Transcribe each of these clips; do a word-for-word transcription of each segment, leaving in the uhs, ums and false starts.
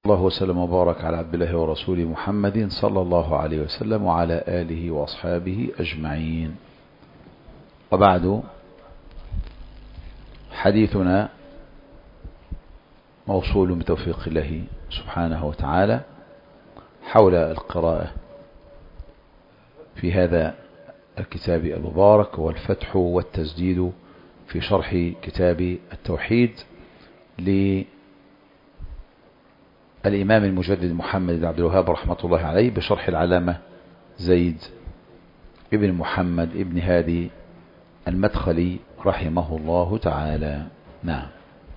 الله وسلم وبارك على عبد الله ورسوله محمد صلى الله عليه وسلم وعلى آله وأصحابه أجمعين. وبعد، حديثنا موصول بتوفيق الله سبحانه وتعالى حول القراءة في هذا الكتاب المبارك والفتح والتسديد في شرح كتاب التوحيد للإمام المجدد محمد بن عبد الوهاب رحمة الله عليه بشرح العلامة زيد ابن محمد ابن هادي المدخلي رحمه الله تعالى. نعم.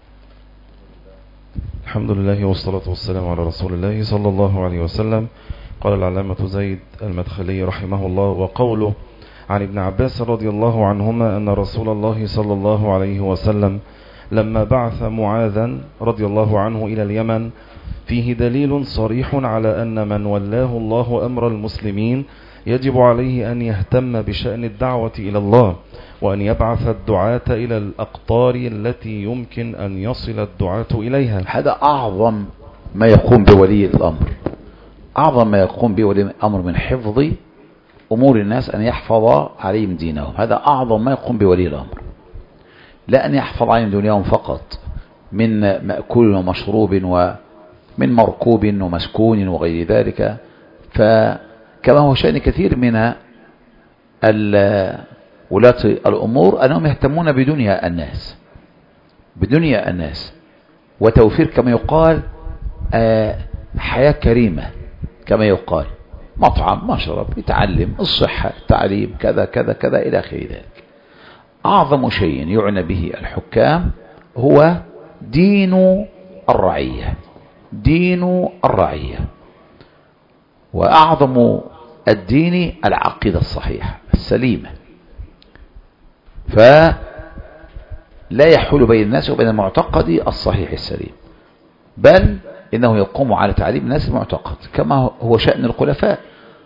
الحمد لله والصلاة والسلام على رسول الله صلى الله عليه وسلم. قال العلامة زيد المدخلي رحمه الله: وقوله عن ابن عباس رضي الله عنهما أن رسول الله صلى الله عليه وسلم لما بعث معاذا رضي الله عنه إلى اليمن فيه دليل صريح على أن من ولاه الله أمر المسلمين يجب عليه أن يهتم بشأن الدعوة إلى الله، وأن يبعث الدعاة إلى الأقطار التي يمكن أن يصل الدعاة إليها. هذا أعظم ما يقوم بولي الأمر، أعظم ما يقوم بولي الأمر من حفظ أمور الناس، أن يحفظ عليهم دينهم. هذا أعظم ما يقوم بولي الأمر، لا أن يحفظ عليهم دنياهم فقط من مأكول ومشروب ومن مركوب ومسكون وغير ذلك. فكما هو شأن كثير من ولاة الأمور أنهم يهتمون بدنيا الناس بدنيا الناس وتوفير كما يقال حياة كريمة، كما يقال مطعم مشرب يتعلم الصحة التعليم كذا كذا كذا إلى آخر ذلك. أعظم شيء يعنى به الحكام هو دين الرعية، دين الرعية. وأعظم الدين العقيدة الصحيحة السليمة، فلا يحول بين الناس وبين المعتقد الصحيح السليم، بل إنه يقوم على تعليم الناس المعتقد كما هو شأن الخلفاء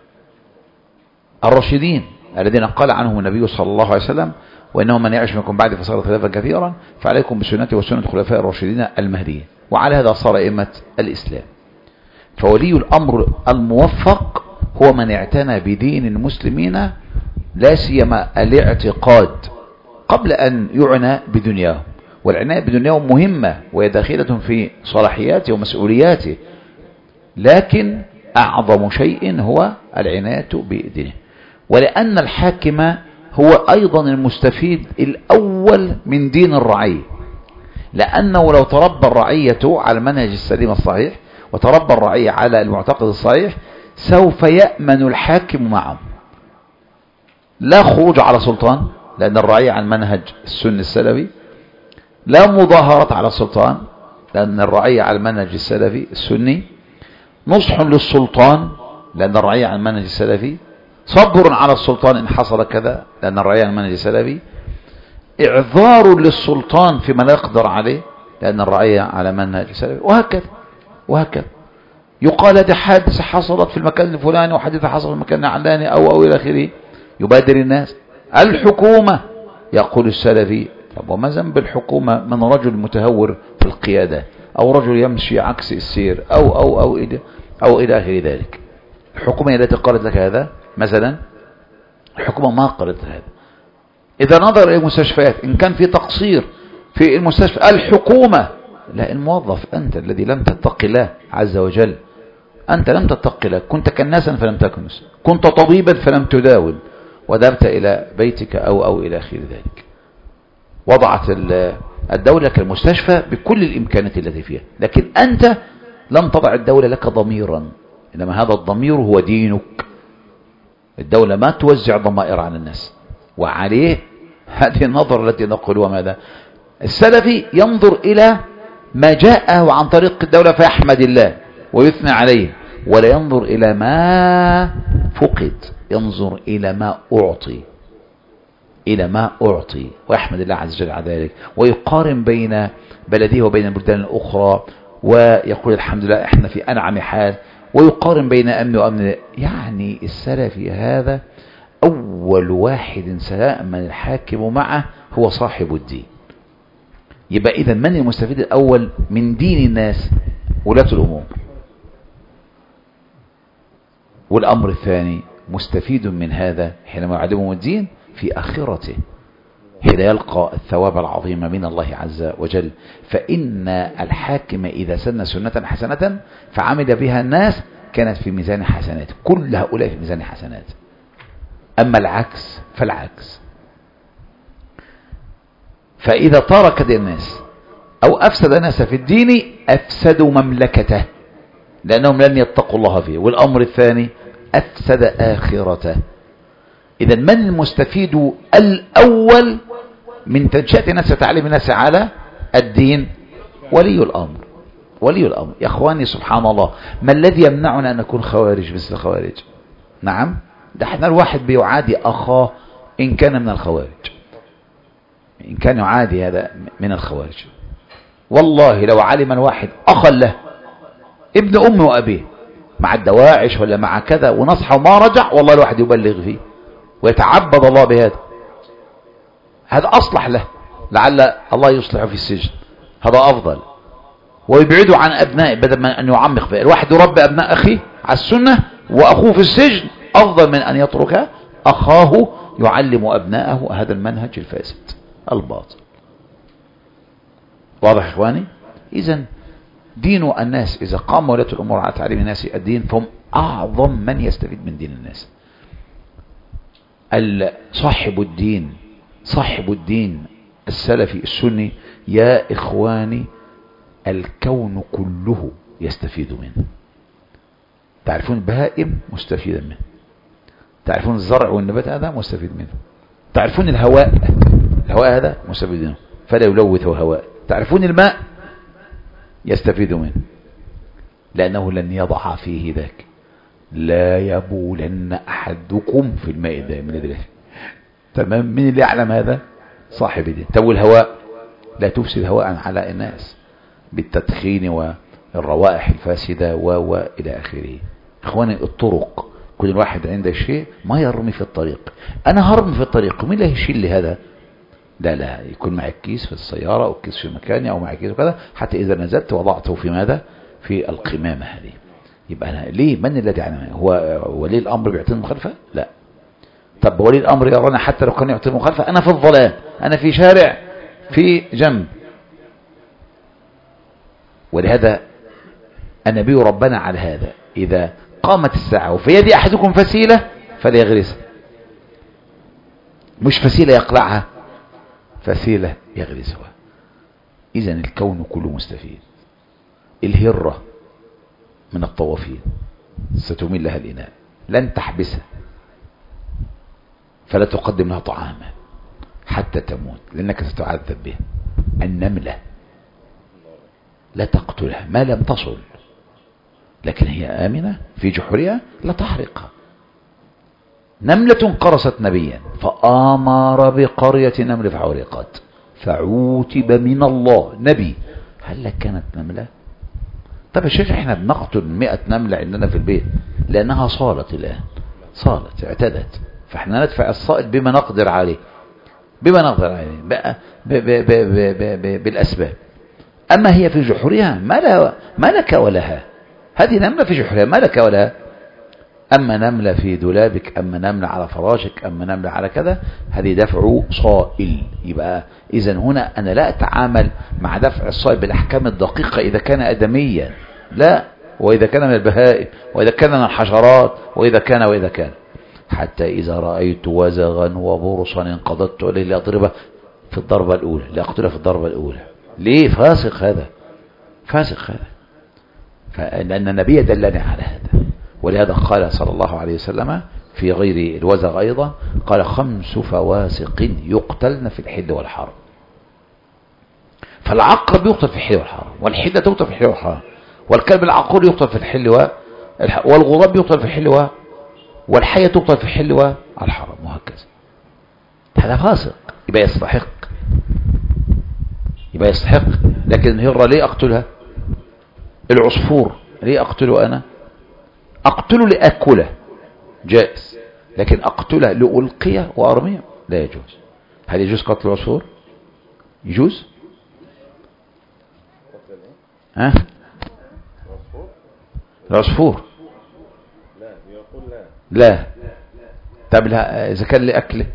الراشدين الذين قال عنهم النبي صلى الله عليه وسلم: وإنه من يعش منكم بعد فصار خلافا كثيرا فعليكم بسنتي وسنة الخلفاء الراشدين المهديين. وعلى هذا صار أئمة الإسلام. فولي الأمر الموفق هو من اعتنى بدين المسلمين، لا سيما الاعتقاد، قبل أن يعنى بدنياهم. والعناية بدنياهم مهمة وهي داخلة في صلاحياته ومسؤولياته، لكن أعظم شيء هو العناية بدينه. ولأن الحاكم هو أيضا المستفيد الأول من دين الرعية، لأنه لو تربى الرعية على المنهج السليم الصحيح وتربى الرعية على المعتقد الصحيح سوف يأمن الحاكم معهم. لا خروج على سلطان لأن الرعية عن منهج السنة السلفي، لا مظاهرة على السلطان لأن الرعية على المنهج السلفي السني، نصح للسلطان لأن الرعية عن المنهج السلفي، صبر على السلطان إن حصل كذا لأن الرعية عن المنهج السلفي، إعذار للسلطان فيما لا يقدر عليه لأن الرعية على منهج السلفي، وهكذا وهكذا. يقال هذه حادثة حصلت في المكان الفلاني وحادثة حصلت في المكان العلاني أو أو إلى آخره، يبادر الناس. الحكومة يقول السلفي: طب وما ذنب الحكومة من رجل متهور في القيادة أو رجل يمشي عكس السير أو أو أو إلى أو إلى آخر ذلك؟ الحكومة هي التي قالت لك هذا مثلا؟ الحكومة ما قالت هذا. إذا نظر إلى المستشفيات إن كان في تقصير في المستشفى، الحكومة لا، الموظف. أنت الذي لم تتق الله عز وجل، أنت لم تتق الله، كنت كناسا فلم تكنس، كنت طبيبا فلم تداوم، وذهبت إلى بيتك أو أو إلى آخر ذلك. وضعت الدولة كالمستشفى بكل الإمكانات التي فيها، لكن أنت لم تضع الدولة لك ضميرا، إنما هذا الضمير هو دينك. الدولة ما توزع ضمائر على الناس، وعليه هذه النظر التي نقولها. ماذا السلفي ينظر إلى ما جاءه عن طريق الدولة فيحمد الله ويثنى عليه، ولا ينظر إلى ما فقد، ينظر إلى ما أعطي إلى ما أعطي ويحمد الله عز وجل على ذلك، ويقارن بين بلده وبين البلدان الأخرى ويقول الحمد لله احنا في أنعم حال، ويقارن بين أمن وأمن. يعني السلفي هذا أول واحد سيأمن الحاكم معه هو صاحب الدين. يبقى إذا من المستفيد الأول من دين الناس؟ ولاة الأمور. والأمر الثاني مستفيد من هذا حينما يعلمه الدين في آخرته حين يلقى الثواب العظيم من الله عز وجل. فإن الحاكم إذا سن سنة حسنة فعمل بها الناس كانت في ميزان حسنات، كل هؤلاء في ميزان حسنات. أما العكس فالعكس، فإذا ترك دين الناس أو أفسد الناس في الدين أفسدوا مملكته لأنهم لن يتقوا الله فيه. والأمر الثاني أفسد آخرته. إذا من المستفيد الأول من تنشئة الناس وتعليم الناس على الدين؟ ولي الأمر. ولي الأمر يا أخواني، سبحان الله، ما الذي يمنعنا أن نكون خوارج مثل الخوارج؟ نعم، ده احنا الواحد بيعادي أخاه إن كان من الخوارج، إن كان يعادي هذا من الخوارج. والله لو علم الواحد أخا له ابن أمه وأبيه مع الدواعش ولا مع كذا ونصحه وما رجع، والله الواحد يبلغ فيه ويتعبد الله بهذا، هذا أصلح له، لعل الله يصلحه في السجن، هذا أفضل، ويبعده عن أبنائه بدل من أن يعمق بها. الواحد يربي أبناء أخيه على السنة وأخوه في السجن أفضل من أن يترك أخاه يعلم أبنائه هذا المنهج الفاسد الباطل. واضح إخواني؟ إذن دين الناس إذا قام ولاة الأمور على تعليم الناس الدين فهم أعظم من يستفيد من دين الناس. صاحب الدين صاحب الدين السلفي السني يا إخواني الكون كله يستفيد منه. تعرفون البهائم مستفيدا منه، تعرفون الزرع والنبات هذا مستفيد منه، تعرفون الهواء الهواء هذا مستفيد منه فلا يلوث هواء، تعرفون الماء يستفيد منه لأنه لن يضع فيه ذاك، لا يبولن أحدكم في الماء دائما. تمام؟ من اللي يعلم هذا؟ صاحب الدين. تو الهواء لا تفسد هواء على الناس بالتدخين والروائح الفاسدة وإلى آخره. إخواني الطرق كل واحد عنده شيء ما يرمي في الطريق. أنا هرمي في الطريق، مين اللي هيشيل لي هذا؟ لا لا، يكون معي كيس في السيارة أو كيس في مكاني أو معي كيس وكذا، حتى إذا نزلت وضعته في ماذا؟ في القمامة هذه. يبقى أنا ليه؟ من الذي يعني هو ولي الأمر بيعطيني مخالفة؟ لا. طب ولي الأمر يرانا حتى لو كان يعطيني مخالفة، أنا في الظلام، أنا في شارع في جنب. ولهذا النبي ربنا على هذا إذا قامت الساعة وفي يد أحدكم فسيلة فليغرسها، مش فسيلة يقلعها، فسيلة يغرسها. إذن الكون كله مستفيد. الهرة من الطوافين ستميل لها الإناء، لن تحبسها فلا تقدم لها طعاما حتى تموت لأنك ستعذب بها. النملة لا تقتلها ما لم تصل، لكن هي آمنة في جحرها لا تحرقها. نملة قرصت نبيا فآمر بقرية نمل فحرقت فعوتب من الله نبي. هل لك كانت نملة؟ طب يا شيخ احنا بنقتل مئة نملة عندنا في البيت لأنها صالت الآن، صالت اعتدت، فاحنا ندفع الصائد بما نقدر عليه، بما نقدر عليه بقى ب ب ب ب ب ب بالأسباب. أما هي في جحرها ما, لا ما لك ولها، هذه نملة في جحرها ما لك ولها. أما نملة في دولابك، أما نملة على فراشك، أما نملة على كذا، هذه دفع صائل. يبقى إذن هنا أنا لا أتعامل مع دفع الصائل بالأحكام الدقيقة إذا كان أدميا، لا، وإذا كان من البهائم، وإذا كان من الحشرات، وإذا كان وإذا كان حتى إذا رأيت وزغا وبرصا انقضت عليه لأضربه في الضربة الأولى، لأقتله في الضربة الأولى. ليه؟ فاسق هذا، فاسق هذا. فلأن النبي دلني على هذا. ولهذا قال صلى الله عليه وسلم في غير الوزغ أيضا قال خمس فواسق يقتلن في الحل والحرم. فالعقرب يقتل في الحل والحرم، والحدة تقتل في الحل والحرم، والكلب العقور يقتل في الحل والغراب يقتل في الحل والحية تقتل في الحل والحرم، وهكذا. هذا فاسق، يبقى يستحق يبقى يستحق لكن الهرة ليه أقتلها؟ العصفور ليه أقتله؟ أنا أقتله لأكله جائز، لكن أقتله لألقيه وأرميه لا يجوز. هل يجوز قتل العصفور؟ يجوز؟ ها؟ العصفور لا يقول لا. طب لا إذا كان لأكله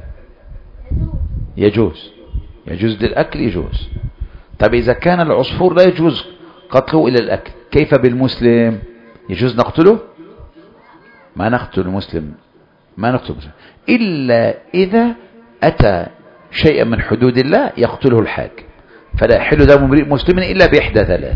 يجوز، يجوز للأكل يجوز. طب إذا كان العصفور لا يجوز قتله إلى الأكل، كيف بالمسلم؟ يجوز نقتله؟ ما نقتل المسلم، ما نقتل المسلم إلا إذا أتى شيئا من حدود الله يقتله الحاكم، فلا يحل دم امرئ مسلم إلا بإحدى ثلاث: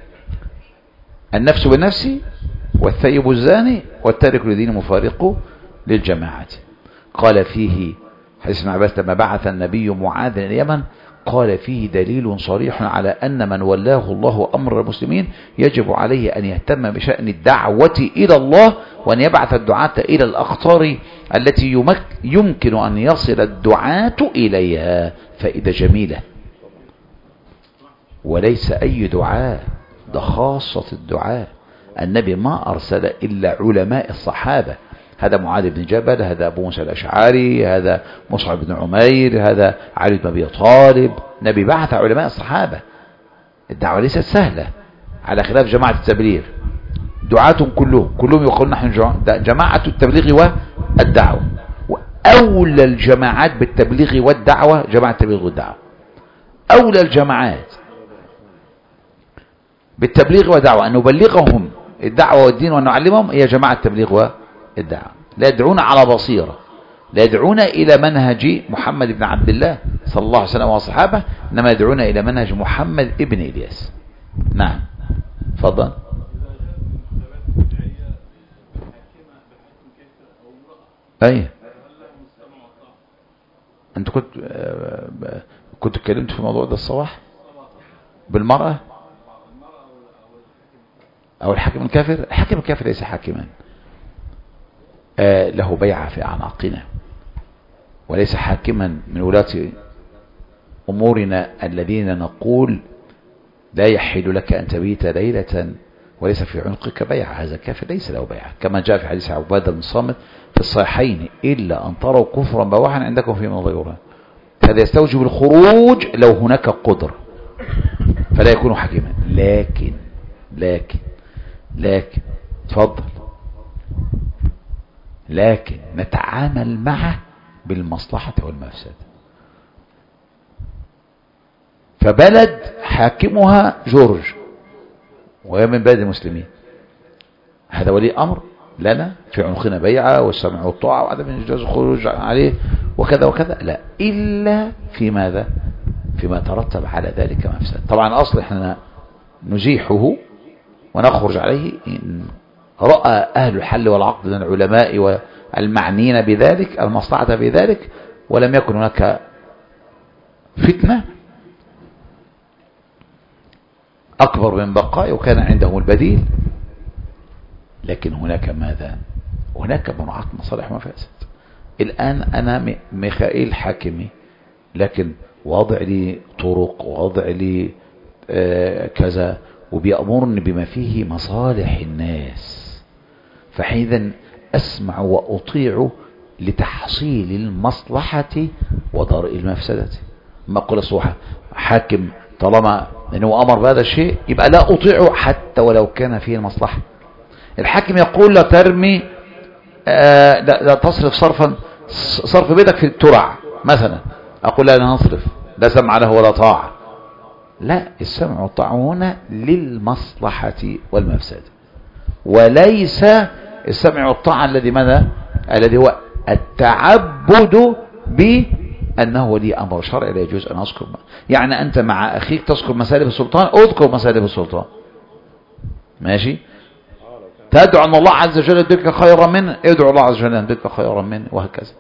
النفس بالنفس، والثيب الزاني، والتارك لدين مفارق للجماعة. قال فيه حديث ابن عباس لما بعث النبي معاذ إلى اليمن، قال فيه دليل صريح على أن من ولاه الله أمر المسلمين يجب عليه أن يهتم بشأن الدعوة إلى الله، وأن يبعث الدعاة إلى الأقطار التي يمكن أن يصل الدعاة إليها. فإذا جميلة، وليس أي دعاء، ده خاصة الدعاء. النبي ما أرسل إلا علماء الصحابة، هذا معاذ بن جبل، هذا أبو موسى الأشعري، هذا مصعب بن عمير، هذا علي بن أبي طالب. النبي بعث علماء الصحابة. الدعوة ليست سهلة، على خلاف جماعة التبليغ، دعاة كلهم كلهم يقولون نحن جماعة التبليغ والدعوة، وأولى الجماعات بالتبليغ والدعوة جماعة التبليغ والدعوة. أولى الجماعات بالتبليغ والدعوة أن نبلغهم الدعوة والدين وأن نعلمهم هي جماعة التبليغ والدعوة. لا يدعون على بصيرة، لا يدعون إلى منهج محمد بن عبد الله صلى الله عليه وسلم وصحابه، إنما يدعون إلى منهج محمد ابن إلياس. نعم فضل. أي أنت كنت كنت اتكلمت في الموضوع ده الصباح بالمرأة أو الحاكم الكافر. الحاكم الكافر ليس حاكما، آه له بيعة في أعناقنا، وليس حاكما من ولاة أمورنا الذين نقول لا يحل لك أن تبيت ليلة وليس في عنقك بيعة. هذا كافر ليس له بيعة، كما جاء في حديث عبادة بن صامت في الصحيحين: إلا أن تروا كفرا بواحا عندكم في مضيورا. هذا يستوجب الخروج لو هناك قدر، فلا يكون حكيما. لكن لكن لكن تفضل لكن نتعامل معه بالمصلحة والمفسدة. فبلد حاكمها جورج وهي من بلد المسلمين، هذا ولي أمر لنا في عنقنا بيعة والسمع والطاعة وعدم إجازة الخروج عليه وكذا وكذا، لا إلا في ماذا؟ فيما ترتب على ذلك مفسد. طبعا أصل احنا نزيحه ونخرج عليه إن رأى أهل الحل والعقد من العلماء والمعنين بذلك المصلحة بذلك، ولم يكن هناك فتنة أكبر من بقاء وكان عندهم البديل. لكن هناك ماذا؟ هناك مراعاة مصالح ومفاسد. الآن أنا ميخائيل حاكمي، لكن واضع لي طرق، واضع لي آه كذا، وبيأمرني بما فيه مصالح الناس، فحينئذ أسمع وأطيع لتحصيل المصلحة ودرء المفسدة. ما أقول الصوحة حاكم طالما أنه أمر بهذا الشيء يبقى لا أطيعه حتى ولو كان فيه المصلحة. الحاكم يقول لا ترمي آه لا, لا تصرف صرفا صرف بيتك في الترع مثلا، أقول لا لا نصرف، لا سمع له ولا طاعة. لا، السمع والطاعة هنا للمصلحة والمفسدة، وليس السمع والطاعة الذي ماذا؟ الذي هو التعبد بأنه ولي أمر شرعي لا يجوز أن أذكر. يعني أنت مع أخيك تذكر مسالب السلطان، أذكر مسالب السلطان، ماشي؟ تدعو أن الله عز وجل يدرك خيرا منه، ادعو الله عز وجل يدرك خيرا منه، وهكذا.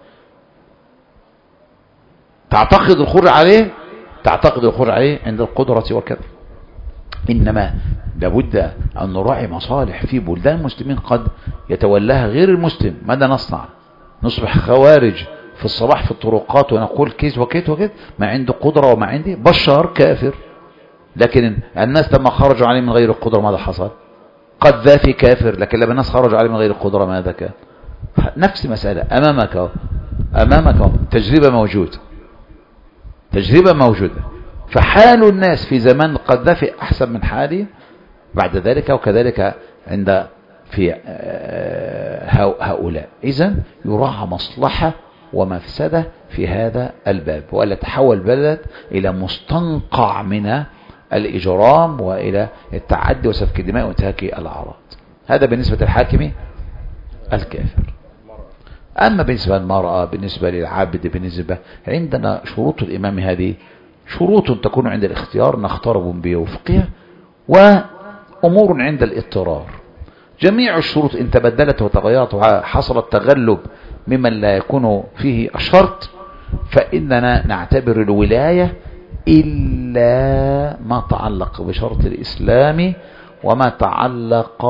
تعتقد الخروج عليه، تعتقد الخروج عليه عند القدرة وكذا. إنما لابد أن نراعي مصالح في بلدان المسلمين قد يتولاها غير المسلم. ماذا نصنع؟ نصبح خوارج في الصباح في الطرقات ونقول كيس وكيت وكيت، ما عنده قدرة وما عندي بشار كافر. لكن الناس لما خرجوا عليه من غير القدرة ماذا حصل؟ قذافي كافر، لكن لما الناس خرجوا عليه من غير القدرة ماذا كان؟ نفس مسألة أمامك أمامك تجربة موجودة، تجربة موجودة. فحال الناس في زمان القذافي أحسن من حالي بعد ذلك، وكذلك عند في هؤلاء. إذن يراعى مصلحة ومفسدة في هذا الباب، ولا تحول البلد إلى مستنقع من الإجرام وإلى التعدي وسفك الدماء وانتهاك الأعراض. هذا بالنسبة للحاكم الكافر. أما بالنسبة للمرأة، بالنسبة للعبد، بالنسبة عندنا شروط الإمام، هذه شروط تكون عند الاختيار نختار بوفقها، وأمور عند الاضطرار. جميع الشروط إن تبدلت وتغيرت وحصل التغلب ممن لا يكون فيه الشرط، فإننا نعتبر الولاية إلا ما تعلق بشرط الإسلام وما تعلق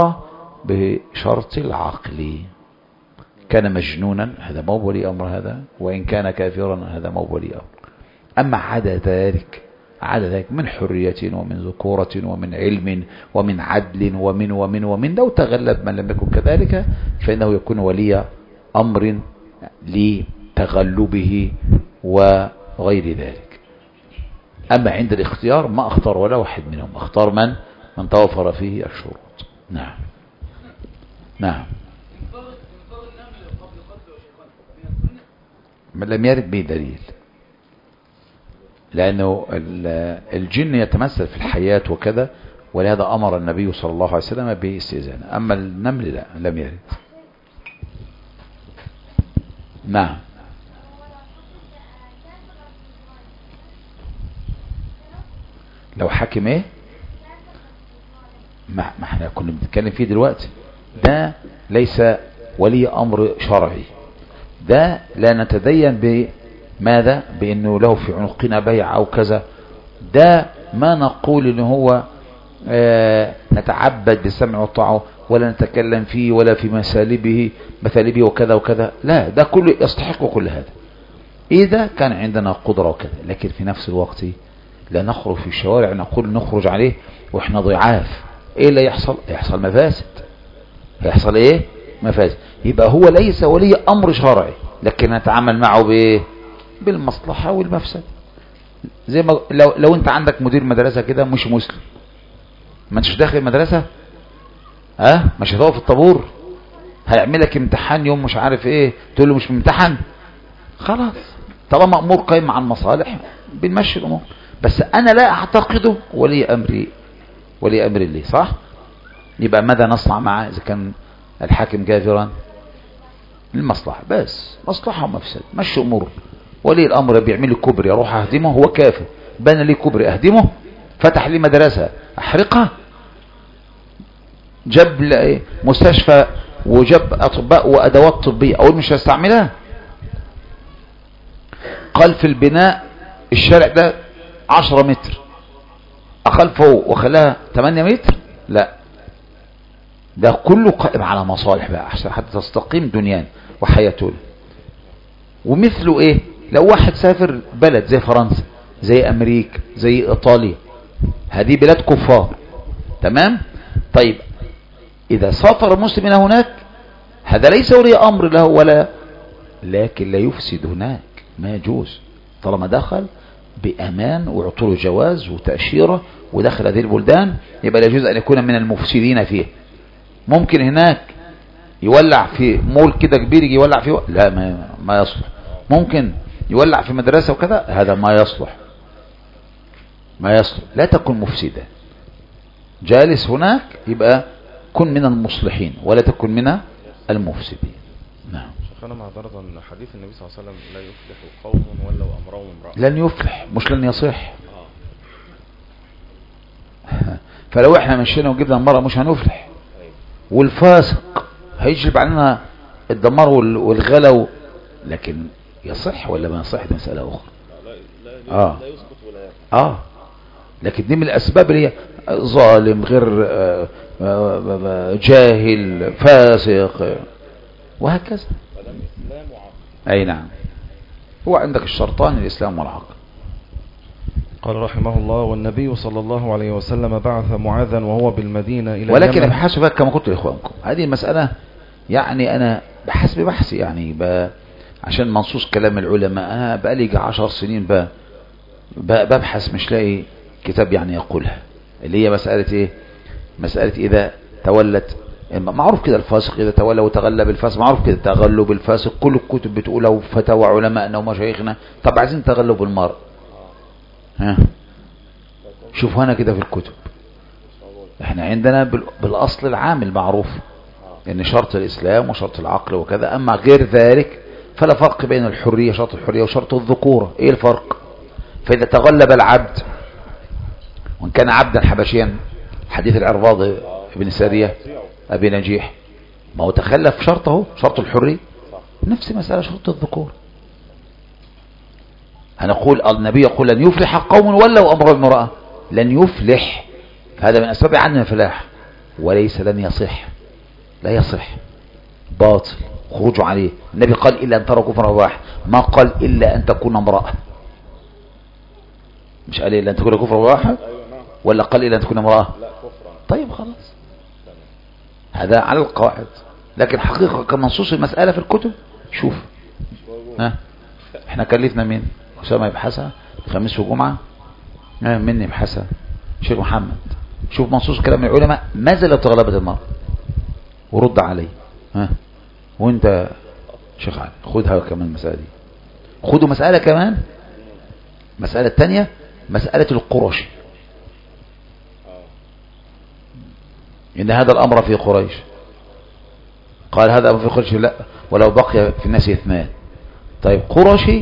بشرط العقل. كان مجنونا هذا مو ولي أمر، هذا وإن كان كافرا هذا مو ولي أمر. أما عدا ذلك، عدا ذلك من حرية ومن ذكورة ومن علم ومن عدل ومن ومن ومن لو تغلب من لم يكن كذلك فإنه يكون ولي أمر لتغلبه وغير ذلك. أما عند الاختيار ما اختار ولا واحد منهم، اختار من من توفر فيه الشروط. نعم نعم. من لم يرد به دليل، لأنه الجن يتمثل في الحياة وكذا، ولهذا أمر النبي صلى الله عليه وسلم باستئذانه. أما النمل لا، لم يرد. نعم. لو حكم ايه ما احنا كنا بنتكلم فيه دلوقتي، ده ليس ولي أمر شرعي، ده لا نتدين بماذا بأنه له في عنقنا بيع أو كذا، ده ما نقول إنه هو آه نتعبد بالسمع والطاعة ولا نتكلم فيه ولا في مسالبه مثالبه وكذا وكذا، لا، ده كله يستحق كل هذا إذا كان عندنا قدرة وكذا. لكن في نفس الوقت لا نخرج في الشوارع نقول نخرج عليه وإحنا ضعاف. إيه اللي يحصل؟ يحصل مفاسد. يحصل إيه؟ مفاسد. يبقى هو ليس ولي أمر شرعي، لكن نتعامل معه بإيه؟ بالمصلحة والمفسد. زي ما لو, لو أنت عندك مدير مدرسة كده مش مسلم، ما انتش داخل المدرسة، ها أه؟ مش هتقف في الطابور، هيعملك امتحان يوم مش عارف ايه، تقول له مش امتحان، خلاص طالما امور قائمة على المصالح بنمشي الامور. بس انا لا اعتقده ولي امري، ولي امر لي، صح؟ يبقى ماذا نصنع معه اذا كان الحاكم كافرا؟ المصلحة بس، مصلحة ومفسد، مشي امور. ولي الامر بيعمل لي كوبري اروح اهدمه، هو كافر، بنى لي كوبري اهدمه، فتح لي مدرسة احرقها، جاب لي مستشفى وجاب اطباء وادوات طبية، اقول مش هستعملها؟ قال في البناء الشارع ده عشرة متر، اخلفه وخلاها ثمانية متر، لا، ده كله قائم على مصالح بقى عشان حتى تستقيم دنيان وحياته. ومثله ايه؟ لو واحد سافر بلد زي فرنسا زي امريكا زي ايطاليا، هذه بلاد كفار، تمام؟ طيب اذا سافر مسلم الى هناك هذا ليس ولي امر له ولا، لكن لا يفسد هناك، ما يجوز طالما دخل بامان وعطوله جواز وتأشيرة ودخل هذه البلدان، يبقى لا يجوز ان يكون من المفسدين فيه. ممكن هناك يولع في مول كده كبير يجي يولع فيه، لا، ما, ما يصلح. ممكن يولع في مدرسة وكذا، هذا ما يصلح، ما يصلح. لا تكن مفسدا، جالس هناك يبقى كن من المصلحين ولا تكن من المفسدين. نعم. شيخنا معذرة ان حديث النبي صلى الله عليه وسلم لا يفلح قوم ولو امرهم امرأة، لن يفلح مش لن يصح. فلو احنا مشينا وجبنا المرأة مش هنفلح، والفاسق هيجلب علينا الدمار والغلا، لكن يصح ولا ما يصح؟ دي مسألة أخرى. لا آه. لا يسقط ولا يفلح. آه لكن دي من الأسباب اللي هي ظالم، غير آه آه جاهل، فاسق، وهكذا. أي نعم، هو عندك الشرطان الإسلام والعقل. قال رحمه الله: والنبي صلى الله عليه وسلم بعث معاذا وهو بالمدينة إلى ولكن بحسب كما قلت لإخوانكم هذه المسألة، يعني أنا بحسب بحثي يعني ب... عشان منصوص كلام العلماء، أنا بقالي عشر سنين ب... ب... ببحث مش لاقي كتاب يعني يقولها، اللي هي مسألة إيه؟ مسألة إذا تولت معروف كده الفاسق إذا تولى وتغلب الفاسق، معروف كده تغلب الفاسق، كل الكتب بتقولها وفتاوى علماءنا ومشايخنا. طب عايزين تغلب المرء، ها شوفوا هنا كده في الكتب. احنا عندنا بالأصل العام المعروف ان شرط الإسلام وشرط العقل وكذا، أما غير ذلك فلا فرق بين الحرية، شرط الحرية وشرط الذكورة. ايه الفرق؟ فإذا تغلب العبد وان كان عبدا حبشيا، حديث العرباض ابن سارية أبي نجيح، ما هو تخلف شرطه شرط الحرية، نفس مسألة شرط الذكور. هنقول النبي يقول لن يفلح قوم ولوا أمر المرأة، لن يفلح، هذا من أسباب عدم الفلاح، وليس لن يصح، لا يصح، باطل، خروج عليه. النبي قال إلا أن ترى كفر واحد، ما قال إلا أن تكون امرأة، مش قال إلا أن تكون كفر واحد، ولا قال إلا أن تكون امرأة؟ طيب خلاص، هذا على القواعد. لكن حقيقة كمنصوص المسألة في الكتب، شوف ها احنا كلفنا مين؟ أسامة يبحثها خميس وجمعة، مني يبحثها شيخ محمد. شوف منصوص كلام العلماء، ماذا لو تغلبت المرأة؟ ورد عليه. ها وانت شيخ علي خدها كمان المسألة دي، خدوا مسألة كمان، مسألة تانية، مسألة القرش، إن هذا الأمر في قريش. قال هذا أمر في قريش، لا ولو بقي في الناس اثنان. طيب قرشي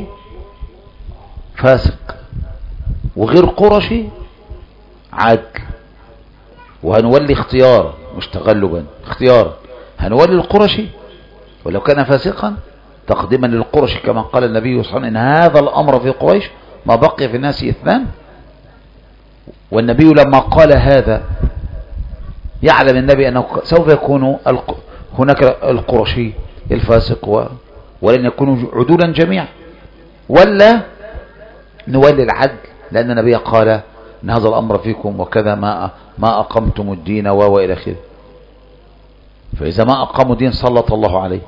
فاسق وغير قرشي عدل، وهنولي اختيارا مش تغلبا، اختيارا هنولي القرشي ولو كان فاسقا تقديما للقرشي، كما قال النبي صلى الله عليه وسلم إن هذا الأمر في قريش ما بقي في الناس اثنان. والنبي لما قال هذا يعلم النبي أنه سوف يكون هناك القرشي الفاسق و... ولن يكونوا عدولا جميعا، ولا نولي العدل، لأن النبي قال إن هذا الأمر فيكم وكذا ما ما أقمتم الدين و إلى آخره. فإذا ما أقاموا الدين سلط الله عليه،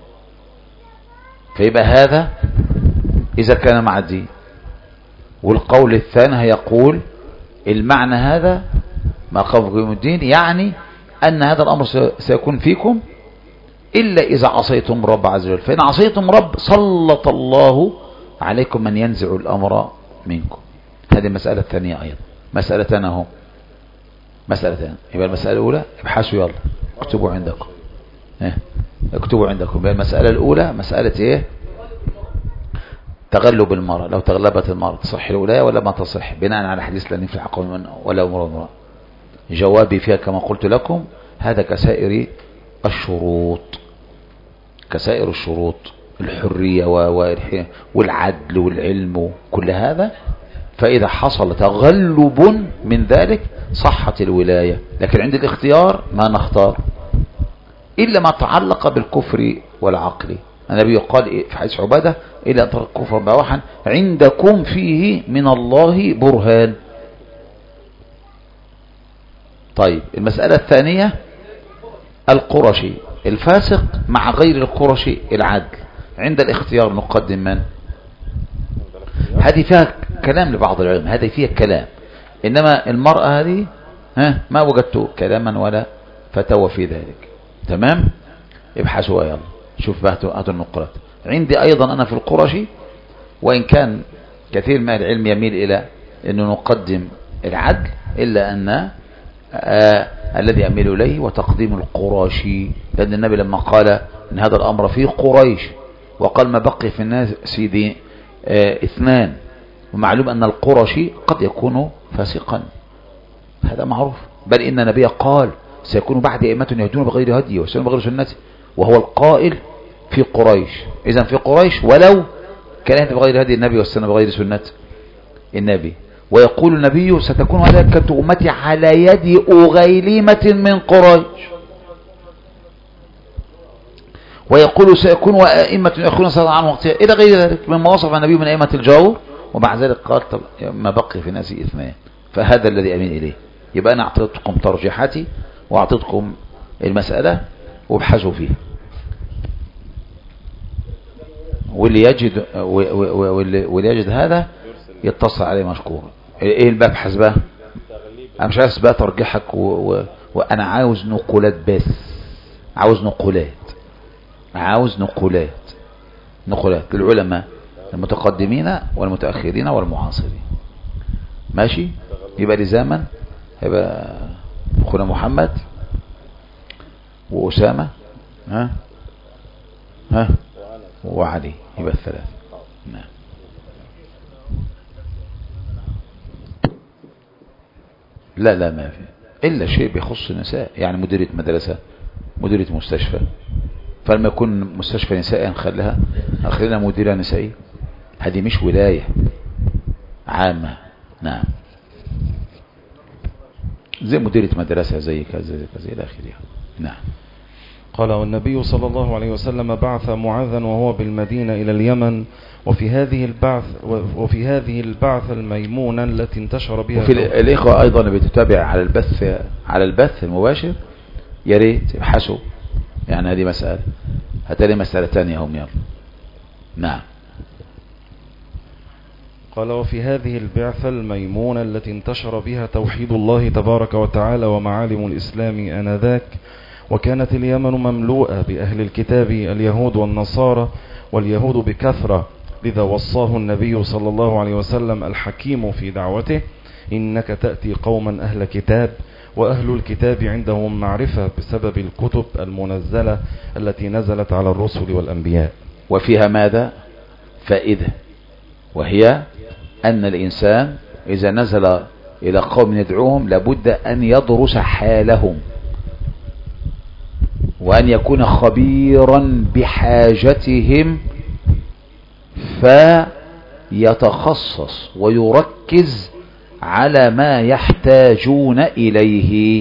فيبقى هذا إذا كان مع الدين. والقول الثاني هيقول المعنى هذا ما أقامكم الدين، يعني أن هذا الأمر سيكون فيكم إلا إذا عصيتم رب عز وجل، فإن عصيتم رب سلط الله عليكم من ينزع الأمر منكم. هذه المسألة الثانية أيضا، مسألتان اهو، مسألتان. يبقى المسألة الأولى ابحثوا، يلا اكتبوا عندكم، ايه اكتبوا عندكم. يبقى المسألة الأولى مسألة ايه؟ تغلب المرأة، لو تغلبت المرأة تصح الولاية ولا ما تصح، بناء على حديث لن يفلح قوم ولا أمر المرأة. جوابي فيها كما قلت لكم هذا كسائر الشروط، كسائر الشروط، الحرية والعدل والعلم كل هذا. فإذا حصل تغلب من ذلك صحت الولاية، لكن عند الاختيار ما نختار إلا ما تعلق بالكفر والعقل. النبي قال في حديث عبادة إلا أن ترى الكفر بواحا عندكم فيه من الله برهان. طيب المسألة الثانية القرشي الفاسق مع غير القرشي العدل، عند الاختيار نقدم من؟ هذه فيها كلام لبعض العلم، هذه فيها كلام، إنما المرأة هذه ها ما وجدت كلاما ولا فتوى في ذلك. تمام، ابحثوا يلا شوف بهتوا هاتوا النقرات. عندي أيضا أنا في القرشي، وإن كان كثير من العلم يميل إلى أنه نقدم العدل، إلا أن آه الذي أميل إليه وتقديم القرشي، لأن النبي لما قال إن هذا الأمر في قريش وقال ما بقي في الناس سيدي آه اثنان، ومعلوم أن القرشي قد يكون فاسقا، هذا معروف. بل إن النبي قال سيكون بعد أئمة يهدون بغير هدي ويسلون بغير سنتي، وهو القائل في قريش. إذن في قريش ولو كان يهدي بغير هدي النبي والسنة بغير سنة النبي. ويقول النبي ستكون ملائكة أمتي على يد أغيلمة من قريش، ويقول سيكون أئمة يأخذون صلاة عن وقتها إلى غير ذلك مما وصف النبي من أئمة الجور. ومع ذلك قال طب ما بقي في الناس اثنان، فهذا الذي أمين إليه. يبقى أنا أعطيتكم ترجيحاتي وأعطيتكم المسألة وابحثوا فيها، واللي يجد واللي, واللي يجد هذا يتصل عليه مشكورا. ايه البحث بقى؟ انا مش عايز بقى ترجيحك و... و... وانا عاوز نقولات بس، عاوز نقولات، عاوز نقولات نقولات للعلماء المتقدمين والمتأخرين والمعاصرين. ماشي؟ يبقى لزاما يبقى أخونا محمد وأسامة ها ها وعلي، يبقى الثلاث. نعم. لا لا ما في إلا شيء بيخص النساء، يعني مديرة مدرسة، مديرة مستشفى، فلما يكون مستشفى نسائي نخليها نخليها مديرة نسائية، هذه مش ولاية عامة. نعم. زي مديرة مدرسة زي كذا زي كذا إلى آخره. نعم. قال والنبي صلى الله عليه وسلم بعث معاذا وهو بالمدينة إلى اليمن، وفي هذه البعث وفي هذه البعث الميمونة التي انتشر بها. وفي الإخوة أيضا بتتابع على البث على البث المباشر، يا ريت يبحثوا، يعني هذه مسألة، هتلاقي مسألة ثانية هم. يلا. نعم. قال وفي هذه البعثة الميمونة التي انتشر بها توحيد الله تبارك وتعالى ومعالم الإسلام آنذاك، وكانت اليمن مملوءة بأهل الكتاب اليهود والنصارى، واليهود بكثرة، لذا وصاه النبي صلى الله عليه وسلم الحكيم في دعوته: إنك تأتي قوما أهل كتاب، وأهل الكتاب عندهم معرفة بسبب الكتب المنزلة التي نزلت على الرسل والأنبياء. وفيها ماذا؟ فائدة، وهي أن الإنسان إذا نزل إلى قوم يدعوهم لابد أن يدرس حالهم، وأن يكون خبيرا بحاجتهم، فيتخصص ويركز على ما يحتاجون إليه،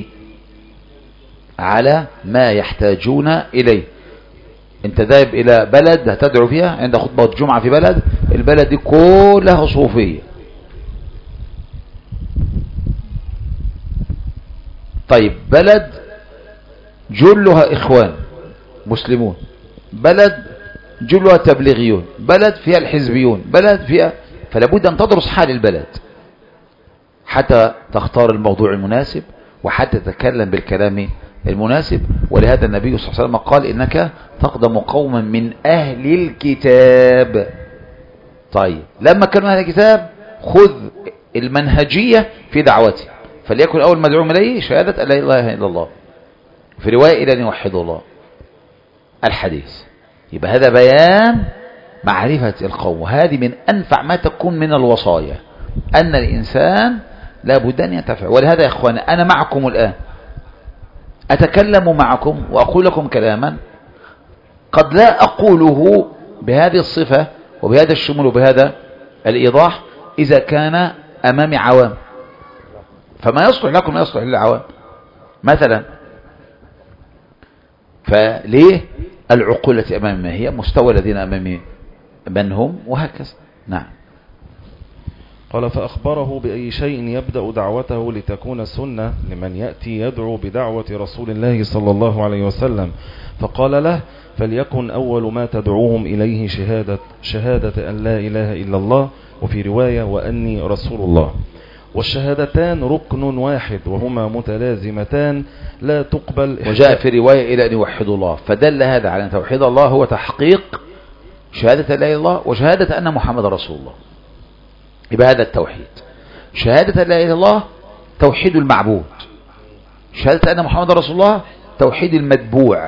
على ما يحتاجون إليه. انت ذاهب إلى بلد هتدعو فيها، عند خطبة الجمعة في بلد، البلد دي كلها صوفية. طيب بلد جلها إخوان مسلمون، بلد جلها تبليغيون، بلد فيها الحزبيون، بلد فيها، فلابد أن تدرس حال البلد حتى تختار الموضوع المناسب، وحتى تتكلم بالكلام المناسب. ولهذا النبي صلى الله عليه وسلم قال: إنك تقدم قوما من أهل الكتاب. طيب لما كانوا أهل الكتاب خذ المنهجية في دعوته، فليكن أول مدعو إليه شهادة أن لا إله إلا الله، في رواية إلى أن يوحدوا الله الحديث. يبقى هذا بيان معرفة القوم، وهذه من أنفع ما تكون من الوصايا، أن الإنسان لابد أن ينتفع. ولهذا يا إخواني أنا معكم الآن أتكلم معكم وأقول لكم كلاما قد لا أقوله بهذه الصفة وبهذا الشمول وبهذا الإيضاح إذا كان أمامي عوام، فما يصلح لكم ما يصلح للعوام مثلا. فليه العقول التي أمامي ما هي، مستوى الذين أمامي من هم، وهكذا. نعم. قال فأخبره بأي شيء يبدأ دعوته لتكون سنة لمن يأتي يدعو بدعوة رسول الله صلى الله عليه وسلم، فقال له: فليكن أول ما تدعوهم إليه شهادة, شهادة أن لا إله إلا الله، وفي رواية وأني رسول الله. والشهادتان ركن واحد وهما متلازمتان لا تقبل. وجاء في رواية إلى أن يوحدوا الله، فدل هذا على أن توحيد الله هو تحقيق شهادة لا إله إلا الله وشهادة أن محمد رسول الله. يبقى هذا التوحيد، شهادة لا إله إلا الله توحيد المعبود، شهادة أن محمد رسول الله توحيد المتبوع.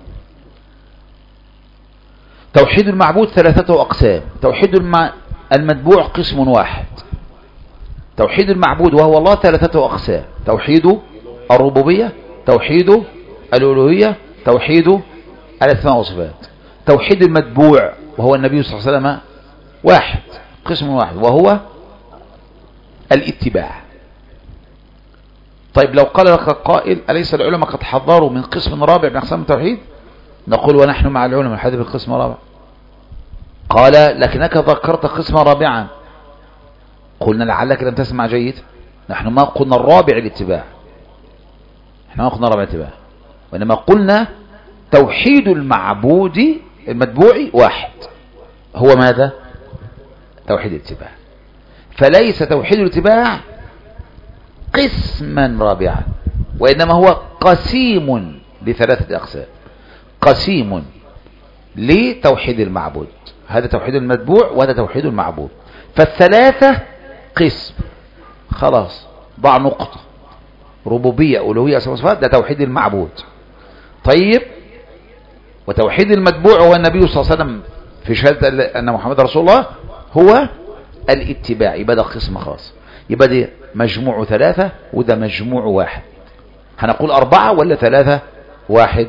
توحيد المعبود ثلاثة أقسام، توحيد المتبوع قسم واحد. توحيد المعبود وهو الله ثلاثة أقسام: توحيد الربوبية، توحيد الألوهية، توحيد الأسماء والصفات. توحيد المتبوع وهو النبي صلى الله عليه وسلم واحد، قسم واحد، وهو الاتباع. طيب لو قال لك قائل: أليس العلماء قد حضروا من قسم رابع من أقسام التوحيد؟ نقول: ونحن مع العلماء حدث بالقسم الرابع. قال: لكنك ذكرت قسما رابعا. قلنا: لعلك لم تسمع جيد، نحن ما قلنا الرابع الاتباع، نحن ما قلنا الرابع الاتباع، وإنما قلنا توحيد المعبود المتبوع واحد، هو ماذا؟ توحيد الاتباع. فليس توحيد الاتباع قسما رابعا، وإنما هو قسيم لثلاثة أقسام. قسيم لتوحيد المعبود. هذا توحيد المتبوع وهذا توحيد المعبود. فالثلاثة قسم، خلاص ضع نقطة. ربوبية ألوهية أسماء وصفات ده توحيد المعبود. طيب وتوحيد المتبوع هو النبي صلى الله عليه وسلم في شهادة أن محمد رسول الله هو الاتباع، يبقى ده قسم خاص. يبقى ده مجموع ثلاثة وده مجموع واحد. هنقول أربعة ولا ثلاثة؟ واحد.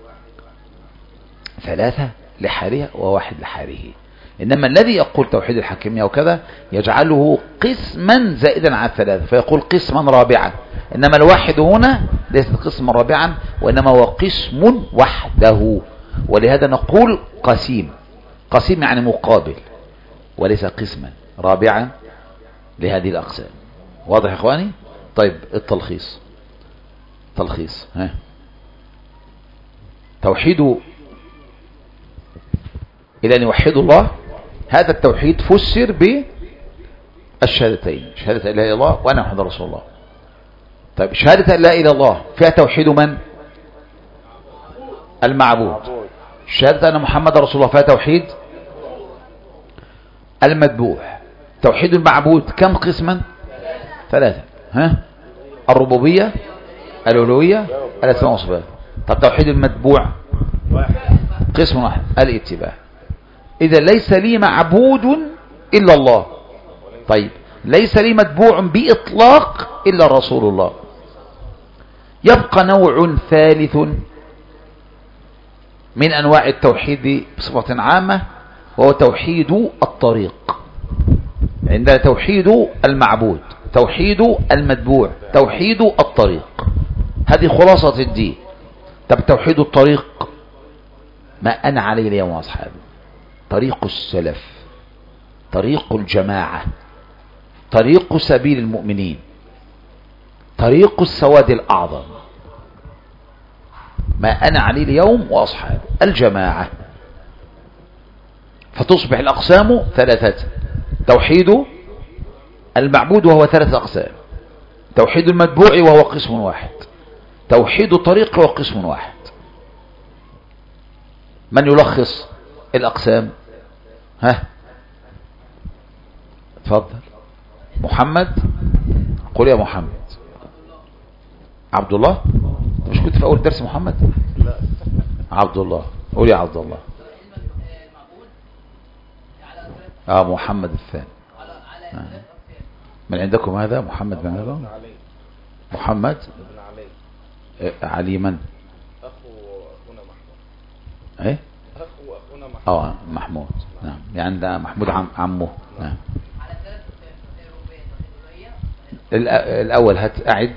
ثلاثة لحالها وواحد لحاله. إنما الذي يقول توحيد الحاكمية وكذا يجعله قسما زائدا على الثلاثة فيقول قسما رابعا. إنما الواحد هنا ليس قسما رابعا وإنما هو قسم وحده. ولهذا نقول قسيم. قسيم يعني مقابل وليس قسما رابعا لهذه الأقسام. واضح يا إخواني؟ طيب التلخيص. تلخيص ها توحيد إلى أن يوحدوا الله. هذا التوحيد فسر بالشهادتين، شهادة لا إله إلا الله وأنا محمد رسول الله. طيب شهادة لا إله إلا الله فيها توحيد من؟ المعبود. شهادة أن محمد رسول الله فيها توحيد المتبوع. توحيد المعبود كم قسما؟ ثلاثة. ها الربوبية الألوهية الأسماء والصفات. طب توحيد المتبوع قسم واحد الاتباع. إذا ليس لي معبود إلا الله. طيب ليس لي متبوع بإطلاق إلا رسول الله. يبقى نوع ثالث من أنواع التوحيد بصفة عامة وهو توحيد الطريق. عندنا توحيد المعبود، توحيد المتبوع، توحيد الطريق. هذه خلاصة الدين. طب توحيد الطريق ما أنا عليه اليوم وأصحابي، طريق السلف، طريق الجماعة، طريق سبيل المؤمنين، طريق السواد الأعظم. ما أنا عليه اليوم وأصحابي الجماعة. فتصبح الأقسام ثلاثة. توحيد المعبود وهو ثلاثة أقسام، توحيد المتبوع وهو قسم واحد، توحيد الطريق وهو قسم واحد. من يلخص الأقسام؟ ها تفضل. محمد. قل يا محمد. عبد الله. مش كنت في أول درس محمد؟ لا. عبد الله. قل يا عبد الله. اه محمد الثاني. آه. من عندكم هذا محمد بن هذا؟ محمد بن علي. علي من؟ أخو أخونا محمود. إيه؟ أخو أخونا محمود. اه محمود. نعم يعني ده محمود عم عمه. نعم. الأول هات أعد.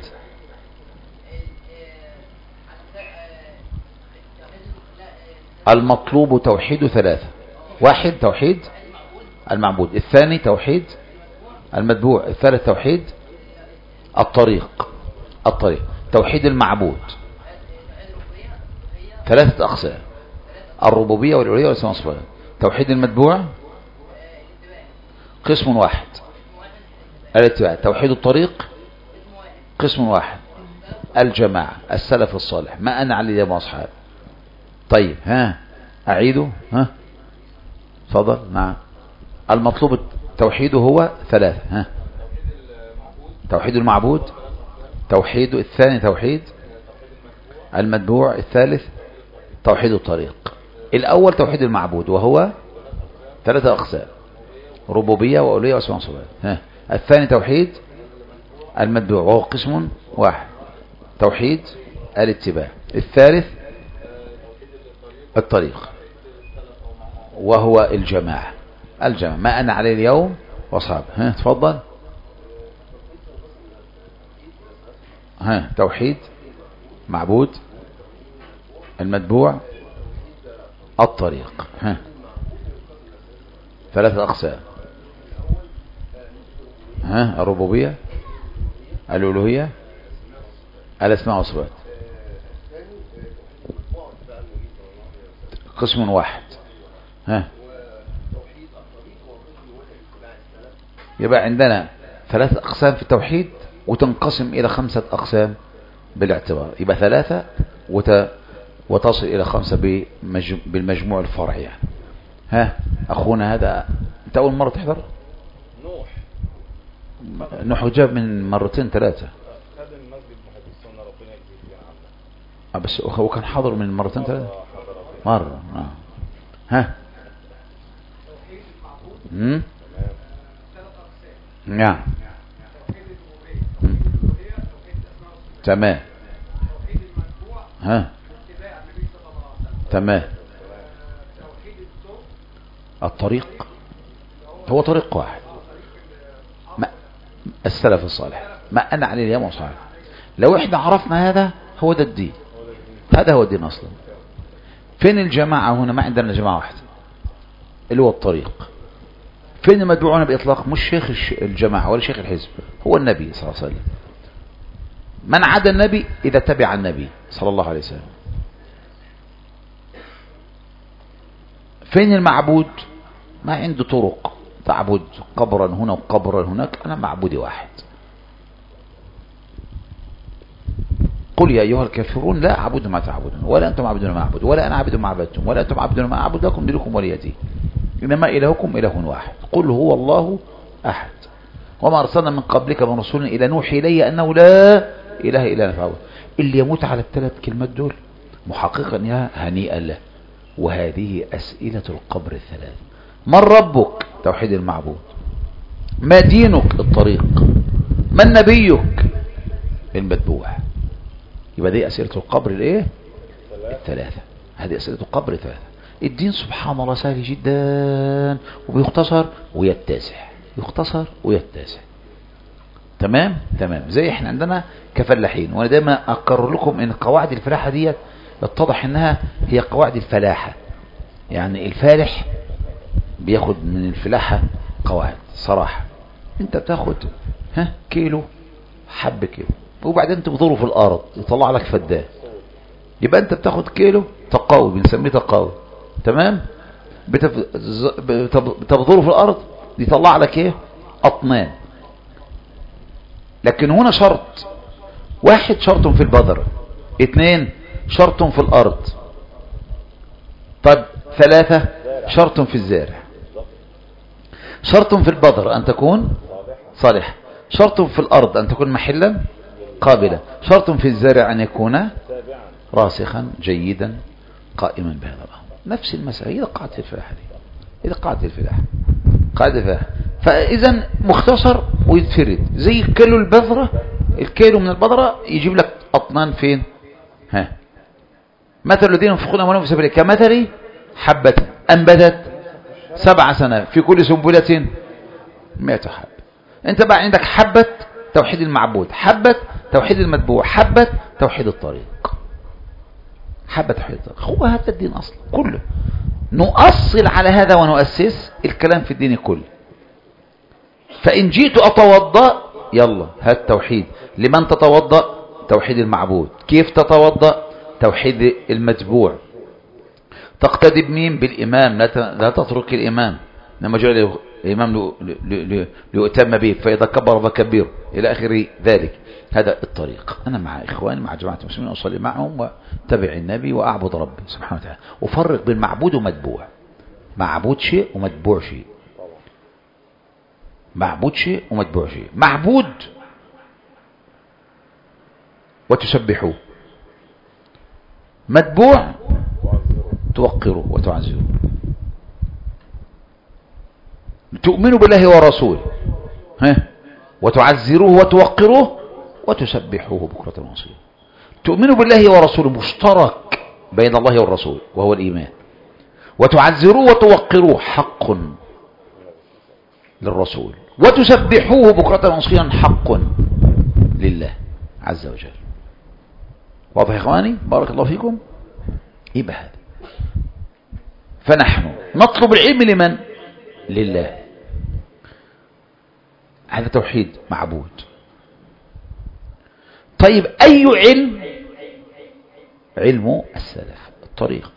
المطلوب توحيد ثلاثة. واحد توحيد المعبود، الثاني توحيد المتبوع، الثالث توحيد الطريق. الطريق توحيد المعبود ثلاثة أقسام: الربوبية والألوهية والأسماء والصفات. توحيد المتبوع قسم واحد الاتباع. توحيد الطريق قسم واحد الجماعة السلف الصالح ما أنا عليه يا أصحاب. طيب ها أعيده. ها تفضل. نعم المطلوب توحيده هو ثلاثة. ها توحيد المعبود، توحيد الثاني توحيد المتبوع، الثالث توحيد الطريق. الأول توحيد المعبود وهو ثلاثة أقسام: ربوبية وألوهية وأسماء وصفات. ها الثاني توحيد المتبوع وهو قسم واحد توحيد الاتباع. الثالث الطريق وهو الجماعة. الجماعة ما أنا عليه اليوم وأصحابه. ها تفضل. ها توحيد معبود، المتبوع، الطريق. ها ثلاثة أقسام: ها الربوبية، الألوهية، الأسماء والصفات. قسم واحد. ها يبقى عندنا ثلاثة أقسام في التوحيد وتنقسم إلى خمسة أقسام بالاعتبار. يبقى ثلاثة وت... وتصل إلى خمسة بالمجموع الفرعي يعني. ها أخونا هذا أنت أول مرة تحضر؟ نوح نوح جاب من مرتين ثلاثة خادم مسجد محب السنة ربنا يجزيه عنه. بس هو كان حاضر من مرتين ثلاثة مرة آه. ها امم نعم تمام ها تمام. الطريق هو طريق واحد، ما السلف الصالح ما أنا عليه اليوم وصالح. لو احنا عرفنا هذا هو ده الدين، هذا هو الدين أصلا. فين الجماعة هنا؟ ما عندنا جماعة واحدة اللي هو الطريق. فين المدعوون بإطلاق؟ مش شيخ الجماعة ولا شيخ الحزب، هو النبي صلى الله عليه وسلم. من عدا النبي إذا تبع النبي صلى الله عليه وسلم. فين المعبود؟ ما عنده طرق تعبد قبرا هنا وقبرا هناك، أنا معبودي واحد. قل يا أيها الكافرون لا أعبد ما تعبدون ولا أنتم عبدون ما أعبد ولا أنا عبد ما عبدتم ولا أنتم عبدون ما أعبد لكم دينكم ولي دين إنما إلهكم إله واحد قل هو الله أحد وما أرسلنا من قبلك من رسول إلى نوحي إلي أنه لا إله إلا أنا فاعبد. اللي يموت على الثلاث كلمات دول محققا يا هنيئا له. وهذه أسئلة القبر الثلاث: من ربك؟ توحيد المعبود. ما دينك؟ الطريق. من نبيك؟ المتبوع. يبقى دي أسئلة القبر الايه الثلاثة. هذه أسئلة القبر الثلاثة. الدين سبحان الله سهل جدا وبيختصر ويتسع، يختصر ويتسع. تمام تمام. زي احنا عندنا كفلاحين، وانا دايما اقرر لكم ان قواعد الفلاحة ديت اتضح انها هي قواعد الفلاحة. يعني الفالح بياخد من الفلاحة قواعد صراحة. انت بتاخد ها كيلو حب كيلو وبعدين تبذره في الارض يطلع لك فدان، يبقى انت بتاخد كيلو تقاوي بنسميه تقاوي. تمام. بتبذره في الارض يطلع لك ايه؟ اطنان. لكن هنا شرط واحد، شرط في البذر. اثنين، شرط في الارض. طب ثلاثة، شرط في الزارع. شرط في البذر ان تكون صالح، شرط في الارض ان تكون محلا قابلة، شرط في الزارع ان يكون راسخا جيدا قائما بهذا الامر. نفس المسألة. إذا قاعدة الفلاحة دي إذا قاعدة الفلاحة قاعدة الفلاحة فإذا مختصر ويتفرد. زي كيلو البذرة، الكيلو من البذرة يجيب لك أطنان فين؟ ها مثل الذين ينفقون أموالهم في سبيل الله كمثل حبة أنبتت سبع سنوات في كل سنبلة مئة حبة. أنت بقى عندك حبة توحيد المعبود، حبة توحيد المتبوع، حبة توحيد الطريق، حبة توحيد الطريق. هو هذا الدين أصلا كله. نؤصل على هذا ونؤسس الكلام في الدين كله. فإن جئت أتوضأ يلا هات توحيد. لمن تتوضأ؟ توحيد المعبود. كيف تتوضأ؟ توحيد المتبوع. تقتدي بمين؟ بالإمام. لا تترك الإمام، لما جاء الإمام ليؤتم به فإذا كبر فكبره إلى آخر ذلك. هذا الطريق. أنا مع إخواني مع جماعة المسلمين أصلي معهم واتبع النبي وأعبد ربي سبحانه وتعالى. وفرق بين معبود ومتبوع. معبود شيء ومتبوع شيء. معبود شيء ومتبوع شيء. معبود وتسبحوه، متبوع توقره وتعزره. تؤمنوا بالله ورسوله ها وتعزروه وتوقروه وتسبحوه بكرة وأصيلا. تؤمنوا بالله ورسوله مشترك بين الله والرسول وهو الإيمان، وتعزروه وتوقروه حق للرسول، وتسبحوه بكرة وأصيلا حق لله عز وجل. واضح يا إخواني؟ بارك الله فيكم. يبقى هذا. فنحن نطلب العلم لمن؟ لله. هذا توحيد معبود. طيب أي علم؟ علم السلف، الطريق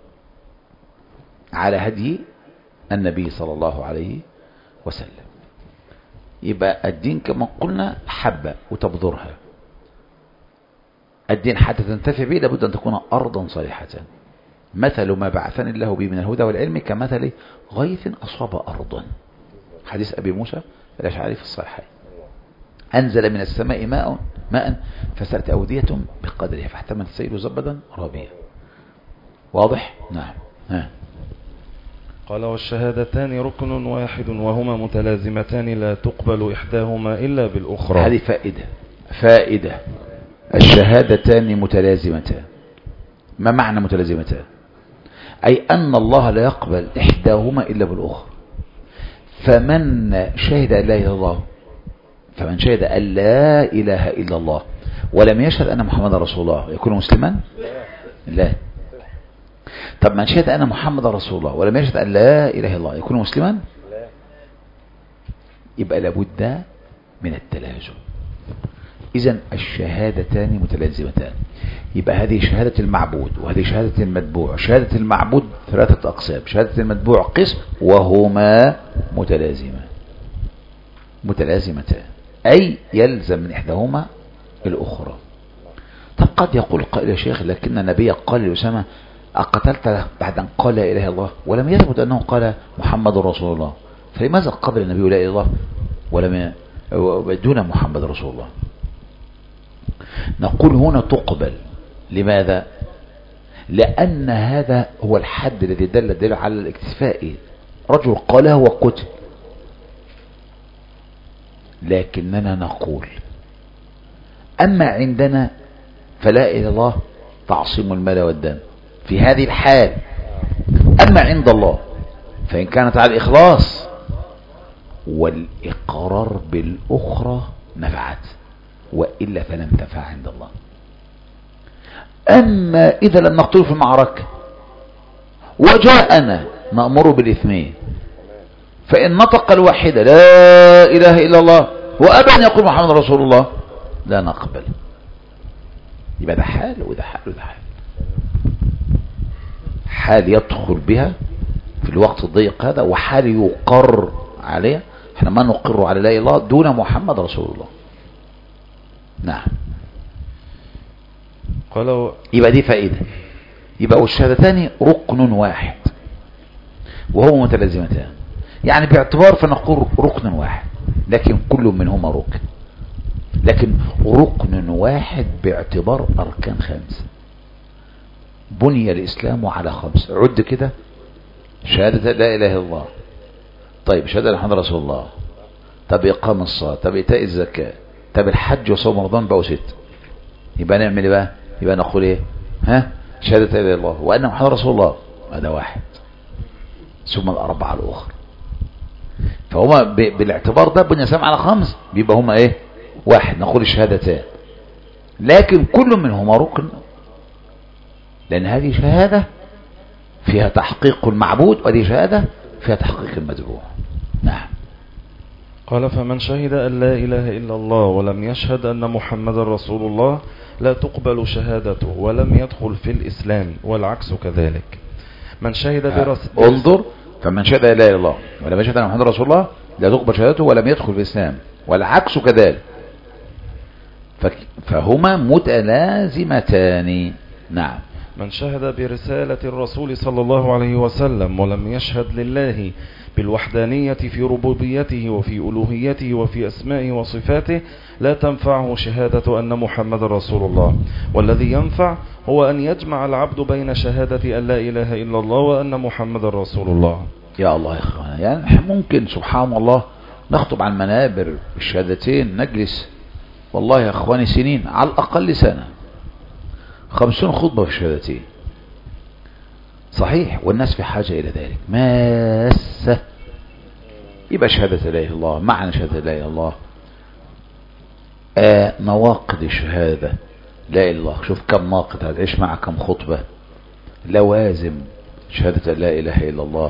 على هدي النبي صلى الله عليه وسلم. يبقى الدين كما قلنا حبة وتبذرها. الدين حتى تنتفع به لابد أن تكون أرضا صالحة. مثل ما بعثني الله به من الهدى والعلم كمثل غيث أصاب أرضا. حديث أبي موسى الأشعري في الصحيحين. أنزل من السماء ماء ماء فسالت أودية بقدرها فاحتمل السيل زبدا رابيا. واضح؟ نعم. ها. قال والشهادتان ركن واحد وهما متلازمتان لا تقبل إحداهما إلا بالأخرى. هذه فائدة فائدة الشهادتان متلازمتان. ما معنى متلازمتان؟ أي أن الله لا يقبل إحداهما إلا بالأخرى. فمن شهد أن لا إله إلا الله فمن شهد أن لا إله إلا الله ولم يشهد أن محمد رسول الله يكون مسلما؟ لا. طب من شهد أن محمد رسول الله ولم يشهد أن لا إله إلا الله يكون مسلما؟ يبقى لابد من التلازم. إذن الشهادتان متلازمتان. يبقى هذه شهادة المعبود وهذه شهادة المتبوع. شهادة المعبود ثلاثة أقسام، شهادة المتبوع قسم وهما متلازمان متلازمتان أي يلزم من إحداهما الأخرى. طب قد يقول قائل يا شيخ لكن النبي قال لأسامة أقتلت بعد أن قال لا إله إلا الله ولم يثبت أنه قال محمد رسول الله، فلماذا قبل النبي لا إله إلا الله ولم دون محمد رسول الله؟ نقول هنا تقبل. لماذا؟ لأن هذا هو الحد الذي دل الدليل على الاكتفاء. رجل قاله وقتل، لكننا نقول أما عندنا فلا إله إلا الله تعصيم المال والدم في هذه الحال. أما عند الله فإن كانت على الإخلاص والإقرار بالأخرى نفعت وإلا فلم تنفع عند الله. أما إذا لم نقتل في المعركة وجاءنا نأمر بالاثنين فإن نطق الواحد لا إله إلا الله وأبى أن يقول محمد رسول الله لا نقبل. يبقى ده حال وده حال وده حال. حال يدخل بها في الوقت الضيق هذا وحال يقر عليها. احنا ما نقر على لا إله إلا الله دون محمد رسول الله. نعم. قالوا يبقى دي فائدة. يبقى والشهادتان ركن واحد وهو متلازمتان، يعني باعتبار فنقول ركن واحد لكن كل منهما ركن، لكن ركن واحد باعتبار أركان خمسة. بني الإسلام على خمس. عد كده: شهادة لا إله إلا الله، طيب شهادة أن محمد رسول الله، طب إقام الصلاة، طب إيتاء الزكاة، طب الحج وصوم رمضان بقوا ست. يبقى نعمل إيه بقى؟ يبقى نقول إيه؟ ها؟ شهادة لا إله إلا الله وأن محمد رسول الله، هذا واحد، ثم الأربعة الأخرى. فهما بالاعتبار ده بني الإسلام على خمس، بيبقى هما إيه؟ واحد. نقول الشهادتان لكن كل منهما ركن، لأن هذه شهادة فيها تحقيق المعبود وهذه شهادة فيها تحقيق المتبوع. نعم. قال فمن شهد أن لا إله إلا الله ولم يشهد أن محمد رسول الله لا تقبل شهادته ولم يدخل في الإسلام، والعكس كذلك. من شهد برس انظر: فمن شهد أن لا إله إلا الله ولم يشهد أن محمد رسول الله لا تقبل شهادته ولم يدخل في الإسلام، والعكس كذلك. فهما متلازمتان. نعم. من شهد برسالة الرسول صلى الله عليه وسلم ولم يشهد لله بالوحدانية في ربوبيته وفي ألوهيته وفي أسمائه وصفاته لا تنفعه شهادة أن محمد رسول الله، والذي ينفع هو أن يجمع العبد بين شهادة أن لا إله إلا الله وأن محمد رسول الله. يا الله يا إخوان، يعني ممكن سبحان الله نخطب عن منابر الشهادتين، نجلس والله يا إخواني سنين، على الأقل سنة، خمسون خطبة في الشهادتين. صحيح، والناس في حاجة إلى ذلك ماسة. يبقى شهادة لا إله إلا الله، معنى شهادة لا إله إلا الله، آه نواقض الشهادة لا إله إلا الله. شوف كم ناقض، هتعيش مع كم خطبة. لوازم شهادة لا إله إلا الله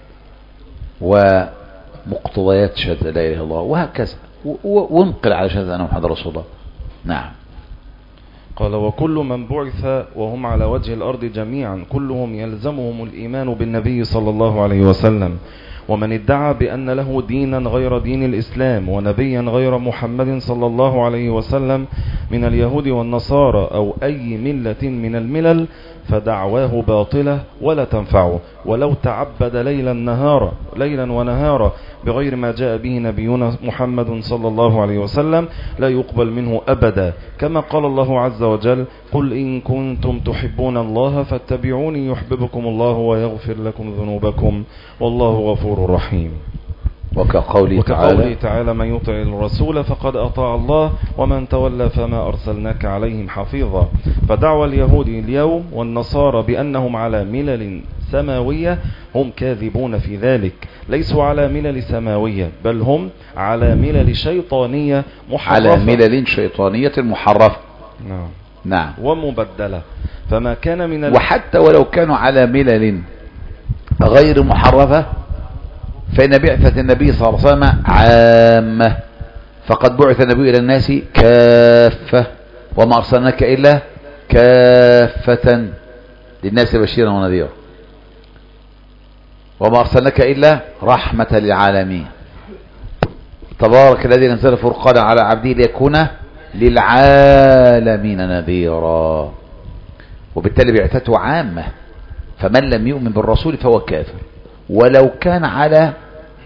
ومقتضيات شهادة لا إله إلا الله وهكذا، وانقل على شهادة أن محمد رسول الله. نعم. قال وكل من بعث وهم على وجه الأرض جميعا كلهم يلزمهم الإيمان بالنبي صلى الله عليه وسلم ومن ادعى بأن له دينا غير دين الإسلام ونبيا غير محمد صلى الله عليه وسلم من اليهود والنصارى أو أي ملة من الملل فدعواه باطلة ولا تنفعه ولو تعبد ليلا نهارا ليلا ونهارا بغير ما جاء به نبينا محمد صلى الله عليه وسلم لا يقبل منه أبدا، كما قال الله عز وجل: قل إن كنتم تحبون الله فاتبعوني يحببكم الله ويغفر لكم ذنوبكم والله غفور رحيم. وكقوله تعالى, تعالى من يطع الرسول فقد أطاع الله ومن تولى فما أرسلناك عليهم حفيظا. فدعوى اليهود اليوم والنصارى بأنهم على ملل سماوية هم كاذبون في ذلك، ليسوا على ملل سماوية بل هم على ملل شيطانية محرفة، على ملل شيطانية محرفة نعم نعم ومبدلة. فما كان من ال... وحتى ولو كانوا على ملل غير محرفة فإن بعثة النبي صلى الله عليه وسلم عامة، فقد بعث النبي إلى الناس كافة وما أرسلناك إلا كافة للناس بشيرا ونذيرا وما أرسلناك إلا رحمة للعالمين. تبارك الذي نزل الفرقان على عبده ليكون للعالمين نذيرا. وبالتالي بعثته عامة، فمن لم يؤمن بالرسول فهو كافر ولو كان على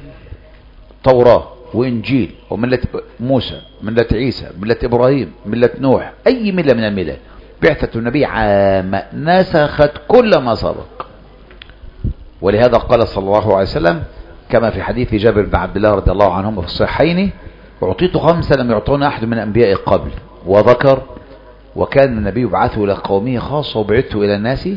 توراة وإنجيل وملة موسى ملة عيسى ملة إبراهيم ملة نوح أي ملة من الملة. بعثة النبي عامة نسخت كل ما سبق. ولهذا قال صلى الله عليه وسلم كما في حديث جابر بن عبد الله رضي الله عنهما في الصحيحين: أعطيت خمسة لم يعطونا أحد من أنبياء قبل، وذكر: وكان النبي يبعثه إلى قومه خاصة وبعثته إلى الناس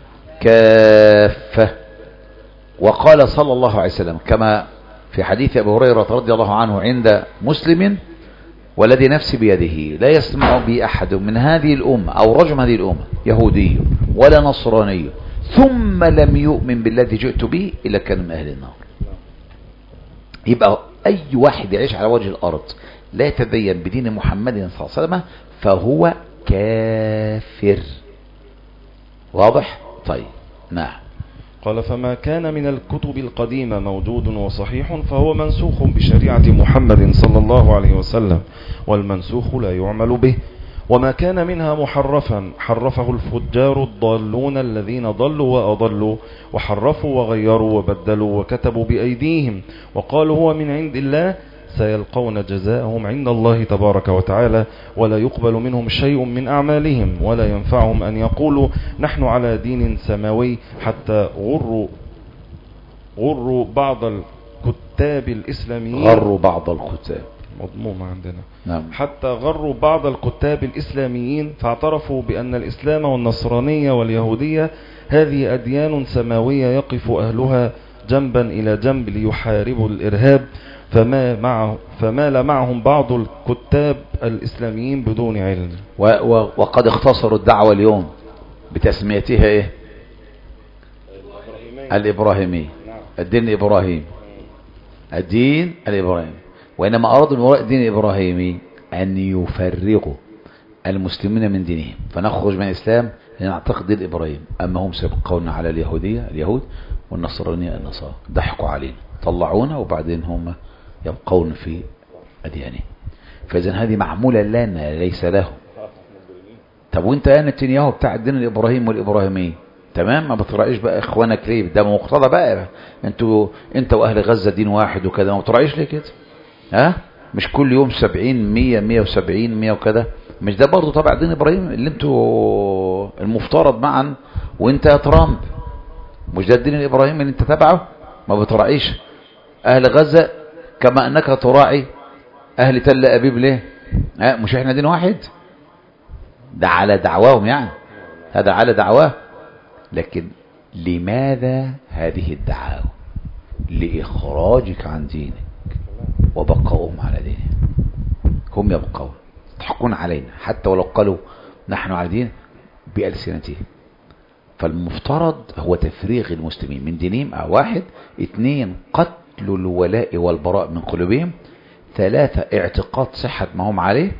كافة. وقال صلى الله عليه وسلم كما في حديث أبي هريرة رضي الله عنه عند مسلم: والذي نفسي بيده لا يسمع بي أحد من هذه الأمة أو رجل هذه الأمة يهودي ولا نصراني ثم لم يؤمن بالذي جئت به إلا كان من أهل النار. يبقى أي واحد يعيش على وجه الأرض لا يتدين بدين محمد صلى الله عليه وسلم فهو كافر. واضح؟ طيب نعم. قال: فما كان من الكتب القديمة موجود وصحيح فهو منسوخ بشريعة محمد صلى الله عليه وسلم، والمنسوخ لا يعمل به. وما كان منها محرفا حرفه الفجار الضالون الذين ضلوا وأضلوا وحرفوا وغيروا وبدلوا وكتبوا بأيديهم وقالوا هو من عند الله، سيلقون جزاءهم عند الله تبارك وتعالى ولا يقبل منهم شيء من أعمالهم ولا ينفعهم أن يقولوا نحن على دين سماوي حتى غروا غروا بعض الكتاب الإسلاميين غروا بعض الكتاب مضمومة عندنا نعم. حتى غروا بعض الكتاب الإسلاميين فاعترفوا بأن الإسلام والنصرانية واليهودية هذه أديان سماوية يقف أهلها جنبا إلى جنب ليحاربوا الإرهاب، فما معه فمال معهم بعض الكتاب الإسلاميين بدون علم. و و وقد اختصروا الدعوة اليوم بتسميتها ايه؟ الإبراهيمي، الدين الإبراهيمي، الدين الإبراهيمي. وإنما أرادوا من وراء الدين الإبراهيمي أن يفرقوا المسلمين من دينهم، فنخرج من الإسلام لنعتقد دين إبراهيم، أما هم سيبقون على اليهودية اليهود والنصرانية النصارى، ضحكوا علينا طلعونا وبعدين هم يبقون في أديانهم. فإذن هذه معمولة لنا ليس له. طب وانت يا نتنياهو بتاع الدين الإبراهيم والإبراهيمي تمام، ما بتراعيش بقى إخوانك ليه؟ ده مقتضى بقى انتوا انت وأهل غزة دين واحد وكذا، ما بتراعيش ليه كده؟ ها مش كل يوم سبعين مية مية وسبعين مية وكذا؟ مش ده برضو تبع دين إبراهيم اللي انتوا المفترض معا وانت يا ترامب؟ مش ده الدين الإبراهيم اللي انت تبعه؟ ما بتراعيش أهل غزة كما أنك تراعي أهل تل أبيب ليه؟ ها مش احنا دين واحد؟ ده على دعواهم يعني، هذا على دعواه. لكن لماذا هذه الدعاوى؟ لإخراجك عن دينك وبقاؤهم على دينهم. هم يبقون يضحكون علينا حتى ولو قالوا نحن على دين بألسنتهم. فالمفترض هو تفريغ المسلمين من دينهم. واحد اثنين قتل الولاء والبراء من قلوبهم. ثلاثة اعتقاد صحة ما هم عليه.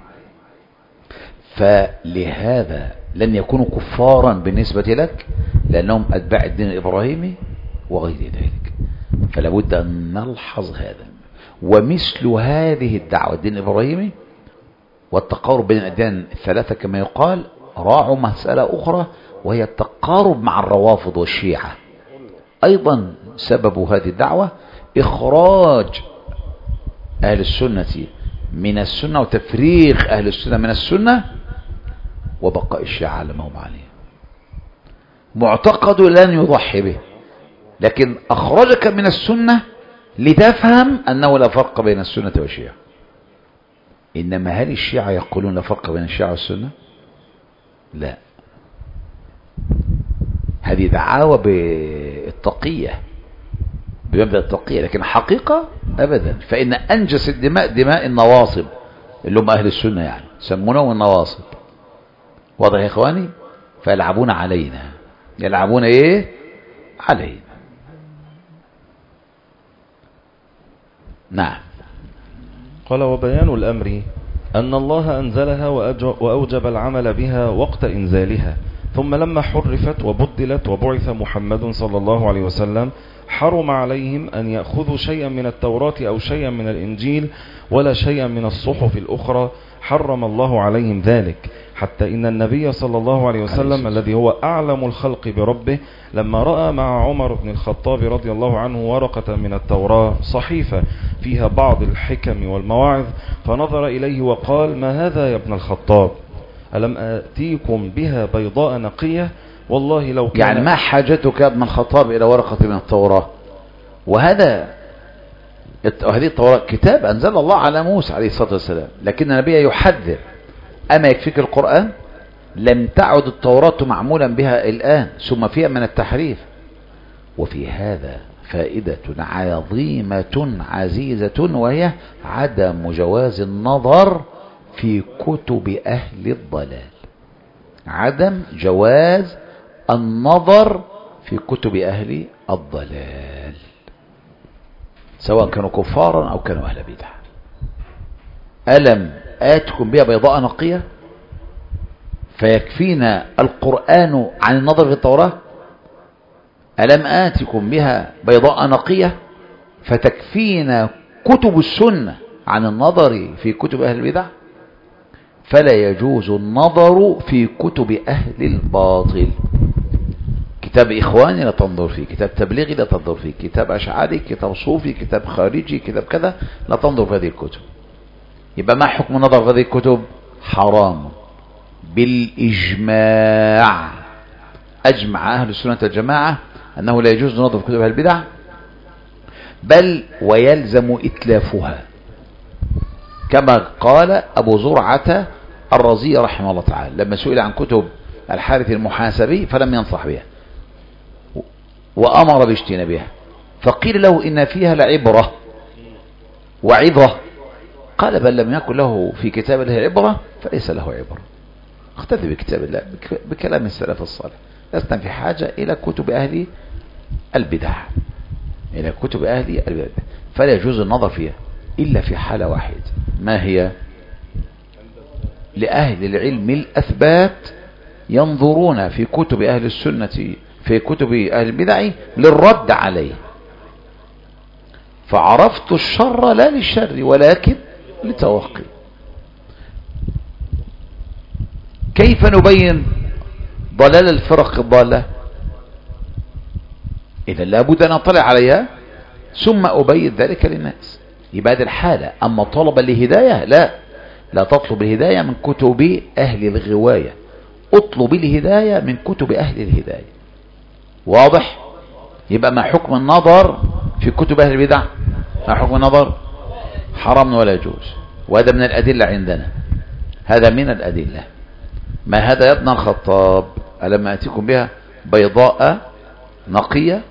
فلهذا لن يكونوا كفارا بالنسبة لك لأنهم أتباع الدين الإبراهيمي وغير ذلك. فلا بد أن نلحظ هذا. ومثل هذه الدعوة الدين الإبراهيمي والتقارب بين الأديان الثلاثة كما يقال، راعوا مسألة أخرى وهي التقارب مع الروافض والشيعة. أيضا سبب هذه الدعوة إخراج أهل السنة من السنة وتفريغ أهل السنة من السنة وبقاء الشيعة على ما هم عليه. معتقد لن يضحي به، لكن أخرجك من السنة لتفهم أنه لا فرق بين السنة والشيعة. إنما هل الشيعة يقولون لا فرق بين الشيعة والسنة؟ لا، هذه دعاوى بالتقية، بمبدأ التقية، لكن حقيقة أبدا. فإن أنجس الدماء دماء النواصب اللي هم أهل السنة، يعني سمونهم النواصب. واضح يا إخواني؟ فيلعبون علينا، يلعبون إيه؟ علينا. نعم. قال: وبيان الأمر أن الله أنزلها وأوجب العمل بها وقت إنزالها، ثم لما حرفت وبدلت وبعث محمد صلى الله عليه وسلم حرم عليهم أن يأخذوا شيئا من التوراة أو شيئا من الإنجيل ولا شيئا من الصحف الأخرى، حرم الله عليهم ذلك، حتى إن النبي صلى الله عليه وسلم الذي هو أعلم الخلق بربه لما رأى مع عمر بن الخطاب رضي الله عنه ورقة من التوراة صحيفة فيها بعض الحكم والمواعظ، فنظر إليه وقال: ما هذا يا ابن الخطاب؟ ألم آتيكم بها بيضاء نقية؟ والله لو كان يعني ما حاجتك يا ابن الخطاب إلى ورقة من التوراة؟ وهذا هذه التوراة كتاب أنزل الله على موسى عليه الصلاة والسلام، لكن النبي يحذر: أما يكفيك القرآن؟ لم تعد التوراة معمولا بها الآن، ثم فيها من التحريف. وفي هذا فائدة عظيمة عزيزة، وهي عدم جواز النظر في كتب أهل الضلال. عدم جواز النظر في كتب أهل الضلال، سواء كانوا كفارا أو كانوا أهل بدع. ألم آتكم بها بيضاء نقية؟ فيكفينا القرآن عن النظر في التوراة؟ ألم آتكم بها بيضاء نقية؟ فتكفينا كتب السنة عن النظر في كتب أهل البدع؟ فلا يجوز النظر في كتب أهل الباطل. كتاب إخواني لا تنظر فيه، كتاب تبليغي لا تنظر فيه، كتاب أشعري، كتاب صوفي، كتاب خارجي، كتاب كذا، لا تنظر في هذه الكتب. يبقى ما حكم النظر في هذه الكتب؟ حرام بالإجماع. أجمع أهل السنة الجماعة أنه لا يجوز النظر في كتب أهل البدع، بل ويلزم إتلافها، كما قال أبو زرعة الرزي رحمه الله تعالى لما سئل عن كتب الحارث المحاسبي فلم ينصح بها وأمر باجتنابها، فقيل له إن فيها لعبرة وعظة، قال: بل لم يكن له في كتاب الله عبرة فليس له عبرة. اختفي بكتاب الله، بكلام السلف الصالح. لسنا في حاجة إلى كتب أهل البدع، إلى كتب أهل البدع، فلا يجوز النظر فيها إلا في حالة واحدة. ما هي؟ لأهل العلم الأثبات ينظرون في كتب أهل السنة في كتب أهل البدع للرد عليه. فعرفت الشر لا للشر ولكن لتوقي. كيف نبين ضلال الفرق الضالة؟ إذا لابد أن نطلع عليها ثم أبين ذلك للناس. يبقى هذه الحالة. أما طلب الهداية لا لا تطلب الهداية من كتب أهل الغواية، اطلب الهداية من كتب أهل الهداية. واضح؟ يبقى ما حكم النظر في كتب أهل البدع؟ ما حكم النظر؟ حرام ولا يجوز، وهذا من الأدلة عندنا، هذا من الأدلة. ما هذا يا ابن الخطاب؟ ألم أتيكم بها بيضاء نقية؟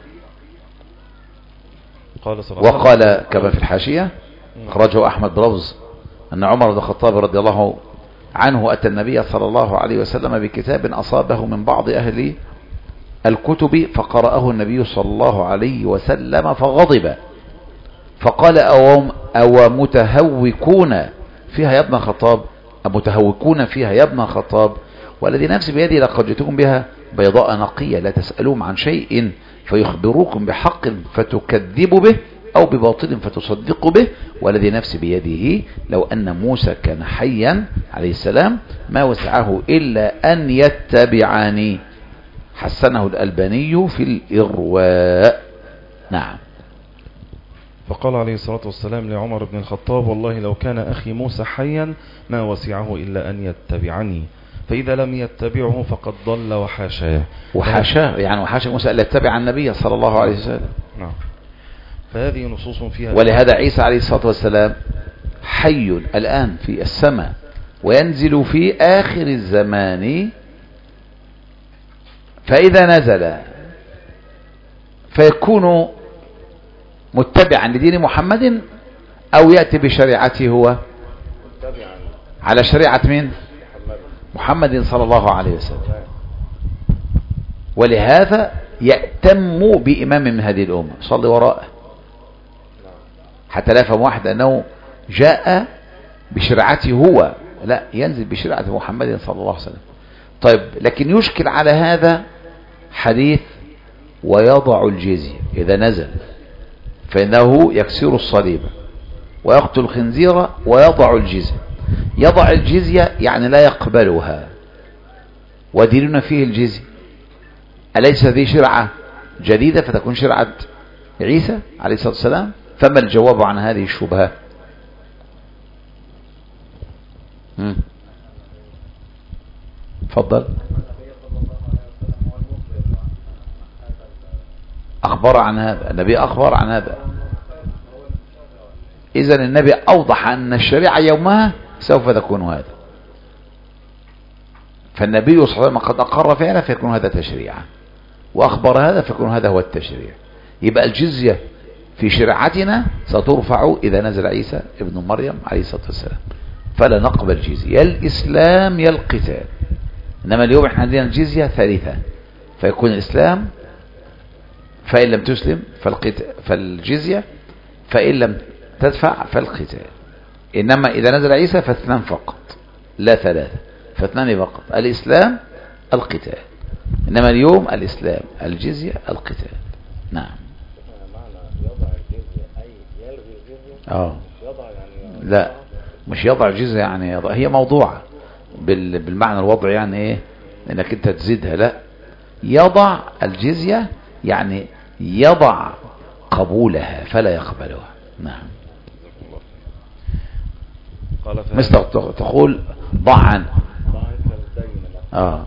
وقال كما في الحاشية أخرجه أحمد بلفظ أن عمر بن الخطاب رضي الله عنه أتى النبي صلى الله عليه وسلم بكتاب أصابه من بعض أهل الكتب فقرأه النبي صلى الله عليه وسلم فغضب فقال: أو, أو متهوكون فيها يا ابن الخطاب؟ متهوكون فيها يا ابن الخطاب؟ والذي نفسي بيدي لقد جئتكم بها بيضاء نقية لا تسألون عن شيء فيخبروكم بحق فتكذبوا به أو بباطل فتصدقوا به، والذي نفسي بيده لو أن موسى كان حيا عليه السلام ما وسعه إلا أن يتبعني. حسنه الألباني في الإرواء. نعم. فقال عليه الصلاة والسلام لعمر بن الخطاب: والله لو كان أخي موسى حيا ما وسعه إلا أن يتبعني، فإذا لم يتبعه فقد ضل وحاشاه. وحاشاه يعني وحاشا موسى ألا يتبع النبي صلى الله عليه وسلم. نعم. فهذه نصوص فيها. ولهذا عيسى عليه الصلاة والسلام حي الآن في السماء، وينزل في آخر الزمان، فإذا نزل فيكون متبعا لدين محمد أو يأتي بشريعته هو على شريعة من محمد صلى الله عليه وسلم. ولهذا يأتم بإمام من هذه الأمة صلي وراءه، حتى لا يفهم واحد أنه جاء بشريعته هو، لا، ينزل بشريعة محمد صلى الله عليه وسلم. طيب، لكن يشكل على هذا حديث ويضع الجزية إذا نزل، فإنه يكسر الصليب ويقتل الخنزير ويضع الجزية. يضع الجزية يعني لا يقبلها، وديننا فيه الجزية. أليس ذي شرعة جديدة فتكون شرعة عيسى عليه الصلاة والسلام؟ فما الجواب عن هذه الشبهة؟ تفضل. أخبر عن هذا النبي، أخبر عن هذا. إذن النبي أوضح أن الشريعة يومها سوف تكون هذا، فالنبي صلى الله عليه وسلم قد أقر فعلا فيكون هذا تشريعا، وأخبر هذا فيكون هذا هو التشريع. يبقى الجزية في شريعتنا سترفع إذا نزل عيسى ابن مريم عليه الصلاة والسلام، فلا نقبل الجزية، يا الإسلام يا القتال. إنما اليوم احنا عندنا الجزية ثالثة، فيكون الإسلام، فإن لم تسلم فالجزية، فإن لم تدفع فالقتال. إنما إذا نزل عيسى فاثنان فقط لا ثلاثة، فاثنان فقط، الإسلام القتال. إنما اليوم الإسلام الجزية القتال. نعم. اه لا، مش يضع الجزية يعني يضع، هي موضوعة بالمعنى الوضع، يعني ايه انك انت تزيدها، لا، يضع الجزية يعني يضع قبولها فلا يقبلها. نعم. مثل تقول ضع عنه. اه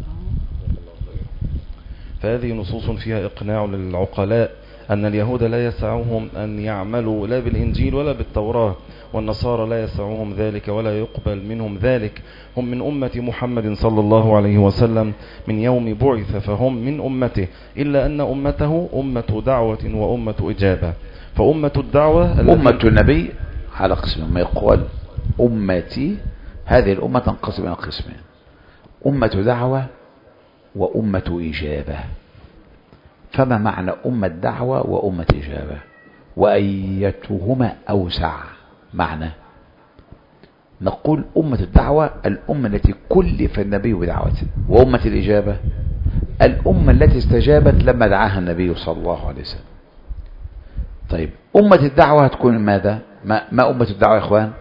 فهذه نصوص فيها إقناع للعقلاء أن اليهود لا يسعهم أن يعملوا لا بالإنجيل ولا بالتوراة، والنصارى لا يسعهم ذلك ولا يقبل منهم ذلك. هم من أمة محمد صلى الله عليه وسلم من يوم بعث، فهم من أمته، إلا أن أمته أمة دعوة وأمة إجابة. فأمة الدعوة أمة النبي على قسم، ما يقول أمتي، هذه الأمة تنقسم إلى قسمين: أمة دعوة وأمة إجابة. فما معنى أمة دعوة وأمة إجابة؟ وأيتهما أوسع معنى؟ نقول أمة الدعوة الأمة التي كلف النبي بدعوته، وأمة الإجابة الأمة التي استجابت لما دعاها النبي صلى الله عليه وسلم. طيب، أمة الدعوة هتكون ماذا؟ ما, ما أمة الدعوة يا إخوان؟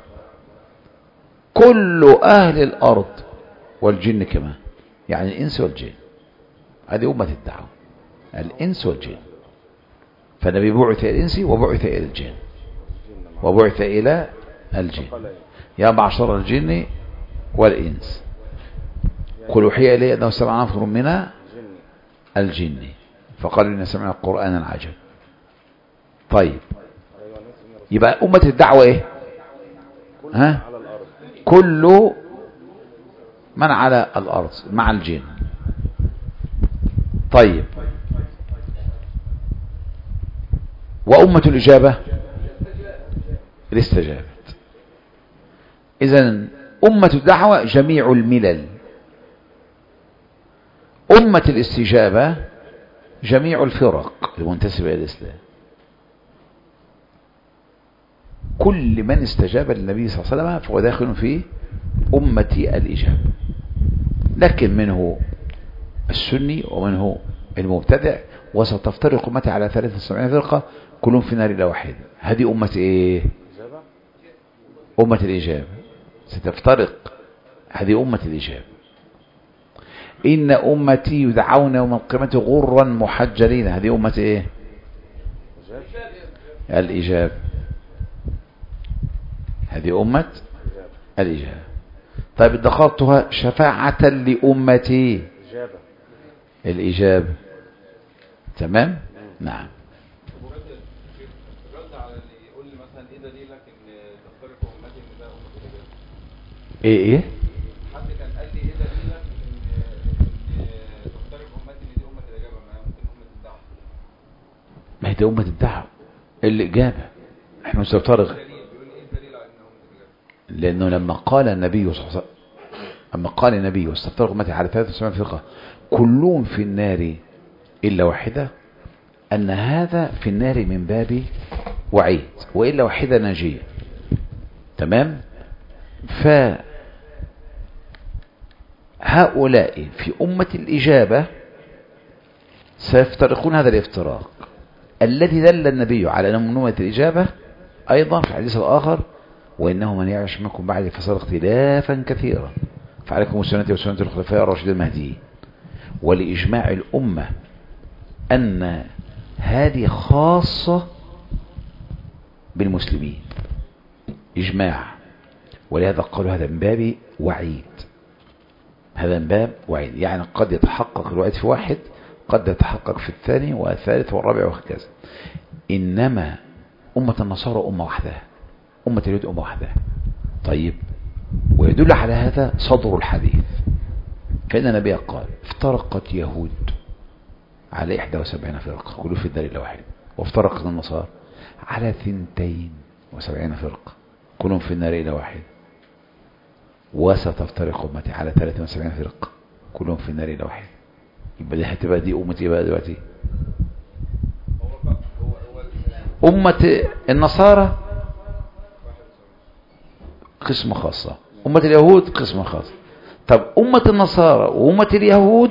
كل أهل الأرض والجن كمان، يعني الإنس والجن، هذه أمة الدعوة، الإنس والجن. فالنبي بعث إلى الإنس وبعث إلى الجن وبعث إلى الجن. يا معشر الجن والإنس قل أوحي إلي أنه سمع نفر من الجن فقالوا إن سمعنا قرآنا عجب. طيب، يبقى أمة الدعوة إيه؟ ها؟ كل من على الأرض مع الجن. طيب، وأمة الإجابة اللي استجابت. إذن أمة الدعوة جميع الملل، أمة الاستجابة جميع الفرق المنتسبة إلى الإسلام. كل من استجاب للنبي صلى الله عليه وسلم فهو داخل في أمة الإجابة، لكن منه السني ومنه المبتدع وستفترق أمتي على ثلاثة وسبعين فرقة كلهم في نار إلا واحدة. هذه أمة إيه؟ أمة الإجابة. ستفترق، هذه أمة الإجابة. إن أمتي يدعون يوم القيامة غرا محجلين، هذه أمة إيه؟ الإجابة. هذه أمة الإجابة. طيب ادخرتها شفاعة لأمتي الإجابة. تمام؟ نعم. الرد على اللي يقول لي مثلا ايه دليلك ان تفترق امتي ان ده امه الاجابه؟ ايه ايه؟ حد كان قال لي ايه دليلك ان ان تفترق امتي ان دي امه الاجابه؟ ما ممكن امه الدعوه. ما هي دي امه الدعوه الاجابه. احنا سنفترق لانه لما قال النبي صلى الله عليه وسلم، اما قال النبي واستفترق امتي على ثلاثة وسبعين فرقه كلهم في النار الا واحده، أن هذا في النار من باب وعيد، وإلا واحدة ناجية. تمام؟ فهؤلاء في أمة الإجابة سيفترقون هذا الافتراق الذي دل النبي على أنهم من أمة الإجابة أيضا في الحديث الآخر: وإنه من يعش منكم بعد فسيرى اختلافا كثيرا فعليكم بسنتي وسنة الخلفاء الراشدين المهديين. ولإجماع الأمة أن هذه خاصة بالمسلمين إجماع، ولهذا قالوا هذا من باب وعيد، هذا من باب وعيد، يعني قد يتحقق الوعيد في واحد، قد يتحقق في الثاني والثالث والرابع وهكذا. إنما أمة النصارى أمة واحدة، أمة اليهود أمة واحدة. طيب، ويدل على هذا صدر الحديث، فإن النبي قال: افترقت يهود على إحدى وسبعين فرقة كلهم في الدار إلا واحد، وافترقت النصارى على ثنتين وسبعين فرقة كلهم في النار إلا واحد، وستفترق أمتي على ثلاثة وسبعين فرقة كلهم في النار إلا واحد. يبقى دي هتبقى دي أمتي بقى دلوقتي أمة النصارى قسم خاصة، أمة اليهود قسم خاص. طب أمة النصارى وأمة اليهود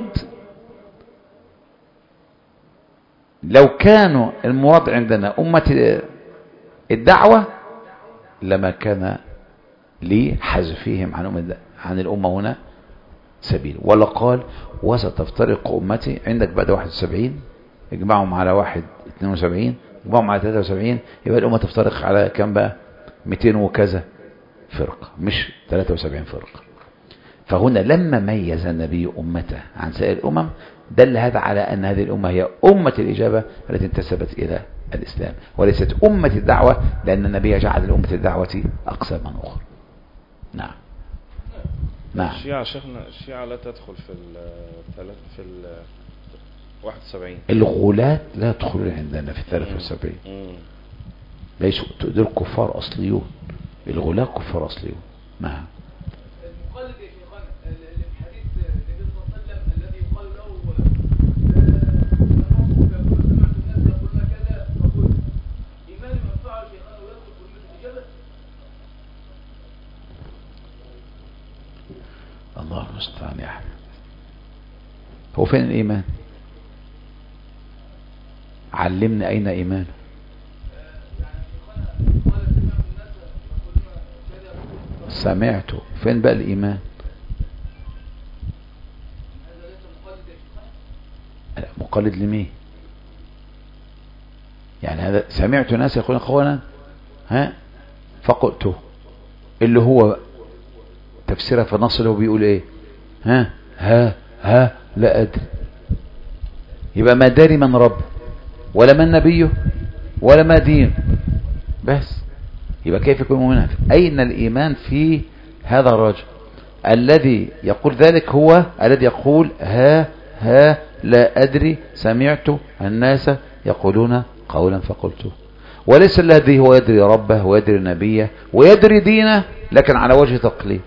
لو كانوا المراد عندنا أمة الدعوة لما كان لحذفهم عن عن الأمة هنا سبيل، ولا قال: وستفترق أمتي عندك بعد واحد وسبعين، اجمعهم على واحد اثنين وسبعين، اجمعهم على ثلاثة وسبعين، يبقى الأمة تفترق على كم بقى؟ مئتين وكذا فرقة، مش ثلاثة وسبعين فرقة. فهنا لما ميز النبي أمته عن سائر الأمم دل هذا على أن هذه الأمة هي أمة الإجابة التي انتسبت إلى الإسلام، وليست أمة الدعوة، لأن النبي جعل الأمة الدعوة أقساما أخرى. نعم نعم. الشيعة شيخنا، الشيعة لا تدخل في ال في ال واحد وسبعين. الغلاة لا يدخلون عندنا في الثلاثة وسبعين، ليسوا دول كفار أصليون، الغلاة كفار أصليون. نعم. الله المستعان يا أحمد. هو فين الإيمان؟ علمنا أين إيمان. سمعته، فين بقى الإيمان؟ مقلد لمين؟ يعني هذا سمعت ناس يقولون أخوانا ها فقلته، اللي هو تفسيرها في النص اللي هو بيقول ايه؟ ها ها ها لا أدري. يبقى ما داري من رب ولا من نبيه ولا ما دين، بس يبقى كيف يكون مؤمنا؟ أين الإيمان في هذا الرجل الذي يقول ذلك؟ هو الذي يقول ها ها لا أدري، سمعت الناس يقولون قولا فقلته، وليس الذي هو يدري ربه ويدري نبيه ويدري دينه لكن على وجه تقليد.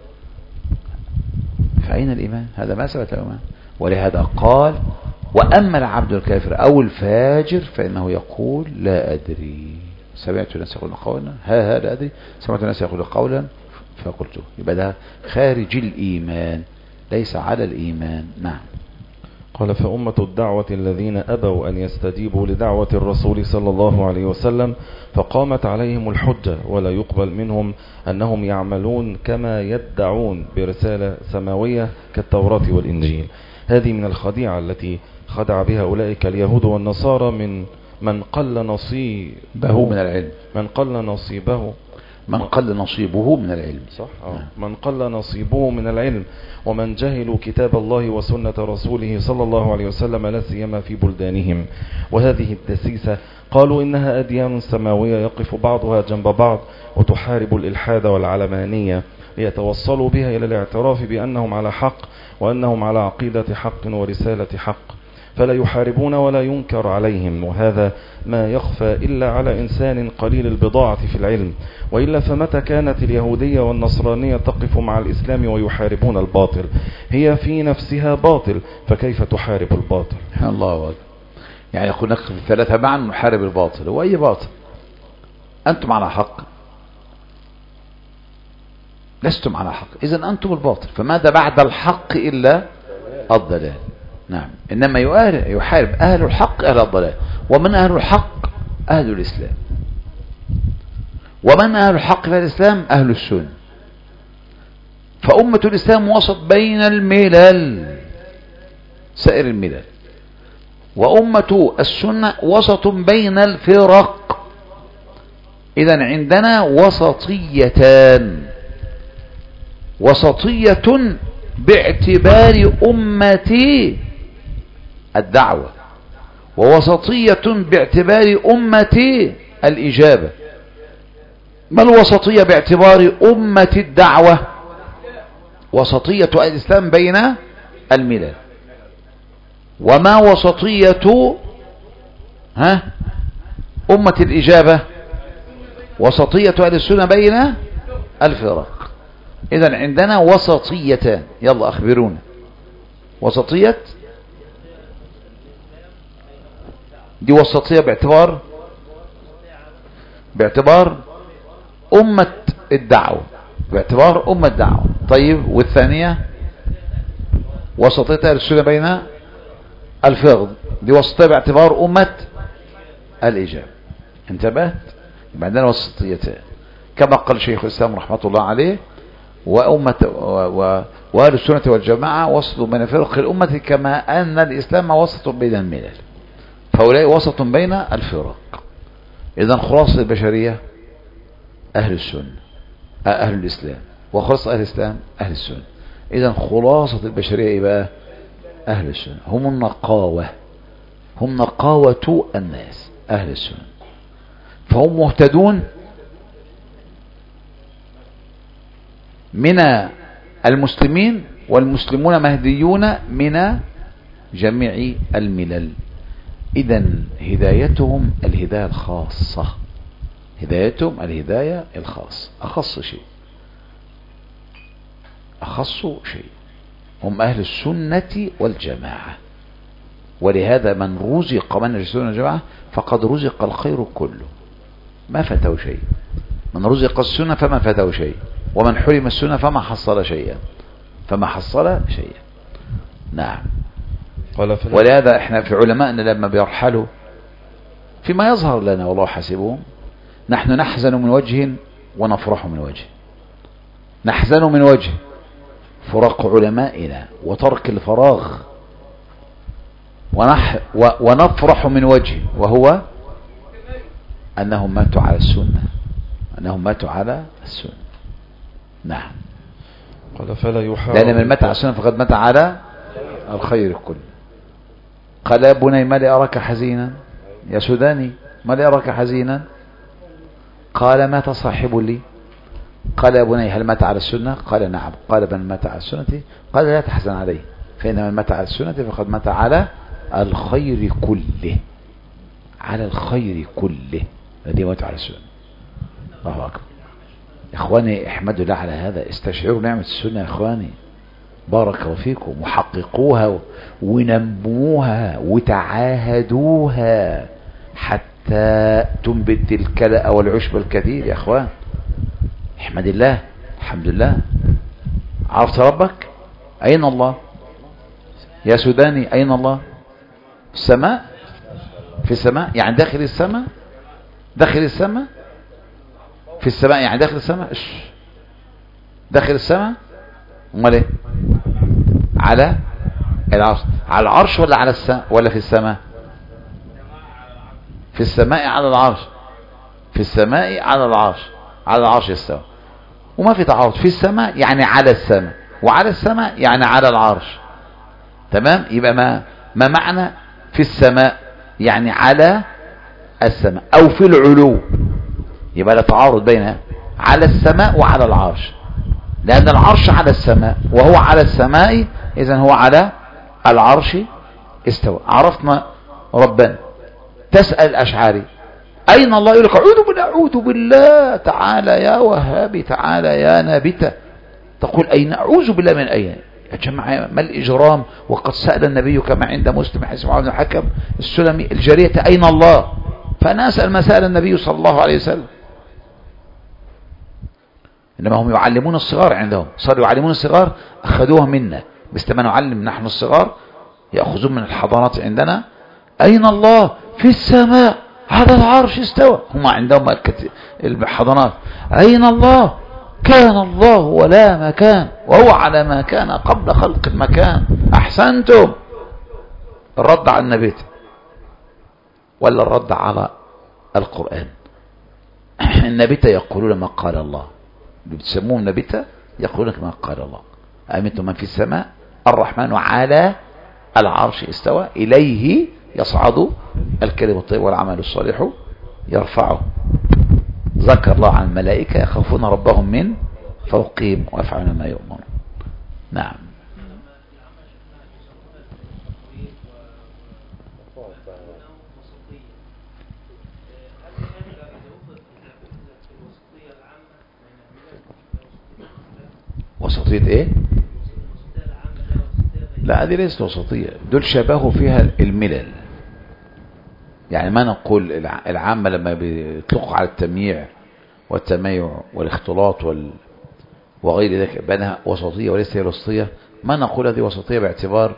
فأين الإيمان؟ هذا ما ثبت الإيمان. ولهذا قال: وأما العبد الكافر أو الفاجر فإنه يقول لا أدري، سمعت الناس يقولون قولا ها ها لا أدري، سمعت الناس يقولون قولا فقلته. يبقى ده خارج الإيمان ليس على الإيمان. نعم. قال فأمة الدعوة الذين أبوا أن يستجيبوا لدعوة الرسول صلى الله عليه وسلم فقامت عليهم الحجة ولا يقبل منهم أنهم يعملون كما يدعون برسالة سماوية كالتوراة والإنجيل. هذه من الخديعة التي خدع بها أولئك اليهود والنصارى من من قل نصيبه من العلم من قل نصيبه من قل نصيبه من العلم صح آه. من قل نصيبه من العلم ومن جهلوا كتاب الله وسنة رسوله صلى الله عليه وسلم لا سيما في بلدانهم. وهذه الدسيسة قالوا إنها أديان سماوية يقف بعضها جنب بعض وتحارب الإلحاد والعلمانية ليتوصلوا بها إلى الاعتراف بأنهم على حق وأنهم على عقيدة حق ورسالة حق، فلا يحاربون ولا ينكر عليهم، وهذا ما يخفى إلا على إنسان قليل البضاعة في العلم. وإلا فمتى كانت اليهودية والنصرانية تقف مع الإسلام ويحاربون الباطل؟ هي في نفسها باطل، فكيف تحارب الباطل؟ الله أكبر. يعني يقول نقف الثلاثة معا نحارب الباطل. وأي باطل؟ أنتم على حق، لستم على حق، إذن أنتم الباطل، فماذا بعد الحق إلا الضلال؟ نعم. إنما يحارب أهل الحق أهل الضلال. ومن أهل الحق أهل الإسلام، ومن أهل الحق في الإسلام أهل السنة. فأمة الإسلام وسط بين الملل، سائر الملل، وأمة السنة وسط بين الفرق. إذن عندنا وسطيتان، وسطية باعتبار أمة الدعوة، ووسطية باعتبار أمة الإجابة. ما الوسطية باعتبار أمة الدعوة؟ وسطية الإسلام بين الملل. وما وسطية ها أمة الإجابة؟ وسطية أهل السنة بين الفرق. إذن عندنا وسطيتان. يلا أخبرونا وسطية دي وسطية باعتبار باعتبار أمة الدعوة، باعتبار أمة الدعوة. طيب والثانية وسطية أهل السنة بين الفرق، دي وسطية باعتبار أمة الإجابة. انتبهت؟ يبقى عندنا وسطيتان كما قال شيخ الإسلام رحمة الله عليه، وأمة وأهل السنة والجماعة وسط بين فرق الأمة كما أن الإسلام وسط بين الملل، فهؤلاء وسط بين الفرق. إذن خلاصة البشرية أهل السنة أهل الإسلام، وخلاصة أهل الإسلام أهل السنة. إذن خلاصة البشرية يبقى أهل السنة، هم النقاوة، هم نقاوة الناس أهل السنة، فهم مهتدون من المسلمين، والمسلمون مهديون من جميع الملل. إذن هدايتهم الهداية الخاصة، هدايتهم الهداية الخاصة، أخص شيء أخص شيء هم أهل السنة والجماعة. ولهذا من رزق من السنة والجماعة فقد رزق الخير كله، ما فته شيء. من رزق السنة فما فته شيء، ومن حرم السنة فما حصل شيئا فما حصل شيئا. نعم. ولهذا احنا في علماءنا لما بيرحلوا فيما يظهر لنا والله حسبهم، نحن نحزن من وجه ونفرح من وجه. نحزن من وجه فراق علمائنا وترك الفراغ، ونح ونفرح من وجه وهو أنهم ماتوا على السنة، أنهم ماتوا على السنة. نعم. قال فلا يحاول، لأن من مات على السنة فقد مات على الخير كله. قال يا بني ما لي أراك حزينا، يا سوداني ما لي أراك حزينا؟ قال مات صاحب لي. قال يا بني هل مات على السنة؟ قال نعم. قال من مات على السنة؟ قال لا تحزن عليه، فإن من مات على السنة فقد مات على الخير كله، على الخير كله الذي مات على السنة. الله أكبر. إخواني احمدوا الله على هذا، استشعروا نعمة السنة يا إخواني، بارك الله فيكم، وحققوها ونموها وتعاهدوها حتى تنبت الكلأ والعشب الكثير يا إخوان. احمد الله. الحمد لله. عرفت ربك؟ أين الله؟ يا سوداني أين الله؟ في السماء. في السماء يعني داخل السماء، داخل السماء، في السماء يعني داخل السماء، داخل السماء. امال ايه؟ على العرش. على العرش ولا على السماء ولا في السماء؟ في السماء على العرش، في السماء على العرش، على العرش يستوى، وما في تعارض. في السماء يعني على السماء، وعلى السماء يعني على العرش. تمام. يبقى ما ما معنى في السماء؟ يعني على السماء او في العلو. يبقى لا تعارض بين على السماء وعلى العرش، لأن العرش على السماء وهو على السماء، إذن هو على العرش استوى. عرفنا ربنا. تسأل الأشعري أين الله؟ يقول لك أعوذ بالله، أعوذ بالله، تعالى يا وهابي، تعالى يا نابتة. تقول أين؟ أعوذ بالله من أين؟ يا جماعة ما الإجرام؟ وقد سأل النبي كما عند مسلم حديث معاذ بن الحكم السلمي الجارية أين الله؟ فأنا أسأل ما سأل النبي صلى الله عليه وسلم. إنما هم يعلمون الصغار عندهم، صاروا يعلمون الصغار، أخذوها منا مثل ما نعلم نحن الصغار، يأخذون من الحضارات عندنا. أين الله؟ في السماء على العرش استوى. هم عندهم الحضارات أين الله؟ كان الله ولا مكان، وهو على ما كان قبل خلق المكان. أحسنتم. الرد على النبي ولا الرد على القرآن؟ النبتة يقولون ما قال الله، بتسموهم نبتة، يقولون ما قال الله. أمنتم من في السماء الرحمن على العرش استوى، إليه يصعد الكلم الطيب والعمل الصالح يرفعه. ذكر الله عن الملائكة يخافون ربهم من فوقهم ويفعلون ما يؤمرون. نعم. وسطية ايه؟ لا هذه ليست وسطية، دول شبهوا فيها الملل. يعني ما نقول العامة لما بيطلقوا على التمييع والتميع والاختلاط وال... وغير ذلك بأنها وسطية وليس هي وسطية، ما نقول هذه وسطية باعتبار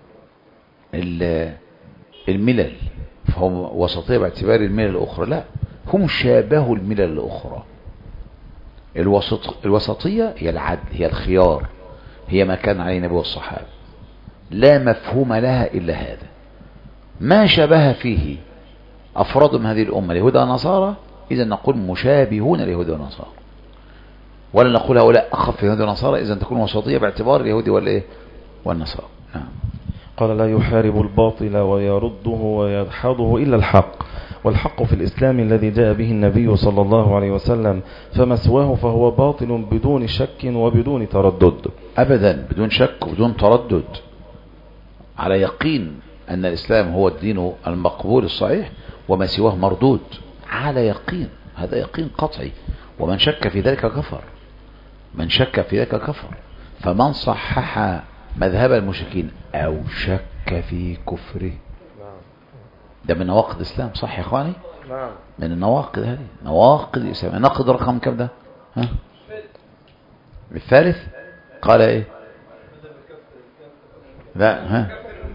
الملل، فهم وسطية باعتبار الملل الأخرى. لا، هم شابهوا الملل الأخرى. الوسط الوسطية هي العدل، هي الخيار، هي ما كان عليه النبي والصحابة، لا مفهوم لها إلا هذا. ما شبه فيه أفراد من هذه الأمة اليهود والنصارى، إذا نقول مشابهون اليهود والنصارى، ولا نقول هؤلاء أخف اليهود والنصارى، إذا تكون وسطية باعتبار اليهود والإيه والنصارى. نعم. قال لا يحارب الباطل ويرده ويدحضه إلا الحق، والحق في الإسلام الذي جاء به النبي صلى الله عليه وسلم، فما سواه فهو باطل بدون شك وبدون تردد. أبدا، بدون شك وبدون تردد، على يقين أن الإسلام هو الدين المقبول الصحيح، وما سواه مردود، على يقين، هذا يقين قطعي. ومن شك في ذلك كفر، من شك في ذلك كفر. فمن صحح مذهب المشركين أو شك في كفره، ده من نواقض الإسلام. صح يا إخواني؟ نعم. من النواقض هذه، نواقض الإسلام. نقض رقم كم ده؟ ها؟ الثالث قال إيه؟ لا، ها؟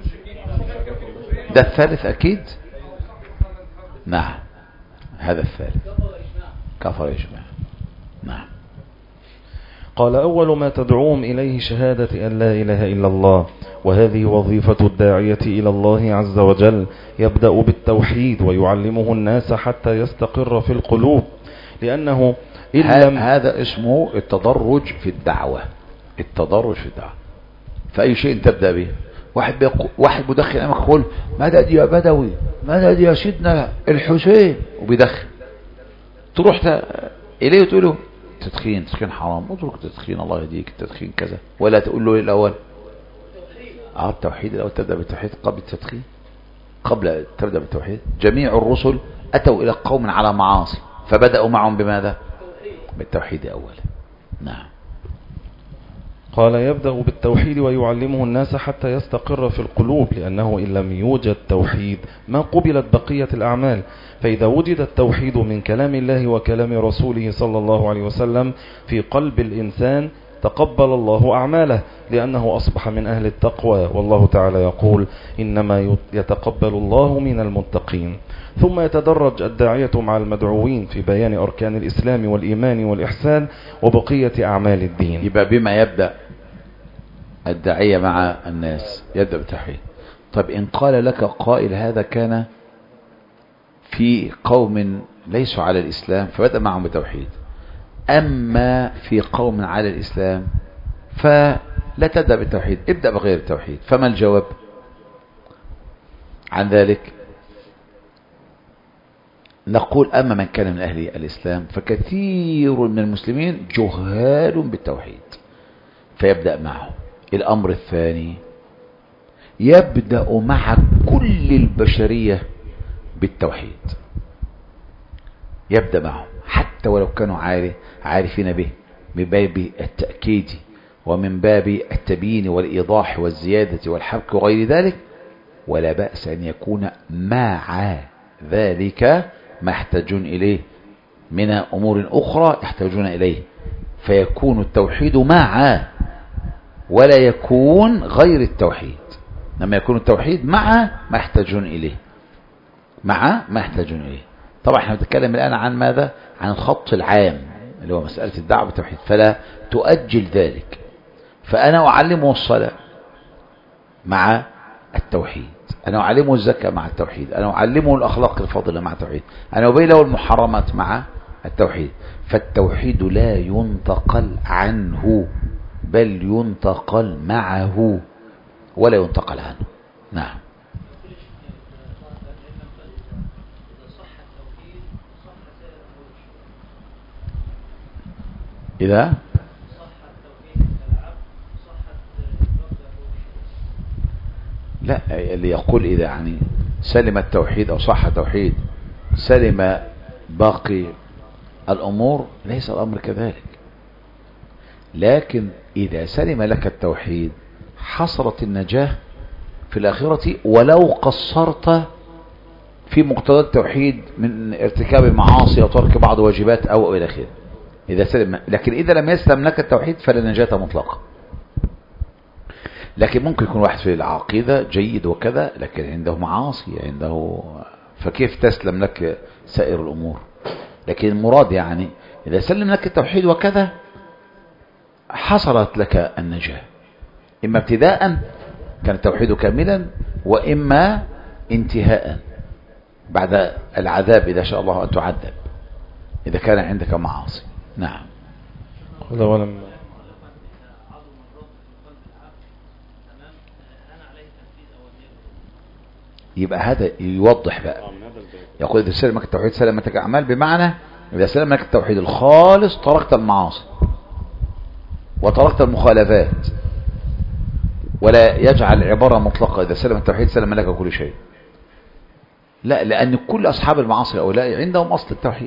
ده الثالث أكيد. نعم، هذا الثالث كفر إجماع. نعم. قال أول ما تدعوهم إليه شهادة أن لا إله إلا الله، وهذه وظيفة الداعية إلى الله عز وجل. يبدأ بالتوحيد ويعلمه الناس حتى يستقر في القلوب، لأنه إن لم هذا اسمه التدرج في الدعوة. التدرج في الدعوة فأي شيء تبدأ به. واحد بيقول، واحد مدخن أمامك يقول مدد يا بدوي، مدد يا سيدنا الحسين، وبيدخن. تروح إليه وتقول له تدخين تدخين حرام، اترك تدخين الله يهديك، التدخين كذا، ولا تقول له الأول اه التوحيد الأول، تبدأ بالتوحيد قبل التدخين، قبل تبدأ بالتوحيد. جميع الرسل أتوا إلى قوم على معاصي فبدأوا معهم بماذا؟ بالتوحيد أولا. نعم. قال يبدأ بالتوحيد ويعلمه الناس حتى يستقر في القلوب، لأنه إن لم يوجد توحيد ما قبلت بقية الأعمال. فإذا وجد التوحيد من كلام الله وكلام رسوله صلى الله عليه وسلم في قلب الإنسان تقبل الله أعماله لأنه أصبح من أهل التقوى، والله تعالى يقول إنما يتقبل الله من المتقين. ثم يتدرج الداعية مع المدعوين في بيان أركان الإسلام والإيمان والإحسان وبقية أعمال الدين. يبقى بما يبدأ الداعية مع الناس يبدأ بالتوحيد. طب إن قال لك قائل هذا كان في قوم ليسوا على الإسلام فبدأ معهم بالتوحيد، أما في قوم على الإسلام فلا تبدأ بالتوحيد، ابدأ بغير التوحيد. فما الجواب عن ذلك؟ نقول أما من كان من أهل الإسلام فكثير من المسلمين جهال بالتوحيد فيبدأ معهم. الأمر الثاني يبدأ مع كل البشرية بالتوحيد، يبدأ معهم حتى ولو كانوا عارفين به من باب التأكيد ومن باب التبيين والإيضاح والزيادة والحبك وغير ذلك، ولا بأس أن يكون مع ذلك ما يحتاجون إليه من أمور أخرى يحتاجون إليه، فيكون التوحيد مع ولا يكون غير التوحيد، لما يكون التوحيد مع ما يحتاجون إليه، مع ما يحتاجون إليه. طبعا احنا بنتكلم الآن عن ماذا؟ عن الخط العام اللي هو مسألة الدعوة بالتوحيد، فلا تؤجل ذلك. فأنا أعلمه الصلاة مع التوحيد، أنا أعلمه الزكاة مع التوحيد، أنا أعلمه الأخلاق الفاضلة مع التوحيد، أنا أبين له المحرمات مع التوحيد. فالتوحيد لا ينتقل عنه بل ينتقل معه ولا ينتقل عنه. نعم. إذا لا، اللي يقول إذا يعني سلم التوحيد أو صح التوحيد سلم باقي الأمور، ليس الأمر كذلك. لكن إذا سلم لك التوحيد حصلت النجاة في الآخرة ولو قصرت في مقتضى التوحيد من ارتكاب معاصي وترك بعض واجبات أو إلى آخره. إذا سلم، لكن إذا لم يسلم لك التوحيد فلا نجاة مطلقة. لكن ممكن يكون واحد في العقيدة جيد وكذا لكن عنده معاصي عنده، فكيف تسلم لك سائر الأمور؟ لكن المراد يعني إذا سلم لك التوحيد وكذا حصلت لك النجاة، إما ابتداء كان التوحيد كاملا وإما انتهاء بعد العذاب إذا شاء الله أن تعذب إذا كان عندك معاصي. نعم. ولم يبقى هذا يوضح بقى، يقول إذا سلمك التوحيد سلمتك أعمال، بمعنى إذا سلمك التوحيد الخالص تركت المعاصي وتركت المخالفات، ولا يجعل عبارة مطلقة إذا سلم التوحيد سلم لك كل شيء. لا، لأن كل أصحاب المعاصي هؤلاء عندهم أصل التوحيد،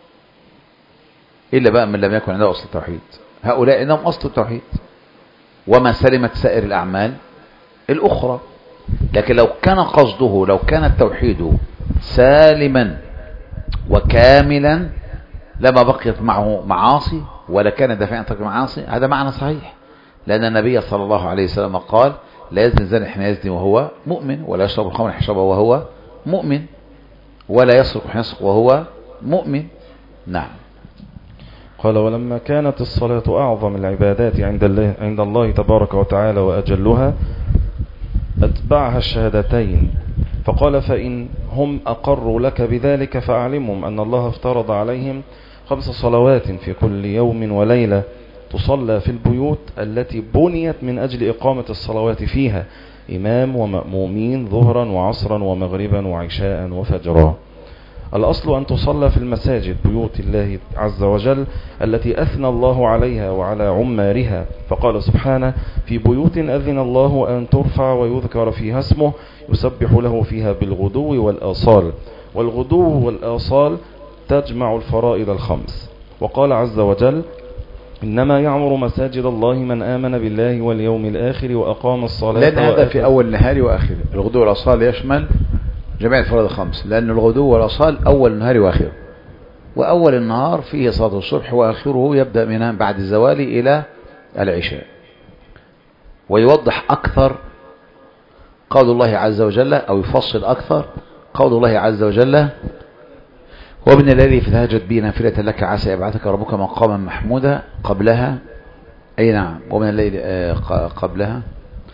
إلا بقى من لم يكن عنده أصل التوحيد، هؤلاء عندهم أصل التوحيد وما سلمت سائر الأعمال الأخرى. لكن لو كان قصده لو كان التوحيد سالما وكاملا لما بقيت معه معاصي ولا كان دافعا ترك المعاصي، هذا معنى صحيح، لأن النبي صلى الله عليه وسلم قال لا يزني الزاني حين يزني وهو مؤمن، ولا يشرب الخمر حين يشربه وهو مؤمن، ولا يسرق حين يسرق وهو مؤمن. نعم. قال ولما كانت الصلاة أعظم العبادات عند الله, عند الله تبارك وتعالى وأجلها أتبعها الشهادتين، فقال فإن هم أقروا لك بذلك فأعلمهم أن الله افترض عليهم خمس صلوات في كل يوم وليلة تصلى في البيوت التي بنيت من أجل إقامة الصلوات فيها، إمام ومأمومين ظهرا وعصرا ومغربا وعشاء وفجرا. الأصل أن تصلى في المساجد بيوت الله عز وجل التي أثنى الله عليها وعلى عمارها، فقال سبحانه في بيوت أذن الله أن ترفع ويذكر فيها اسمه يسبح له فيها بالغدو والآصال، والغدو والآصال تجمع الفرائض الخمس. وقال عز وجل إنما يعمر مساجد الله من آمن بالله واليوم الآخر وأقام الصلاة. لأن هذا في أول النهار وآخره، الغدو والآصال يشمل جميع الفرائض الخمس، لأن الغدو والآصال أول النهار وآخره، وأول النهار فيه صلاة الصبح وآخره يبدأ من بعد الزوال إلى العشاء. ويوضح أكثر قول الله عز وجل، أو يفصل أكثر قول الله عز وجل: ومن الليل فتهجد به نافلة لك عسى يبعثك ربك مقاما محمودا. قبلها أي نعم، ومن الليل آه قبلها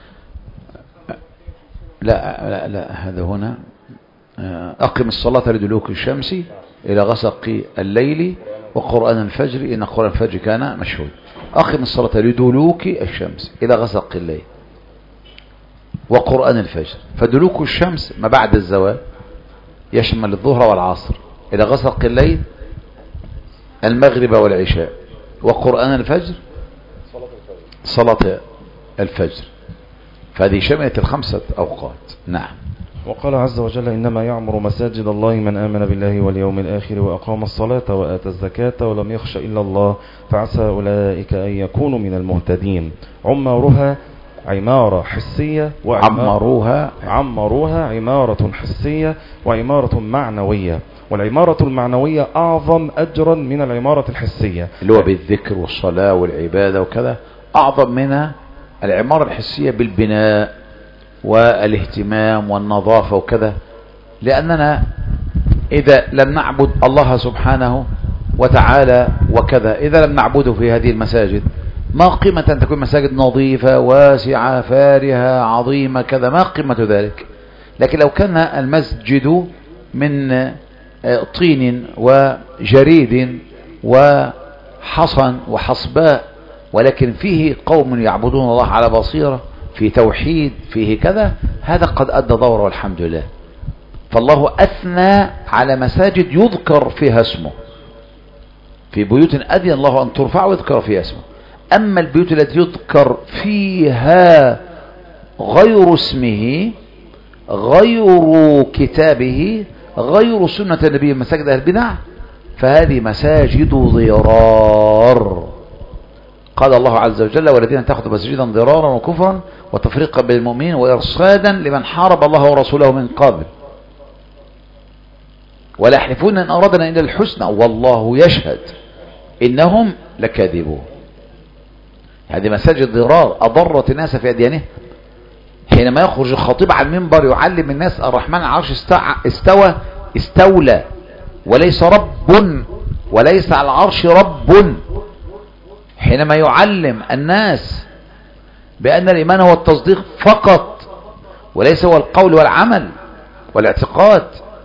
لا لا لا هذا هنا آه أقم الصلاة لدلوك الشمس إلى غسق الليل وقرآن الفجر إن قرآن الفجر كان مشهود. أقم الصلاة لدلوك الشمس إلى غسق الليل وقرآن الفجر. فدلوك الشمس ما بعد الزوال يشمل الظهر والعصر، إلى غسق الليل المغرب والعشاء، وقرآن الفجر صلاة الفجر. فهذه شملت الخمسة أوقات. نعم. وقال عز وجل: إنما يعمر مساجد الله من آمن بالله واليوم الآخر وأقام الصلاة وآتى الزكاة ولم يخش إلا الله فعسى أولئك أن يكونوا من المهتدين. عمرها عمارة حسية وعمروها عمروها عمارة حسية وعمارة معنوية، والعمارة المعنوية أعظم أجرا من العمارة الحسية، اللي هو بالذكر والصلاة والعبادة وكذا، أعظم من العمارة الحسية بالبناء والاهتمام والنظافة وكذا. لأننا إذا لم نعبد الله سبحانه وتعالى وكذا، إذا لم نعبده في هذه المساجد، ما قيمة أن تكون مساجد نظيفة واسعة فارهة عظيمة كذا، ما قيمة ذلك. لكن لو كان المسجد من طين وجريد وحصن وحصباء، ولكن فيه قوم يعبدون الله على بصيرة، في توحيد، فيه كذا، هذا قد أدى دوره والحمد لله. فالله أثنى على مساجد يذكر فيها اسمه، في بيوت أذن الله أن ترفع ويذكر فيها اسمه. أما البيوت التي يذكر فيها غير اسمه، غير كتابه، غير سنة النبي، مساجد أهل البدع، فهذه مساجد ضرار. قال الله عز وجل: والذين اتخذوا مسجدا ضرارا وكفرا وتفريقا بين المؤمنين وإرصادا لمن حارب الله ورسوله من قبل ولا يحلفون إن أرادنا إلا الحسنى والله يشهد إنهم لكاذبون. هذه مساجد ضرار أضرت الناس في أديانهم. حينما يخرج الخطيب على المنبر يعلم الناس الرحمن على العرش استوى استولى وليس رب، وليس على العرش رب، حينما يعلم الناس بأن الإيمان هو التصديق فقط وليس هو القول والعمل والاعتقاد،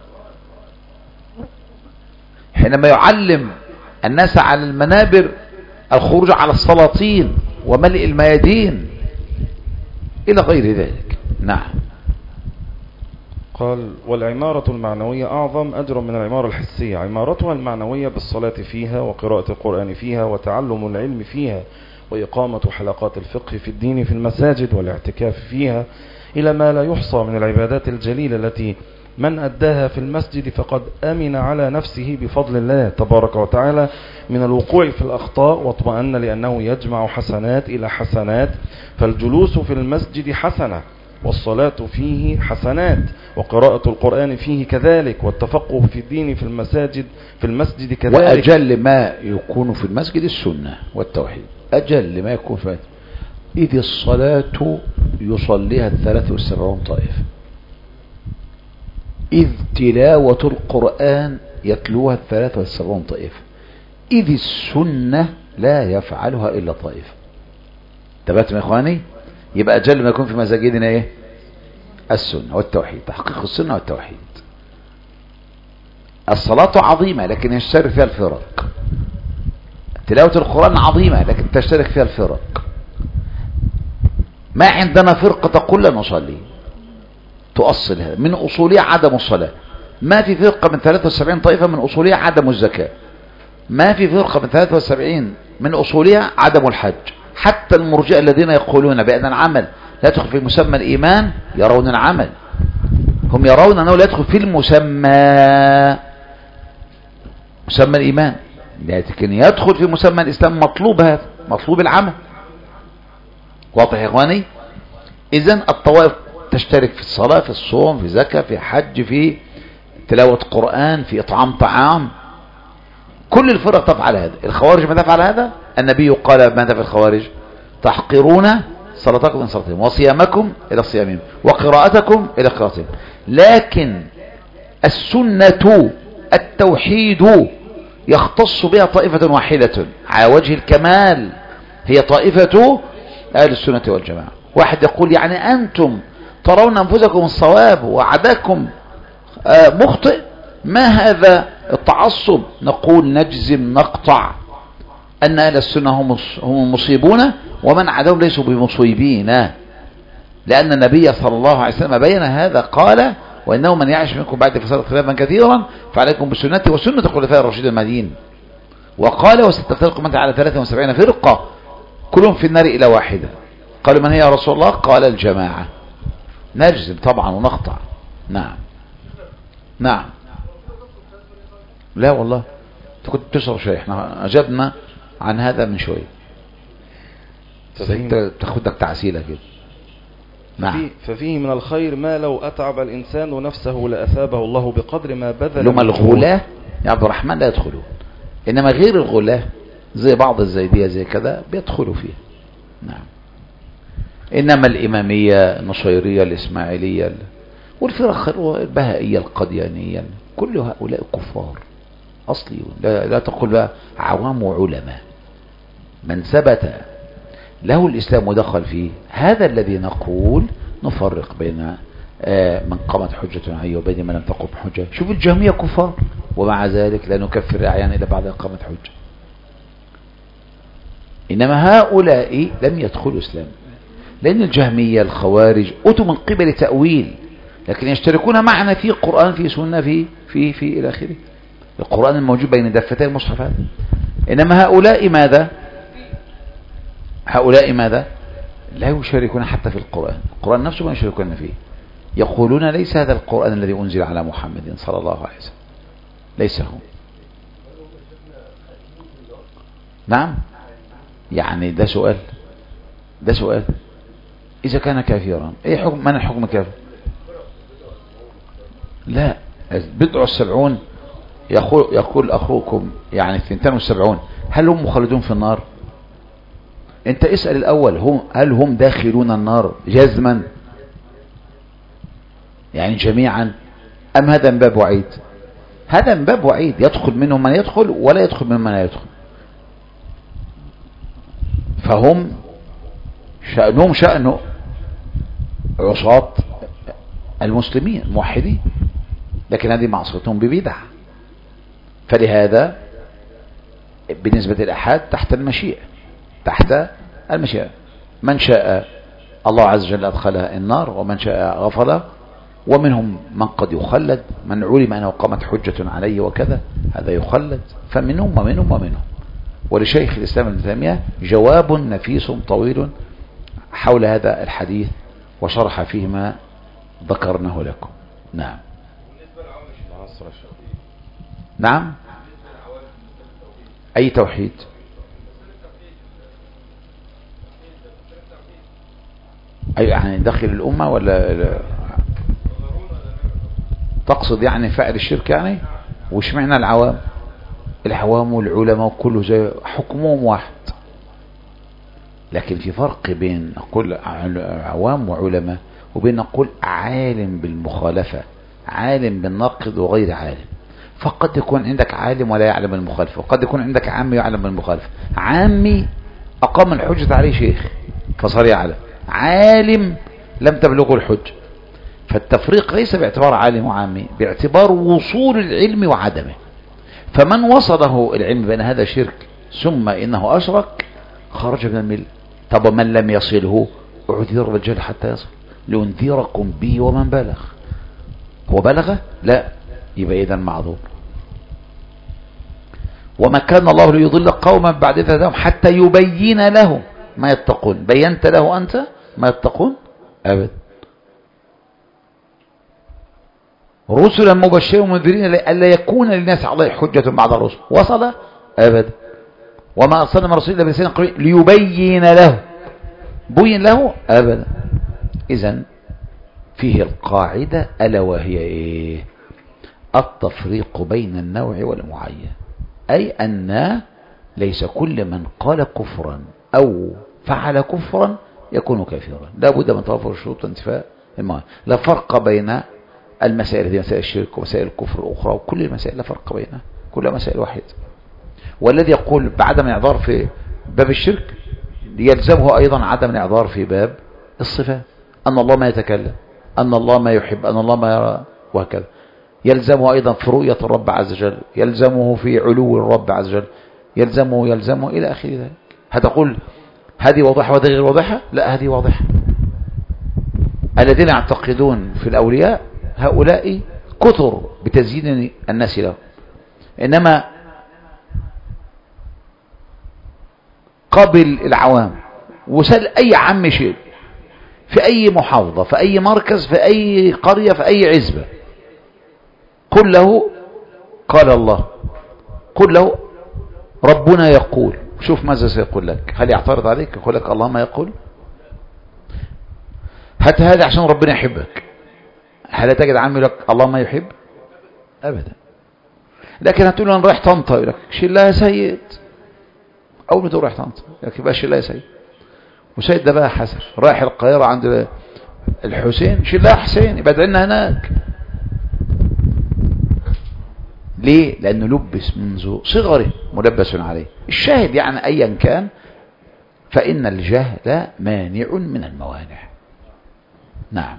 حينما يعلم الناس على المنابر الخروج على السلاطين وملء الميادين إلى غير ذلك. نعم. قال: والعمارة المعنوية أعظم أجرا من العمارة الحسية. عمارتها المعنوية بالصلاة فيها وقراءة القرآن فيها وتعلم العلم فيها وإقامة حلقات الفقه في الدين في المساجد والاعتكاف فيها، إلى ما لا يحصى من العبادات الجليلة التي من أداها في المسجد فقد أمن على نفسه بفضل الله تبارك وتعالى من الوقوع في الأخطاء، واطمأن لأنه يجمع حسنات إلى حسنات. فالجلوس في المسجد حسنة، والصلاة فيه حسنات، وقراءة القرآن فيه كذلك، والتفقه في الدين في المساجد في المسجد كذلك. وأجل ما يكون في المسجد السنة والتوحيد، أجل ما يكون في، إذ الصلاة يصليها الثلاث والسبعون طائفة، إذ تلاوة القرآن يتلوها الثلاث والسبعون طائفة، إذ السنة لا يفعلها إلا طائفة. تبعتم يا إخواني؟ يبقى أجل ما يكون في مساجدنا إيه؟ السنة والتوحيد، تحقيق السنة والتوحيد. الصلاة عظيمة لكن يشترك فيها الفرق، تلاوة القرآن عظيمة لكن تشترك فيها الفرق. ما عندنا فرقة تقول لا نصلي، تؤصل هذا من أصولها عدم الصلاة. ما في فرقة من ثلاثة وسبعين طائفة من أصولها عدم الزكاة. ما في فرقة من ثلاثة وسبعين من أصولها عدم الحج. حتى المرجئة الذين يقولون بأن العمل لا يدخل في مسمى الإيمان يرون العمل، هم يرون أنه لا يدخل في المسمى مسمى الإيمان، لكن يدخل في مسمى الإسلام. مطلوب هذا، مطلوب العمل. واضح يا إخواني؟ إذن الطوائف تشترك في الصلاة، في الصوم، في زكاة، في حج، في تلاوة قرآن، في إطعام طعام. كل الفرق تفعل هذا. الخوارج ما تفعل هذا؟ النبي قال ماذا في الخوارج؟ تحقرون صلاتكم من صلاتهم وصيامكم إلى صيامهم وقراءتكم إلى قراءتهم. لكن السنة التوحيد يختص بها طائفة واحدة على وجه الكمال، هي طائفة أهل السنة والجماعة. واحد يقول يعني أنتم ترون أنفسكم الصواب وعداكم مخطئ، ما هذا التعصب؟ نقول نجزم نقطع أن أهل السنة هم المصيبون ومن عداهم ليسوا بمصيبين، لأن النبي صلى الله عليه وسلم بين هذا، قال وإنه من يعيش منكم بعد فساد خلافا كثيرا فعليكم بسنتي وسنة الخلفاء الراشدين المهديين. وقال وستفترق أمتي على ثلاثة وسبعين فرقة كلهم في النار إلى واحدة. قالوا من هي يا رسول الله؟ قال الجماعة. نجزم طبعا ونقطع. نعم نعم. لا والله انت كنت بتشرب شيء، احنا اجبنا عن هذا من شويه. انت تاخدك تعسيله كده. نعم. ففيه من الخير ما لو اتعب الانسان نفسه لاثابه الله بقدر ما بذل. لما الغلاة يا عبد الرحمن لا يدخلون، انما غير الغلاة زي بعض الزيدية زي كذا بيدخلوا فيها. نعم. انما الامامية النصيرية الاسماعيلية والفرق البهائية القديانية كل هؤلاء كفار أصليون. لا, لا تقول بقى عوام وعلماء. من ثبت له الإسلام ودخل فيه هذا الذي نقول نفرق بين من قامت حجة عليه وبين من لم تقم حجة. شوف الجهمية كفار ومع ذلك لا نكفر الأعيان إلا بعد إقامة حجة. إنما هؤلاء لم يدخلوا إسلام، لأن الجهمية الخوارج أتوا من قبل تأويل، لكن يشتركون معنا في قرآن في سنة في في في إلى آخره. القرآن الموجود بين دفتي المصحفات. إنما هؤلاء ماذا؟ هؤلاء ماذا؟ لا يشاركون حتى في القرآن. القرآن نفسه ما يشاركون فيه. يقولون ليس هذا القرآن الذي أنزل على محمد صلى الله عليه وسلم، ليس هو. نعم. يعني ده سؤال، ده سؤال. إذا كان كافرا إيه حكم؟ من الحكم كافر؟ لا، بدع السبعون يقول, يقول أخوكم يعني اثنتين وسبعون هل هم مخلدون في النار؟ انت اسأل الأول هم هل هم داخلون النار جزما يعني جميعا، أم هذا من باب وعيد؟ هذا من باب وعيد، يدخل منهم من يدخل ولا يدخل منهم من لا يدخل. فهم شأنهم شأن عصاة المسلمين موحدين، لكن هذه معصيتهم ببدع. فلهذا بالنسبة للأحاد تحت المشيئة، تحت المشيئة. من شاء الله عز وجل أدخلها النار ومن شاء غفر، ومنهم من قد يخلد، من علم أنه قامت حجة عليه وكذا هذا يخلد. فمنهم ومنهم ومنهم. ولشيخ الإسلام ابن تيمية جواب نفيس طويل حول هذا الحديث وشرح فيه ما ذكرناه لكم. نعم نعم. أي توحيد؟ أي يعني داخل الأمة ولا تقصد يعني فاعل الشرك يعني؟ وش معنى العوام؟ العوام والعلماء كله زي حكمهم واحد، لكن في فرق بين نقول عوام وعلماء وبين نقول عالم بالمخالفة، عالم بالنقد وغير عالم. فقد يكون عندك عالم ولا يعلم المخالفة، وقد يكون عندك عامي يعلم المخالفة. عامي أقام الحجة عليه شيخ فصار يعلم، عالم لم تبلغه الحجة. فالتفريق ليس باعتبار عالم وعامي، باعتبار وصول العلم وعدمه. فمن وصله العلم بأن هذا شرك ثم إنه أشرك خرج من الملة. طب من لم يصله اعذر بالجهل حتى يصل، لأنذركم به ومن بلغ. هو بلغ؟ لا، يبقى إذن معذور. وما كان الله ليضل قوما بعد إذ هداهم حتى يبين له ما يتقون. بينت له أنت ما يتقون؟ أبدا. رسلا مبشرين ومنذرين ألا يكون للناس على الله حجة بعد الرسل. وصل؟ أبدا. وما أرسلنا من رسول إلا بلسان قومه ليبين له. بين له؟ أبدا. إذن فيه القاعدة ألا وهي إيه؟ التفريق بين النوع والمعين، أي أن ليس كل من قال كفرا أو فعل كفرا يكون كافرا. لا بد من توفر شروط انتفاء الموانع. لا فرق بين المسائل دي، مسائل الشرك ومسائل الكفر الأخرى، وكل المسائل لا فرق بينها، كلها مسائل واحدة. والذي يقول بعدم الإعذار في باب الشرك يلزمه أيضا عدم الإعذار في باب الصفات، أن الله ما يتكلم، أن الله ما يحب، أن الله ما يرى، وهكذا. يلزمه أيضا في رؤية الرب عز وجل، يلزمه في علو الرب عز وجل، يلزمه يلزمه إلى آخر ذلك. هتقول هذه واضحة وهذه غير واضحة؟ لا، هذه واضحة. الذين يعتقدون في الأولياء هؤلاء كثر بتزيين الناس له، إنما قبل العوام وسأل أي عم شيء في أي محافظة، في أي مركز، في أي قرية، في أي عزبة، قل له قال الله، قل له ربنا يقول، شوف ماذا سيقول لك. هل يعترض عليك؟ يقول لك الله ما يقول؟ حتى هذا عشان ربنا يحبك. هل تجد عمي لك الله ما يحب؟ أبدا. لكن هتقول له أنا رايح طنطا، يقول لك شيل لها سيد. أول ما تقول رايح طنطا يقول لك يبقى شيل لها سيد، وسيد ده بقى حسن. رايح القاهرة عند الحسين، شيل لها حسين، يبقى ادعي لنا هناك. ليه؟ لأنه لبس منذ صغره، ملبس عليه. الشاهد يعني أيا كان، فإن الجهل مانع من الموانع. نعم.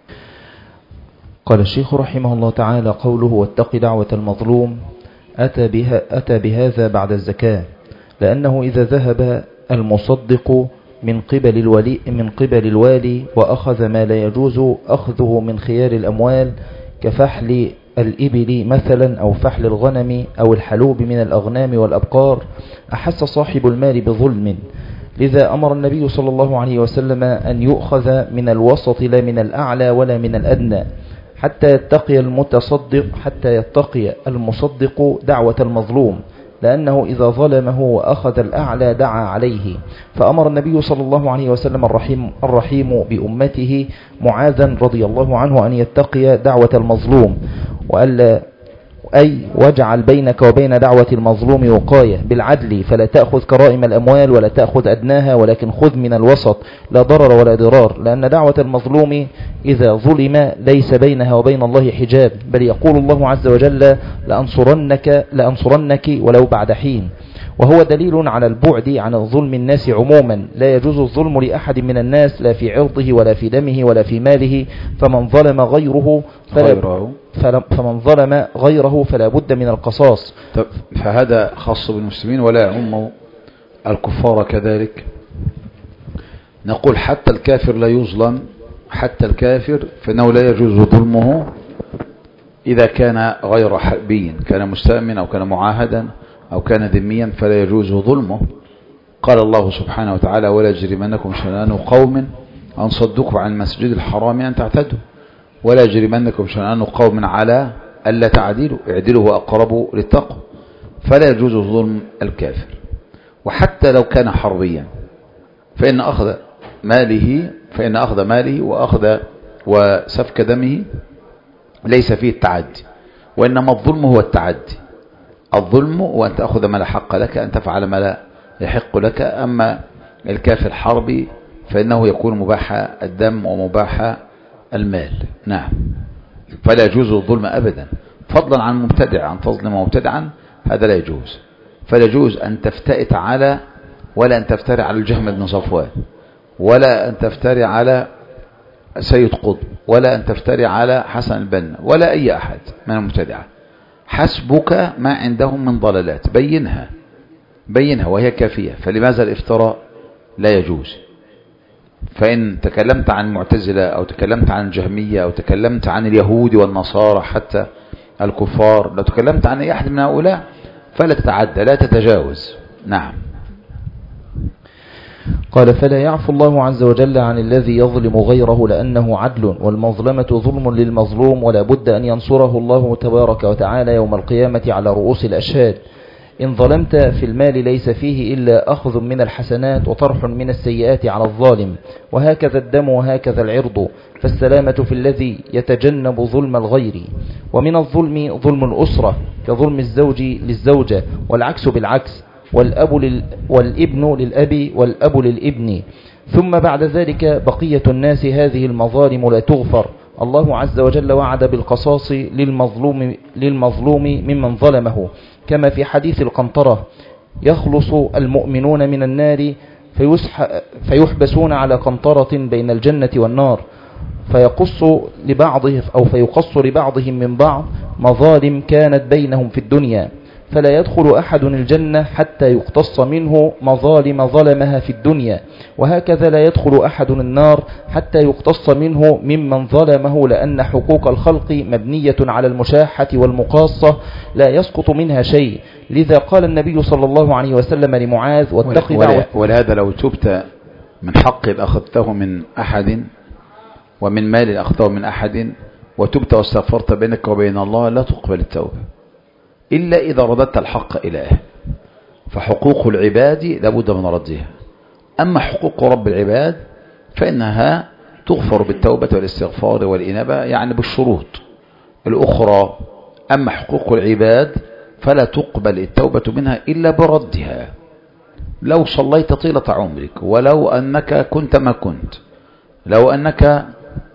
قال الشيخ رحمه الله تعالى: قوله واتق دعوة المظلوم أتى, بها أتى بهذا بعد الزكاة، لأنه إذا ذهب المصدق من قبل الولي من قبل الوالي وأخذ ما لا يجوز أخذه من خيار الأموال كفحل الإبل مثلا أو فحل الغنم أو الحلوب من الأغنام والأبقار، أحس صاحب المال بظلم. لذا أمر النبي صلى الله عليه وسلم أن يؤخذ من الوسط لا من الأعلى ولا من الأدنى، حتى يتقي المتصدق حتى يتقي المصدق دعوة المظلوم، لأنه إذا ظلمه وأخذ الأعلى دعا عليه. فأمر النبي صلى الله عليه وسلم الرحيم, الرحيم بأمته معاذا رضي الله عنه أن يتقي دعوة المظلوم، وألا أي واجعل بينك وبين دعوة المظلوم وقاية بالعدل، فلا تأخذ كرائم الأموال ولا تأخذ أدناها، ولكن خذ من الوسط لا ضرر ولا ضرار، لأن دعوة المظلوم إذا ظلم ليس بينها وبين الله حجاب، بل يقول الله عز وجل لأنصرنك, لأنصرنك ولو بعد حين. وهو دليل على البعد عن الظلم الناس عموما. لا يجوز الظلم لأحد من الناس، لا في عرضه ولا في دمه ولا في ماله. فمن ظلم غيره فلا, فلا فمن ظلم غيره فلا بد من القصاص. فهذا خاص بالمسلمين ولا يعم الكفار كذلك. نقول حتى الكافر لا يظلم، حتى الكافر فإنه لا يجوز ظلمه إذا كان غير حربي، كان مستأمن أو كان معاهدا أو كان ذميا، فلا يجوز ظلمه. قال الله سبحانه وتعالى: ولا يجرمنكم شنآن قوم أن صدوكم عن المسجد الحرام أن تعتدوا، ولا يجرمنكم شنآن قوم على ألا تعدلوا، اعدلوا أقرب للتقوى. فلا يجوز ظلم الكافر. وحتى لو كان حربيا فإن أخذ ماله فإن أخذ ماله وأخذ وسفك دمه ليس فيه التعدي، وإنما الظلم هو التعدي. الظلم هو أن تأخذ ما لا حق لك، أن تفعل ما لا يحق لك. أما الكافر الحربي فإنه يكون مباح الدم ومباح المال. نعم. فلا يجوز الظلم أبدا، فضلا عن مبتدع، أن تظلم مبتدعا هذا لا يجوز. فلا يجوز أن تفتئت على ولا أن تفتري على الجهم بن صفوان، ولا أن تفتري على سيد قطب، ولا أن تفتري على حسن البنا، ولا أي أحد من المبتدعة. حسبك ما عندهم من ضلالات، بينها بينها وهي كافية. فلماذا الافتراء؟ لا يجوز. فإن تكلمت عن المعتزلة أو تكلمت عن الجهمية أو تكلمت عن اليهود والنصارى حتى الكفار، لو تكلمت عن أي أحد من هؤلاء فلا تتعدى، لا تتجاوز. نعم. قال: فلا يعفو الله عز وجل عن الذي يظلم غيره، لأنه عدل، والمظلمة ظلم للمظلوم، ولا بد أن ينصره الله تبارك وتعالى يوم القيامة على رؤوس الأشهاد. إن ظلمت في المال ليس فيه إلا أخذ من الحسنات وطرح من السيئات على الظالم، وهكذا الدم وهكذا العرض، فالسلامة في الذي يتجنب ظلم الغير. ومن الظلم ظلم الأسرة كظلم الزوج للزوجة، والعكس بالعكس. والأب لل والابن للأب والأب للابن. ثم بعد ذلك بقية الناس هذه المظالم لا تغفر. الله عز وجل وعد بالقصاص للمظلوم, للمظلوم ممن ظلمه، كما في حديث القنطرة: يخلص المؤمنون من النار فيحبسون على قنطرة بين الجنة والنار، فيقص لبعضهم أو فيقص لبعضهم من بعض مظالم كانت بينهم في الدنيا، فلا يدخل أحد الجنة حتى يقتص منه مظالم ظلمها في الدنيا، وهكذا لا يدخل أحد النار حتى يقتص منه ممن ظلمه، لأن حقوق الخلق مبنية على المشاحة والمقاصة لا يسقط منها شيء. لذا قال النبي صلى الله عليه وسلم لمعاذ: واتق دعوة. ولهذا لو تبت من حق أخذته من أحد ومن مال أخذته من أحد وتبت واستغفرت بينك وبين الله لا تقبل التوبة إلا إذا رددت الحق إلى أهل. فحقوق العباد لابد من ردها، أما حقوق رب العباد فإنها تغفر بالتوبة والاستغفار والإنابة، يعني بالشروط الأخرى. أما حقوق العباد فلا تقبل التوبة منها إلا بردها. لو صليت طيلة عمرك، ولو أنك كنت ما كنت، لو أنك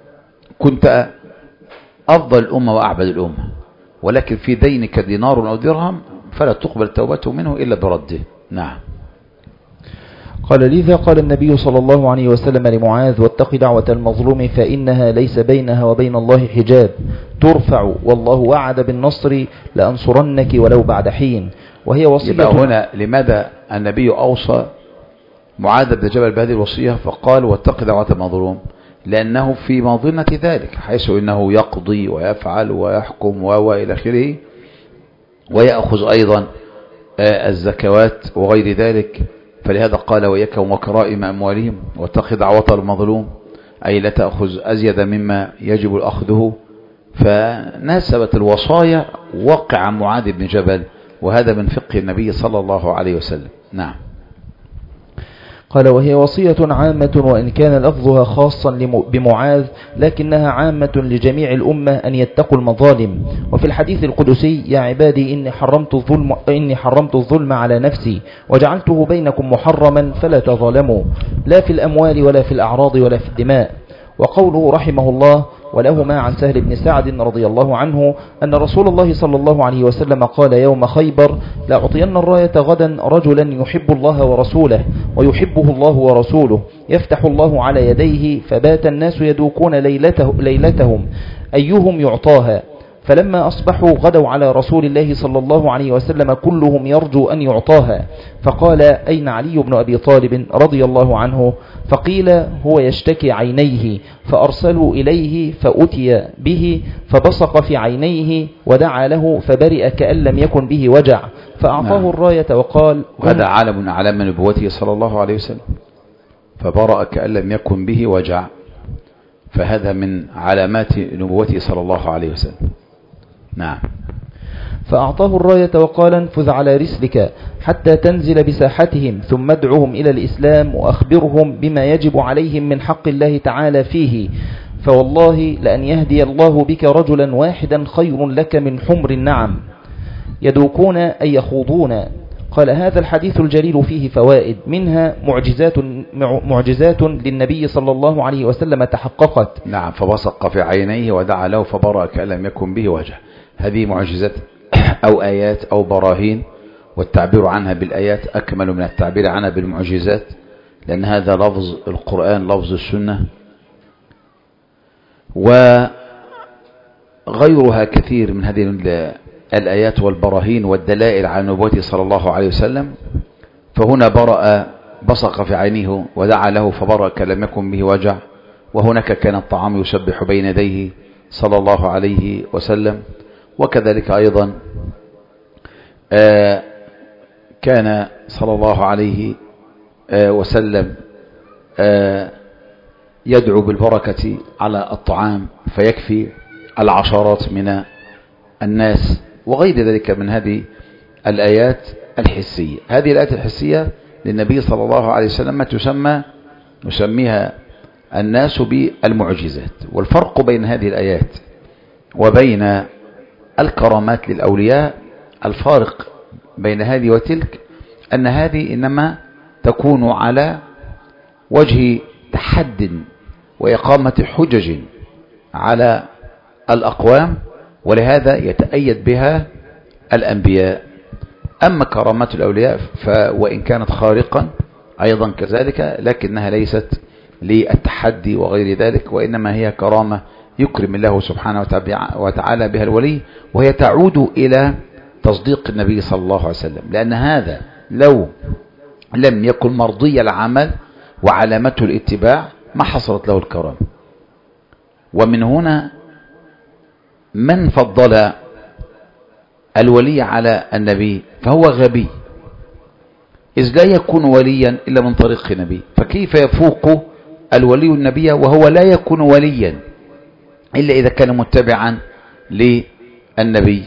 كنت أفضل الأمة وأعبد الأمة، ولكن في دينك دينار أو درهم، فلا تقبل توبته منه إلا برده. نعم. قال: لذا قال النبي صلى الله عليه وسلم لمعاذ: واتق دعوة المظلوم فإنها ليس بينها وبين الله حجاب، ترفع والله وعد بالنصر لأنصرنك ولو بعد حين. وهي وصية. يبقى هنا لماذا النبي أوصى معاذ بن جبل بهذه الوصية فقال: واتق دعوة المظلوم؟ لأنه في ماضنة ذلك، حيث إنه يقضي ويفعل ويحكم وإلى آخره، ويأخذ أيضا الزكوات وغير ذلك. فلهذا قال: وإياك وكرائم أموالهم واتق دعوة المظلوم، أي لا تأخذ أزيد مما يجب أخذه. فناسبت الوصايا وقع معاذ بن جبل، وهذا من فقه النبي صلى الله عليه وسلم. نعم. قال: وهي وصية عامة، وإن كان لفظها خاصا بمعاذ لكنها عامة لجميع الأمة أن يتقوا المظالم. وفي الحديث القدسي: يا عبادي إني حرمت الظلم, إني حرمت الظلم على نفسي وجعلته بينكم محرما فلا تظالموا، لا في الأموال ولا في الأعراض ولا في الدماء. وقوله رحمه الله: ولهما عن سهل بن سعد رضي الله عنه أن رسول الله صلى الله عليه وسلم قال يوم خيبر: لأعطين الراية غدا رجلا يحب الله ورسوله ويحبه الله ورسوله، يفتح الله على يديه، فبات الناس يدوكون ليلته ليلتهم أيهم يعطاها، فلما أصبحوا غدوا على رسول الله صلى الله عليه وسلم كلهم يرجو أن يعطاها، فقال: أين علي بن أبي طالب رضي الله عنه؟ فقيل: هو يشتكي عينيه، فأرسلوا إليه فأتي به فبصق في عينيه ودعا له فبرئ كأن لم يكن به وجع، فأعطاه نعم. الراية وقال: وهذا علم من علام نبوته صلى الله عليه وسلم، فبرأ كأن لم يكن به وجع، فهذا من علامات نبوته صلى الله عليه وسلم. نعم. فأعطاه الراية وقال: انفذ على رسلك حتى تنزل بساحتهم، ثم ادعهم إلى الإسلام وأخبرهم بما يجب عليهم من حق الله تعالى فيه، فوالله لأن يهدي الله بك رجلا واحدا خير لك من حمر النعم. يدوكون أي يخوضون. قال: هذا الحديث الجليل فيه فوائد، منها معجزات معجزات للنبي صلى الله عليه وسلم تحققت. نعم. فبصق في عينيه ودعا له فبرأ كأن لم يكن به وجع. هذه معجزات أو آيات أو براهين، والتعبير عنها بالآيات أكمل من التعبير عنها بالمعجزات، لأن هذا لفظ القرآن لفظ السنة، وغيرها كثير من هذه الآيات والبراهين والدلائل على نبوته صلى الله عليه وسلم. فهنا برأ بصق في عينيه ودعا له فبرأ كأن لم يكن به وجع، وهناك كان الطعام يسبح بين يديه صلى الله عليه وسلم. وكذلك أيضا آه كان صلى الله عليه آه وسلم آه يدعو بالبركة على الطعام فيكفي العشرات من الناس، وغير ذلك من هذه الآيات الحسية. هذه الآيات الحسية للنبي صلى الله عليه وسلم ما تسمى نسميها الناس بالمعجزات. والفرق بين هذه الآيات وبين الكرامات للأولياء، الفارق بين هذه وتلك أن هذه إنما تكون على وجه تحد وإقامة حجج على الأقوام، ولهذا يتأيد بها الأنبياء. أما كرامات الأولياء وإن كانت خارقا أيضا كذلك، لكنها ليست للتحدي وغير ذلك، وإنما هي كرامة يكرم الله سبحانه وتعالى بها الولي، وهي تعود إلى تصديق النبي صلى الله عليه وسلم، لأن هذا لو لم يكن مرضي العمل وعلامته الاتباع ما حصلت له الكرامة. ومن هنا من فضل الولي على النبي فهو غبي، إذ لا يكون وليا إلا من طريق نبي، فكيف يفوق الولي النبي وهو لا يكون وليا إلا إذا كان متبعا للنبي.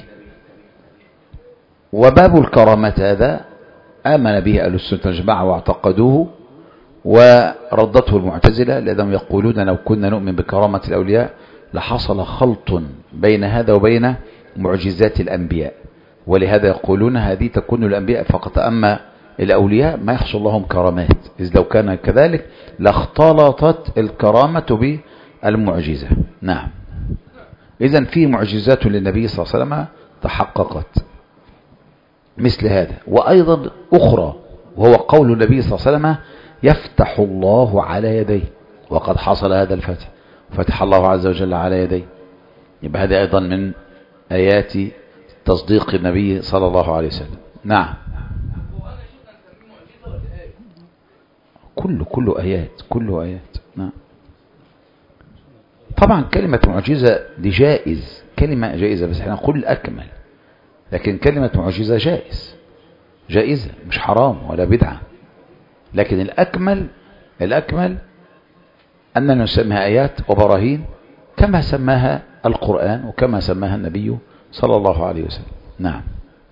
وباب الكرامات هذا آمن به أهل السنة والجماعة واعتقدوه، وردته المعتزلة لأنهم يقولون لو كنا نؤمن بكرامة الأولياء لحصل خلط بين هذا وبين معجزات الأنبياء، ولهذا يقولون هذه تكون الأنبياء فقط، أما الأولياء ما يحصل لهم كرامات، إذ لو كان كذلك لاختلطت الكرامة بالمعجزة. نعم، إذن في معجزات للنبي صلى الله عليه وسلم تحققت مثل هذا، وأيضا أخرى وهو قول النبي صلى الله عليه وسلم يفتح الله على يديه، وقد حصل هذا الفتح، فتح الله عز وجل على يديه. يبقى هذا أيضا من آيات تصديق النبي صلى الله عليه وسلم. نعم، كله كله آيات كله آيات. نعم، طبعا كلمة معجزة دي جائز، كلمة جائزة، بس احنا نقول الأكمل، لكن كلمة معجزة جائز جائزة مش حرام ولا بدعة، لكن الأكمل الأكمل أننا نسميها آيات وبراهين كما سماها القرآن وكما سماها النبي صلى الله عليه وسلم. نعم،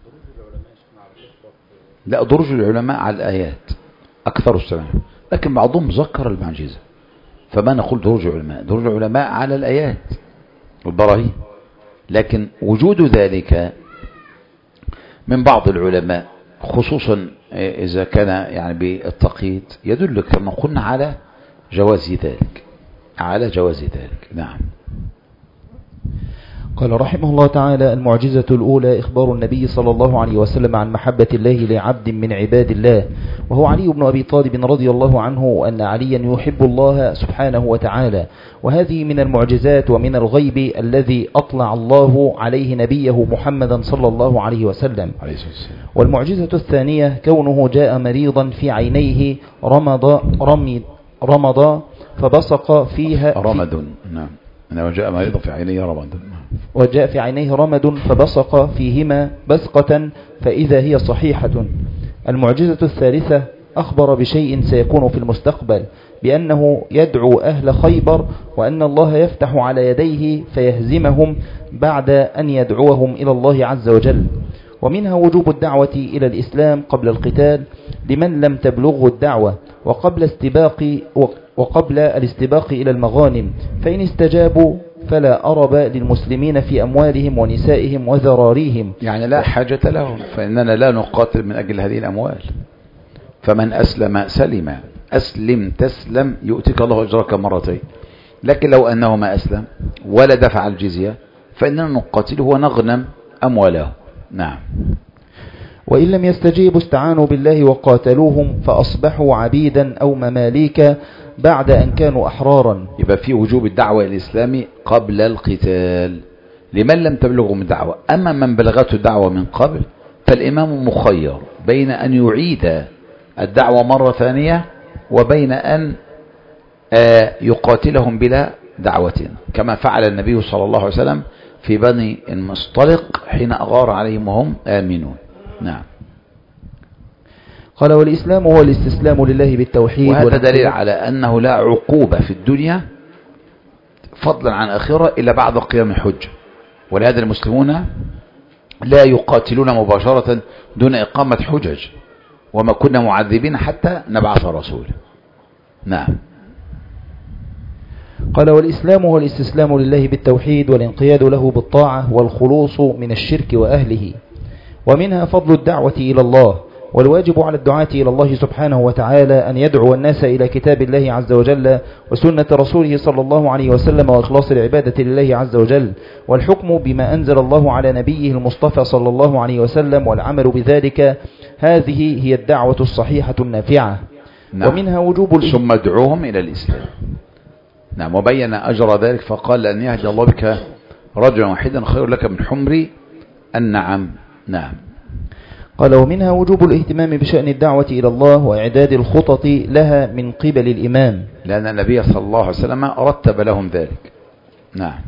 لا، درج العلماء على الآيات أكثر استعمالا، لكن بعضهم ذكر المعجزة، فما نقول درج العلماء، درج العلماء على الآيات والبراهين، لكن وجود ذلك من بعض العلماء خصوصا إذا كان يعني بالتقييد يدل كما قلنا على جواز ذلك، على جواز ذلك. نعم. قال رحمه الله تعالى: المعجزة الأولى إخبار النبي صلى الله عليه وسلم عن محبة الله لعبد من عباد الله، وهو علي بن أبي طالب رضي الله عنه، أن عليا يحب الله سبحانه وتعالى، وهذه من المعجزات ومن الغيب الذي أطلع الله عليه نبيه محمدا صلى الله عليه وسلم. والمعجزة الثانية كونه جاء مريضا في عينيه رمض رمض رمض فبصق فيها رمد. نعم، أنه جاء مريضا في عينيه رمد، وجاء في عينيه رمد فبصق فيهما بصقة فإذا هي صحيحة. المعجزة الثالثة أخبر بشيء سيكون في المستقبل، بأنه يدعو أهل خيبر، وأن الله يفتح على يديه فيهزمهم بعد أن يدعوهم إلى الله عز وجل. ومنها وجوب الدعوة إلى الإسلام قبل القتال لمن لم تبلغه الدعوة، وقبل استباق وقبل الاستباق إلى المغانم، فإن استجابوا فلا أرب للمسلمين في أموالهم ونسائهم وذراريهم، يعني لا حاجة لهم، فإننا لا نقاتل من أجل هذه الأموال، فمن أسلم سلم، أسلم تسلم يؤتيك الله أجرك مرتين. لكن لو أنه ما أسلم ولا دفع الجزية فإننا نقاتله ونغنم أمواله. نعم. وإن لم يستجيبوا استعانوا بالله وقاتلوهم فأصبحوا عبيدا أو مماليك بعد أن كانوا أحرارا. يبقى في وجوب الدعوة الإسلامي قبل القتال لمن لم تبلغهم الدعوة. أما من بلغته الدعوة من قبل فالإمام مخير بين أن يعيد الدعوة مرة ثانية وبين أن يقاتلهم بلا دعوة، كما فعل النبي صلى الله عليه وسلم في بني المصطلق حين أغار عليهم وهم آمنون. نعم. قال: والإسلام هو الاستسلام لله بالتوحيد، وهذا دليل على أنه لا عقوبة في الدنيا فضلا عن آخرة إلا بعد قيام الحجة، ولهذا المسلمون لا يقاتلون مباشرة دون إقامة حجج، وما كنا معذبين حتى نبعث رسولا. نعم. قال: والإسلام هو الاستسلام لله بالتوحيد والانقياد له بالطاعة والخلوص من الشرك وأهله. ومنها فضل الدعوة إلى الله، والواجب على الدعاة إلى الله سبحانه وتعالى أن يدعو الناس إلى كتاب الله عز وجل وسنة رسوله صلى الله عليه وسلم وإخلاص العبادة لله عز وجل، والحكم بما أنزل الله على نبيه المصطفى صلى الله عليه وسلم والعمل بذلك. هذه هي الدعوة الصحيحة النافعة. نعم. ومنها وجوب ثم ادعوهم إلى الإسلام. نعم. وبين أجر ذلك فقال لأن يهدي الله بك رجلا واحدا خير لك من حمر النعم. نعم. قال ومنها وجوب الاهتمام بشأن الدعوة إلى الله وإعداد الخطط لها من قبل الإمام، لأن النبي صلى الله عليه وسلم رتب لهم ذلك. نعم.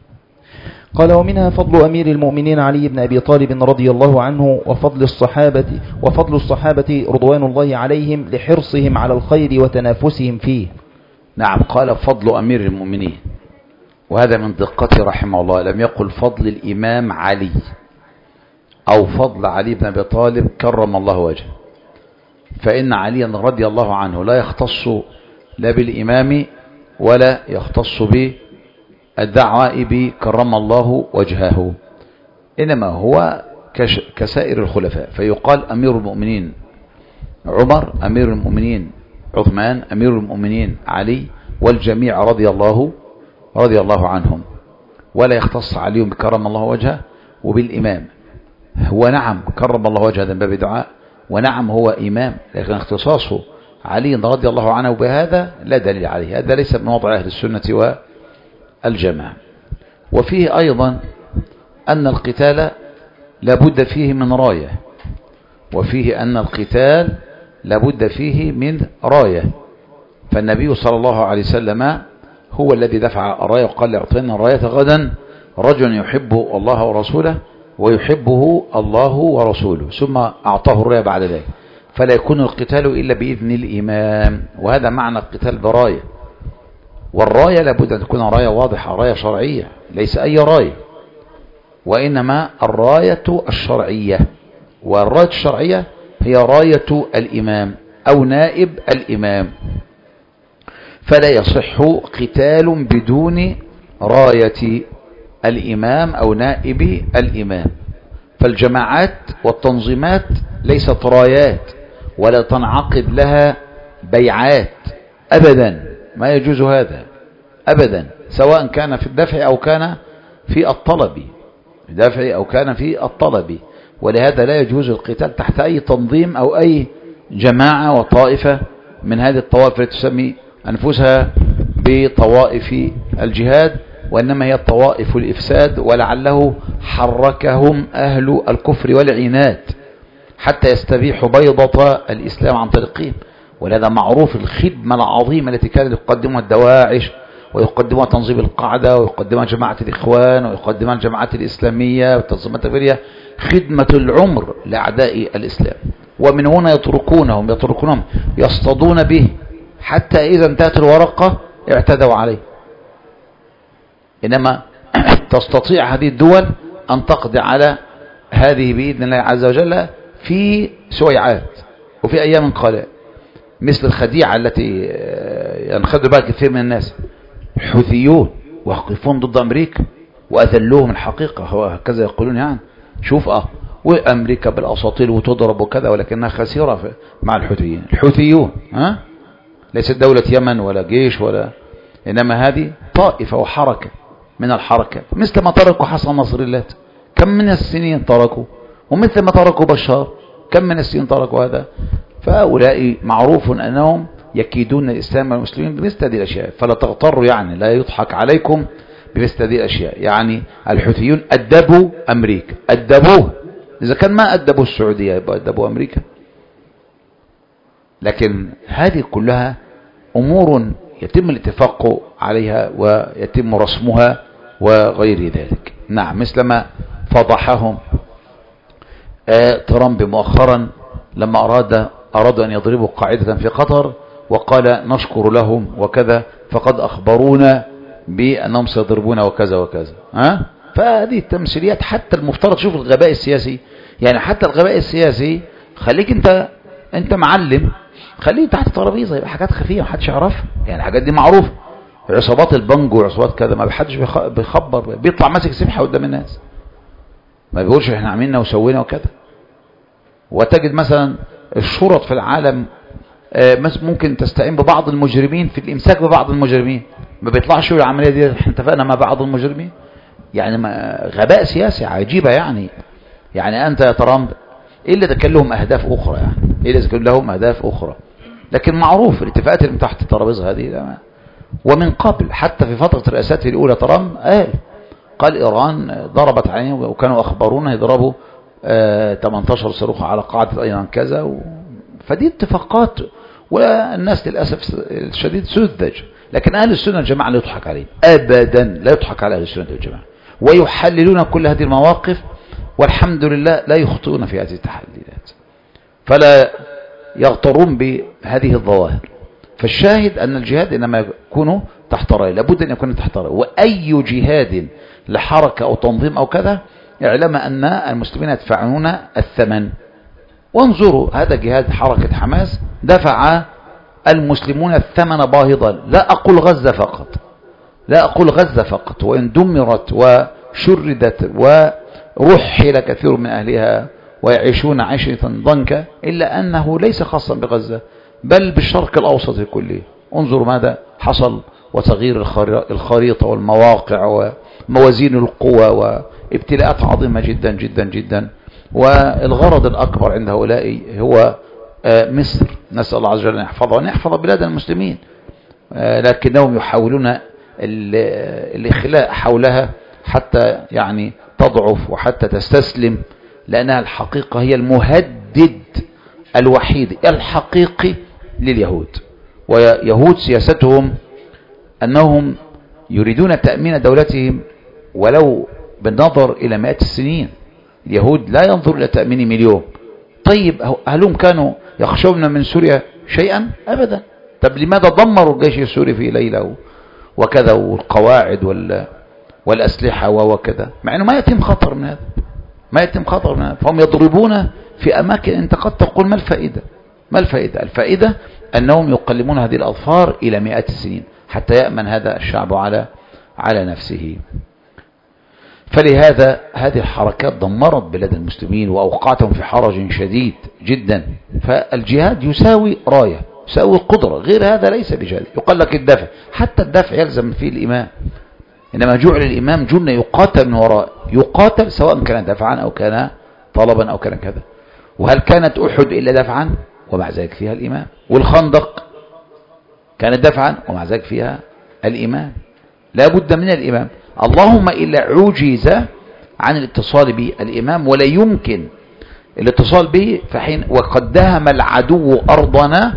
قال ومنها فضل أمير المؤمنين علي بن أبي طالب رضي الله عنه وفضل الصحابة وفضل الصحابة رضوان الله عليهم لحرصهم على الخير وتنافسهم فيه. نعم. قال فضل أمير المؤمنين، وهذا من دقته رحمه الله، لم يقل فضل الإمام علي أو فضل علي بن أبي طالب كرم الله وجهه، فإن عليا رضي الله عنه لا يختص لا بالإمام ولا يختص بالدعائب كرم الله وجهه، إنما هو كسائر الخلفاء، فيقال أمير المؤمنين عمر، أمير المؤمنين عثمان، أمير المؤمنين علي، والجميع رضي الله رضي الله عنهم، ولا يختص علي بكرم الله وجهه وبالإمام. هو نعم كرم الله وجهه من باب دعاء، ونعم هو إمام، لكن اختصاصه علي رضي الله عنه بهذا لا دليل عليه، هذا ليس من وضع أهل السنة والجماعة. وفيه أيضا أن القتال لابد فيه من راية، وفيه أن القتال لابد فيه من راية، فالنبي صلى الله عليه وسلم هو الذي دفع الراية وقال اعطينا الراية غدا رجل يحب الله ورسوله ويحبه الله ورسوله، ثم أعطاه الراية بعد ذلك، فلا يكون القتال إلا بإذن الإمام، وهذا معنى القتال براية. والراية لابد أن تكون راية واضحة، راية شرعية، ليس أي راية، وإنما الراية الشرعية، والراية الشرعية هي راية الإمام أو نائب الإمام، فلا يصح قتال بدون راية الإمام أو نائب الإمام. فالجماعات والتنظيمات ليست رايات ولا تنعقد لها بيعات أبدا، ما يجوز هذا أبدا، سواء كان في الدفع أو كان في الطلب، دفع أو كان في الطلب. ولهذا لا يجوز القتال تحت أي تنظيم أو أي جماعة وطائفة من هذه الطوائف التي تسمي أنفسها بطوائف الجهاد، وإنما هي طوائف الإفساد، ولعله حركهم أهل الكفر والعناد حتى يستبيحوا بيضة الإسلام عن طريقهم. ولهذا معروف الخدمة العظيمة التي كانت يقدمها الدواعش ويقدمها تنظيم القاعدة ويقدمها جماعة الإخوان ويقدمها الجماعات الإسلامية والتنظيمات التكفيرية، خدمة العمر لأعداء الإسلام، ومن هنا يتركونهم يتركونهم يصطادون به حتى إذا انتهت الورقة اعتدوا عليه. إنما تستطيع هذه الدول أن تقضي على هذه بإذن الله عز وجل في سويعات وفي أيام قليلة، مثل الخديعة التي ينخدوا بها كثير من الناس، الحوثيون ويقفون ضد أمريكا وأذلوهم الحقيقة، هو هكذا يقولون يعني شوف أه وأمريكا بالأساطيل وتضرب وكذا، ولكنها خسيرة مع الحوثيين. الحوثيون ها ليست دولة يمن ولا جيش ولا، إنما هذه طائفة وحركة من الحركة، مثل ما تركوا حسن نصر الله كم من السنين تركوا، ومثل ما تركوا بشار كم من السنين تركوا هذا. فهؤلاء معروف أنهم يكيدون الإسلام والمسلمين بمثل هذه الأشياء، فلا تغتروا، يعني لا يضحك عليكم بمثل هذه الأشياء. يعني الحوثيون أدبوا أمريكا، أدبوه، إذا كان ما أدبوا السعودية يبقى أدبوا أمريكا. لكن هذه كلها أمور يتم الاتفاق عليها ويتم رسمها وغير ذلك. نعم، مثل ما فضحهم ترامب مؤخرا لما أراد أرادوا أن يضربوا قاعدة في قطر، وقال نشكر لهم وكذا، فقد أخبرونا بأنهم سيضربون وكذا وكذا. ها؟ فهذه التمثيليات حتى المفترض شوف الغباء السياسي، يعني حتى الغباء السياسي خليك انت انت معلم، خليه تحت الترابيزه، يبقى حاجات خفيه محدش يعرفها، يعني الحاجات دي معروفه. عصابات البنج وعصابات كذا ما حدش بيخبر، بيطلع ماسك سبحه قدام الناس ما بيقولش احنا عملنا وسوينا وكذا. وتجد مثلا الشرط في العالم ممكن تستعين ببعض المجرمين في الامساك ببعض المجرمين، ما بيطلعش العملية دي احنا اتفقنا مع بعض المجرمين. يعني غباء سياسي عجيبة. يعني يعني انت يا ترامب ايه اللي كان لهم اهداف اخرى؟ يعني ايه اللي كان لهم اهداف اخرى؟ لكن معروف الاتفاقات اللي تحت الترابيزه هذه لا. ومن قبل حتى في فترة رئاسته الاولى ترامب قال قال ايران ضربت عليه، وكانوا اخبرونا يضربوا آه ثمانية عشر صاروخ على قاعدة ايران كذا و... فدي اتفاقات، والناس للاسف الشديد سذج. لكن اهل السنه الجماعه لا يضحك عليه ابدا، لا يضحك على اهل السنه الجماعه، ويحللون كل هذه المواقف والحمد لله لا يخطئون في هذه التحليلات، فلا يغترون بهذه الظواهر. فالشاهد أن الجهاد إنما يكون تحت راية، لابد أن يكون تحت راية. وأي جهاد لحركة أو تنظيم أو كذا اعلم أن المسلمين يدفعون الثمن. وانظروا هذا جهاد حركة حماس دفع المسلمون الثمن باهظا. لا أقول غزة فقط، لا أقول غزة فقط، وإن دمرت وشردت ورحل كثير من أهلها ويعيشون عيشة ضنكا، إلا أنه ليس خاصا بغزة بل بالشرق الأوسط كله. انظروا ماذا حصل، وتغيير الخريطة والمواقع وموازين القوى وابتلاءات عظيمة جدا جدا جدا. والغرض الأكبر عند هؤلاء هو مصر، نسأل الله عز وجل أن يحفظها وأن يحفظ بلاد المسلمين، لكنهم يحاولون الإخلاء حولها حتى يعني تضعف وحتى تستسلم، لأنها الحقيقة هي المهدد الوحيد الحقيقي لليهود. ويهود سياستهم أنهم يريدون تأمين دولتهم ولو بالنظر إلى مئات السنين. اليهود لا ينظر إلى تأمين مليون. طيب هل هم كانوا يخشون من سوريا شيئا؟ أبدا. طب لماذا دمروا الجيش السوري في ليلة وكذا، والقواعد وال والأسلحة وكذا، مع أنه ما يتم خطر من هذا، ما يتم خطر من هذا. فهم يضربون في أماكن أنت قد تقول ما الفائدة؟ ما الفائدة؟ الفائدة أنهم يقلمون هذه الأظفار إلى مئات السنين حتى يأمن هذا الشعب على على نفسه. فلهذا هذه الحركات دمرت بلاد المسلمين وأوقعتهم في حرج شديد جدا. فالجهاد يساوي راية، يساوي قدرة، غير هذا ليس بجهاد. يقال لك الدفع، حتى الدفع يلزم فيه الإمام، إنما جعل الإمام جنة يقاتل من وراء، يقاتل سواء كان دفعا أو كان طلبا أو كان كذا. وهل كانت أحد إلا دفعا ومع ذلك فيها الإمام؟ والخندق كانت دفعا ومع ذلك فيها الإمام. لا بد من الإمام، اللهم إلا عجز عن الاتصال بالإمام، ولا يمكن الاتصال به فحين وقد دهم العدو أرضنا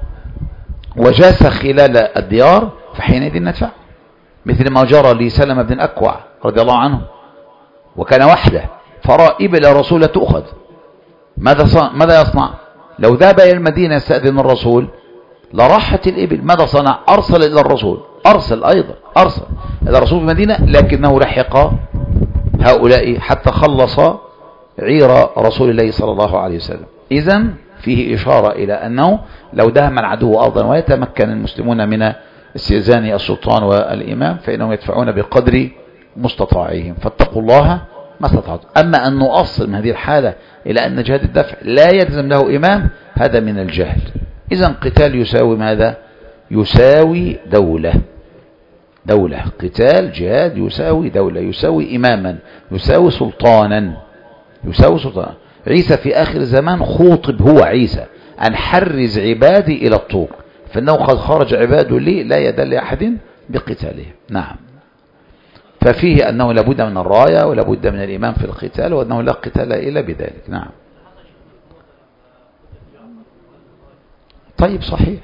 وجاس خلال الديار فحينئذ ندفع، مثل ما جرى لسلم بن الأكوع رضي الله عنه، وكان وحده فرأى إبل رسول تؤخذ. ماذا صنع؟ ماذا يصنع؟ لو ذهب إلى المدينة يستأذن الرسول لراحت الإبل. ماذا صنع؟ أرسل إلى الرسول، أرسل أيضا أرسل إلى الرسول في المدينة، لكنه لحق هؤلاء حتى خلص عير رسول الله صلى الله عليه وسلم. إذن فيه إشارة إلى أنه لو دهم العدو أرضا ويتمكن المسلمون من استئذان السلطان والإمام فإنهم يدفعون بقدر مستطاعهم، فاتقوا الله ما استطعتم. أما أن نؤصل من هذه الحالة إلى أن جهاد الدفع لا يلزم له إمام، هذا من الجهل. إذن قتال يساوي ماذا؟ يساوي دولة. دولة قتال جهاد يساوي دولة، يساوي إماما، يساوي سلطانا، يساوي سلطانا. عيسى في آخر الزمان خوطب هو عيسى أن حرز عبادي إلى الطور، فإنه قد خرج عباده لي لا يدل لأحد بقتاله. نعم. ففيه أنه لابد من الراية ولابد من الإمام في القتال، وأنه لا قتال إلا بذلك. نعم. طيب صحيح،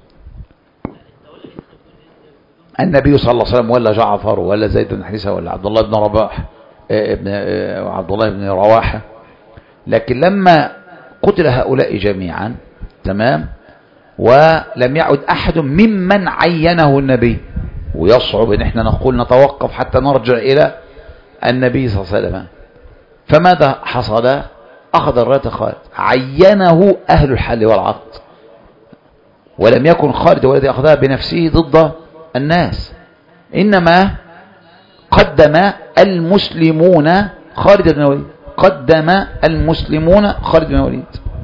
النبي صلى الله عليه وسلم ولا جعفر ولا زيد بن حارثة ولا عبد الله بن رباح ابن عبد الله بن رواحة، لكن لما قتل هؤلاء جميعا تمام ولم يعد أحد ممن عينه النبي، ويصعب ان احنا نقول نتوقف حتى نرجع إلى النبي صلى الله عليه وسلم. فماذا حصل؟ أخذ الراية خالد، عينه أهل الحل والعقد، ولم يكن خالد هو الذي أخذها بنفسه ضد الناس، إنما قدم المسلمون خالد بن الوليد قدم المسلمون خالد بن الوليد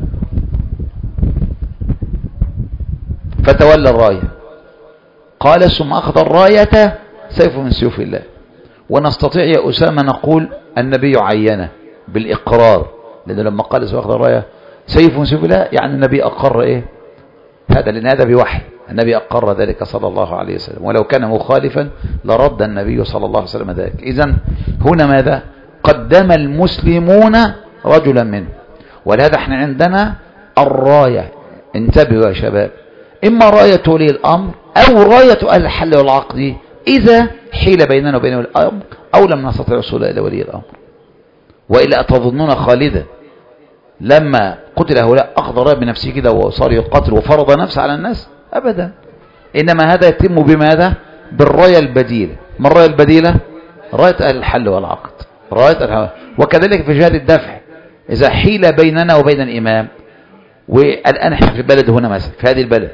فتولى الراية، قال ثم أخذ الراية سيف من سيوف الله. ونستطيع يا أسامة نقول النبي عينه بالإقرار، لأنه لما قال ثم أخذ الراية سيف من سيوف الله يعني النبي أقر إيه هذا، لأن هذا بوحي، النبي أقر ذلك صلى الله عليه وسلم، ولو كان مخالفا لرد النبي صلى الله عليه وسلم ذلك. إذن هنا ماذا؟ قدم المسلمون رجلا منه. ولهذا احنا عندنا الراية، انتبهوا يا شباب، إما راية ولي الأمر أو راية أهل الحل والعقد إذا حيل بيننا وبين ولي الأمر أو لم نستطع الوصول إلى ولي الأمر. وإلا أتظنون خالدا لما قتل هؤلاء أخذ راية بنفسه كده وصار يقاتل وفرض نفسه على الناس؟ أبدا. إنما هذا يتم بماذا؟ بالراية البديلة. ما الراية البديلة؟ راية أهل الحل والعقد، راية أهل. وكذلك في جهاد الدفع إذا حيل بيننا وبين الإمام، والآن احنا في البلد هنا مثلا في هذه البلد،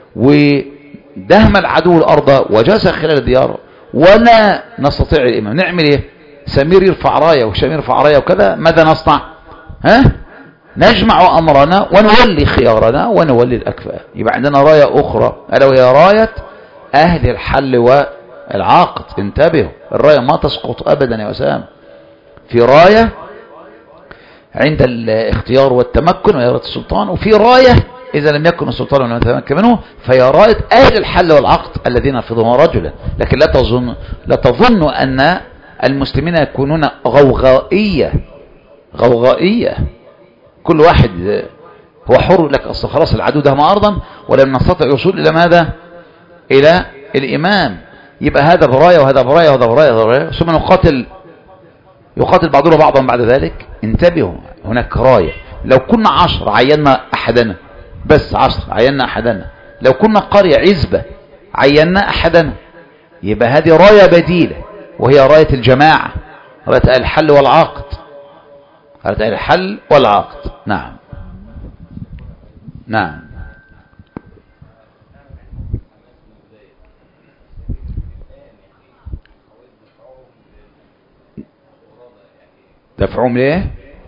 ودهم العدو الأرض وجلس خلال الديار ولا نستطيع الإمام، نعمل إيه؟ سمير يرفع راية وشمير يرفع راية وكذا، ماذا نصنع؟ ها؟ نجمع أمرنا ونولي خيارنا ونولي الأكفاء. يبقى عندنا راية أخرى ألا وهي راية أهل الحل والعقد. انتبهوا، الراية ما تسقط أبدا يا أسامة. في راية عند الاختيار والتمكن وهي راية السلطان، وفي راية إذا لم يكن السلطان ولم يتمكن منه فهي راية أهل الحل والعقد الذين ينفذون رجلا. لكن لا تظن لا تظن أن المسلمين يكونون غوغائية غوغائية كل واحد هو حر لك، أصل خلاص العدو ده ما أرضا ولم نستطع الوصول إلى ماذا؟ إلى الإمام. يبقى هذا براية وهذا براية وهذا براية وهذا براية، ثم نقاتل يقاتل بعضنا بعضا بعد ذلك. انتبهوا، هناك راية. لو كنا عشر عينا أحدنا، بس عشر عينا أحدنا. لو كنا قرية عزبة عينا أحدنا، يبقى هذه راية بديلة وهي راية الجماعة، راية الحل والعقد، راية الحل والعقد. نعم نعم. دفعهم ليه؟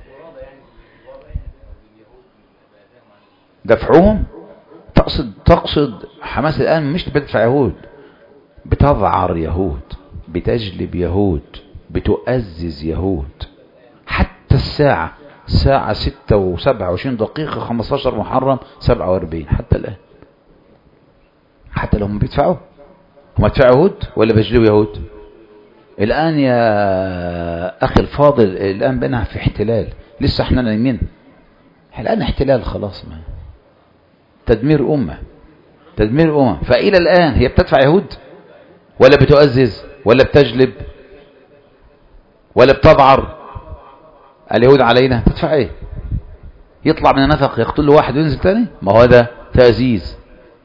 دفعهم تقصد تقصد حماس الآن مش بتدفع يهود، بتضعر يهود، بتجلب يهود، بتؤزز يهود. حتى الساعة ساعة ستة وسبعة وعشرين دقيقة خمستاشر محرم سبعة واربعين حتى الآن، حتى لو هم بيدفعوا، هم يدفعوا يهود ولا بيجلبوا يهود؟ الآن يا أخي الفاضل الآن بينها في احتلال، لسه احنا نايمين، الآن احتلال خلاص، ما تدمير أمة تدمير أمة. فإلى الآن هي بتدفع يهود ولا بتؤزز ولا بتجلب ولا بتضعر اليهود علينا؟ تدفع ايه؟ يطلع من النفق يقتل له واحد وينزل تاني؟ ما هو هذا تأزيز.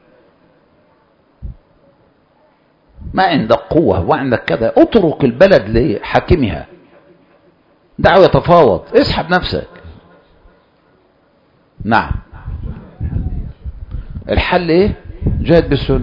ما عندك قوة وعندك كذا، اترك البلد لحاكمها، دعه يتفاوض، اسحب نفسك. نعم. الحل ايه؟ جهد بالسنة.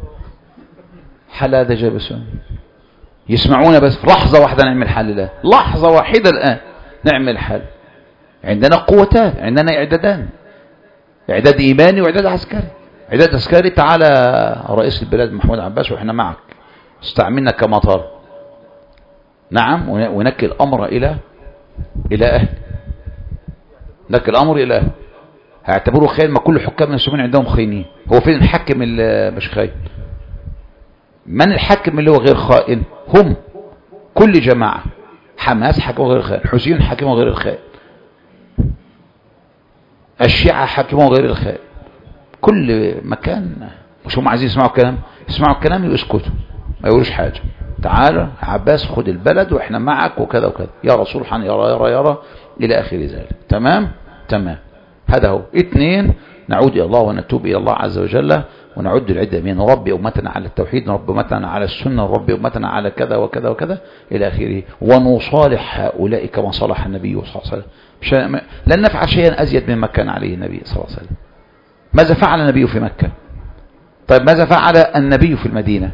حل هذا جهد بالسنة. يسمعونا بس لحظة واحدة نعمل حل، لا لحظة واحدة الآن نعمل حل. عندنا قوتان، عندنا اعدادان، اعداد ايماني واعداد عسكري. اعداد عسكري، تعالى رئيس البلاد محمود عباس واحنا معك، استعملنا كمطار. نعم، ونكل الامر الى الى اهل، نكل الامر الى اهل. هيعتبروه خاين، ما كل حكام المسلمين عندهم خاينين. هو فين الحاكم اللي مش خاين؟ من الحاكم اللي هو غير خائن؟ هم كل جماعة. حماس حاكمه غير الخائن، حسين حاكمه غير الخائن، الشيعة حاكمه غير الخائن. كل مكان مش هم عايزين يسمعوا الكلام، يسمعوا الكلام ويسكتوا ما يقولوش حاجة. تعالى يا عباس خد البلد واحنا معك وكذا وكذا، يا رسول حن يرى يرى يرى الى اخر ذلك. تمام تمام. هذا هو. اثنين، نعود الى الله ونتوب الى الله عز وجل ونعد العدة من نربي أمتنا على التوحيد، نربي أمتنا على السنة، نربي أمتنا على كذا وكذا وكذا إلى آخره، ونصالح هؤلاء كما صالح النبي صلى الله عليه وسلم. لن نفعل شيئا أزيد مما كان عليه النبي صلى الله عليه وسلم. ماذا فعل النبي في مكة؟ طيب ماذا فعل النبي في المدينة؟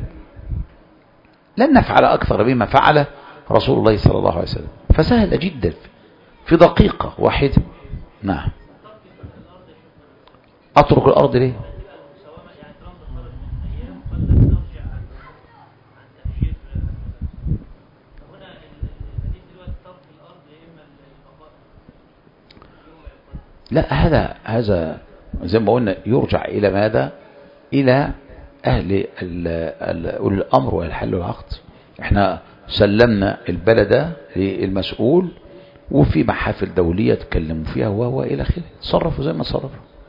لن نفعل أكثر مما فعل رسول الله صلى الله عليه وسلم. فسهل جدا في دقيقة واحدة. نعم. أترك الأرض ليه؟ لا، هذا هذا زي ما قلنا يرجع إلى ماذا؟ إلى أهل الأمر والحل والعقد. احنا سلمنا البلد للمسؤول، وفي محافل دولية تكلموا فيها وهو إلى آخره، تصرفوا زي ما تصرفوا.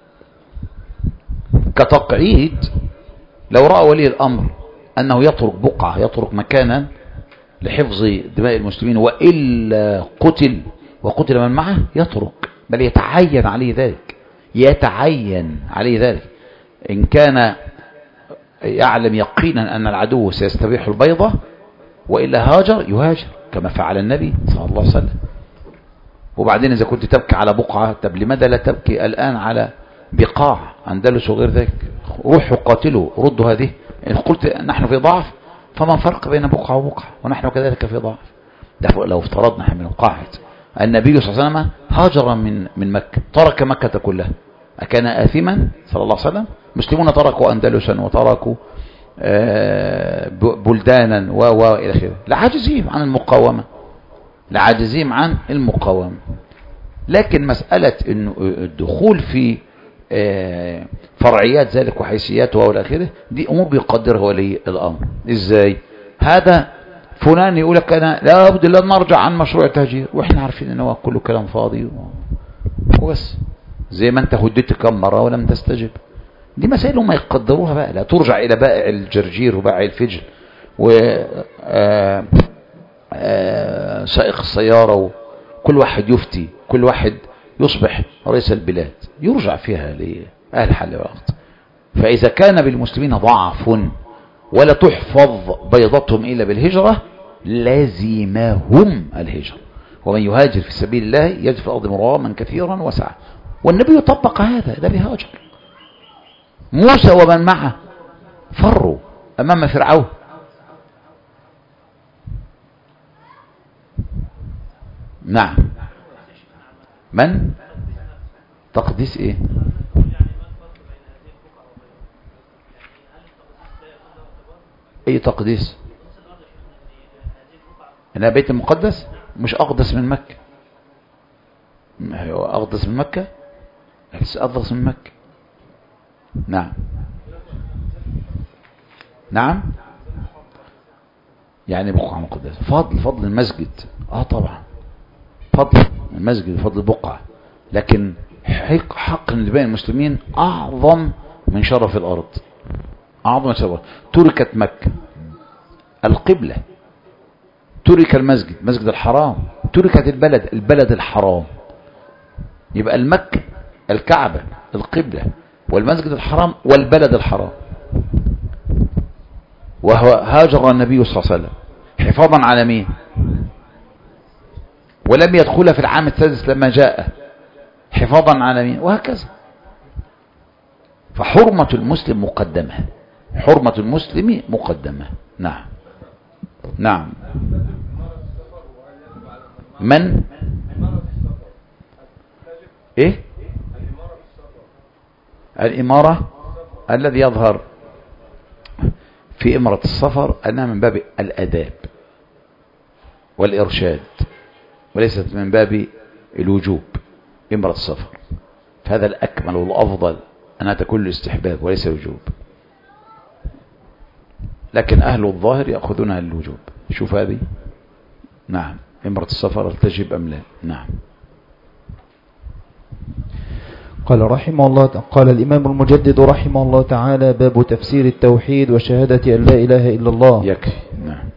كتقعيد لو رأى ولي الأمر أنه يترك بقعة، يترك مكانا لحفظ دماء المسلمين وإلا قتل وقتل من معه، يترك، بل يتعين عليه ذلك، يتعين عليه ذلك. إن كان يعلم يقينا أن العدو سيستبيح البيضة وإلا هاجر، يهاجر كما فعل النبي صلى الله عليه وسلم. وبعدين إذا كنت تبكي على بقعة، طب لماذا لا تبكي الآن على بقاع أندلس وغير ذلك؟ روحوا قاتلوا، ردوا هذه. إن قلت نحن في ضعف، فما فرق بين بقعة وبقعة؟ ونحن كذلك في ضعف. لو افترضنا من القاعدة النبي صلى الله عليه وسلم هاجر من من مكة، ترك مكة كلها، أكان آثما صلى الله عليه وسلم؟ مسلمون تركوا أندلسا وتركوا بلدانا و إلى آخره، لعاجزين عن المقاومة، لعاجزين عن المقاومة. لكن مسألة إنه الدخول في فرعيات ذلك وحيثياته والى اخره، دي امور بيقدرها ولي الامر. ازاي؟ هذا فلان يقول لك انا لا بد لا نرجع عن مشروع التهجير، واحنا عارفين ان هو كله كلام فاضي وبس، زي ما انت هديت كم مره ولم تستجب. دي مسائل هم يقدروها بقى، لا ترجع الى بائع الجرجير وبائع الفجل و سائق السياره، وكل واحد يفتي، كل واحد يصبح رئيس البلاد، يرجع فيها لأهل الحل والعقد. فإذا كان بالمسلمين ضعف ولا تحفظ بيضتهم إلا بالهجرة، لازمهم الهجرة. ومن يهاجر في سبيل الله يجد في الأرض مراغما كثيرا وسعة. والنبي يطبق هذا، ده بيهاجر. موسى ومن معه فروا أمام فرعون. نعم. من تقديس ايه؟ اي تقديس؟ انا بيت المقدس مش اقدس من مكة. هو اقدس من مكة، بس اقدس من مكة. نعم نعم، يعني بقعة مقدسة. فضل فضل المسجد، اه طبعا فضل المسجد فضل بقعة، لكن حق حق لبني المسلمين أعظم من شرف الأرض، أعظم من شرف الأرض. تركت مكة القبلة، ترك المسجد مسجد الحرام، تركت البلد البلد الحرام. يبقى المكة الكعبة القبلة، والمسجد الحرام والبلد الحرام. وهو هاجر النبي صلى الله عليه وسلم حفاظا على مين؟ ولم يدخل في العام السادس لما جاء حفاظا على مين؟ وهكذا. فحرمة المسلم مقدمة، حرمة المسلم مقدمة. نعم نعم. من ايه؟ الإمارة الذي يظهر في إمارة السفر أنها من باب الأداب والإرشاد، وليست من باب الوجوب. إمارة السفر فهذا الأكمل والأفضل أنها تكون الاستحباب وليس الوجوب، لكن أهل الظاهر يأخذونها للوجوب. شوف هذه. نعم. إمارة السفر هل تجب أم لا؟ نعم. قال رحمه الله، قال الإمام المجدد رحمه الله تعالى: باب تفسير التوحيد وشهادة أن لا إله إلا الله. يكفي. نعم.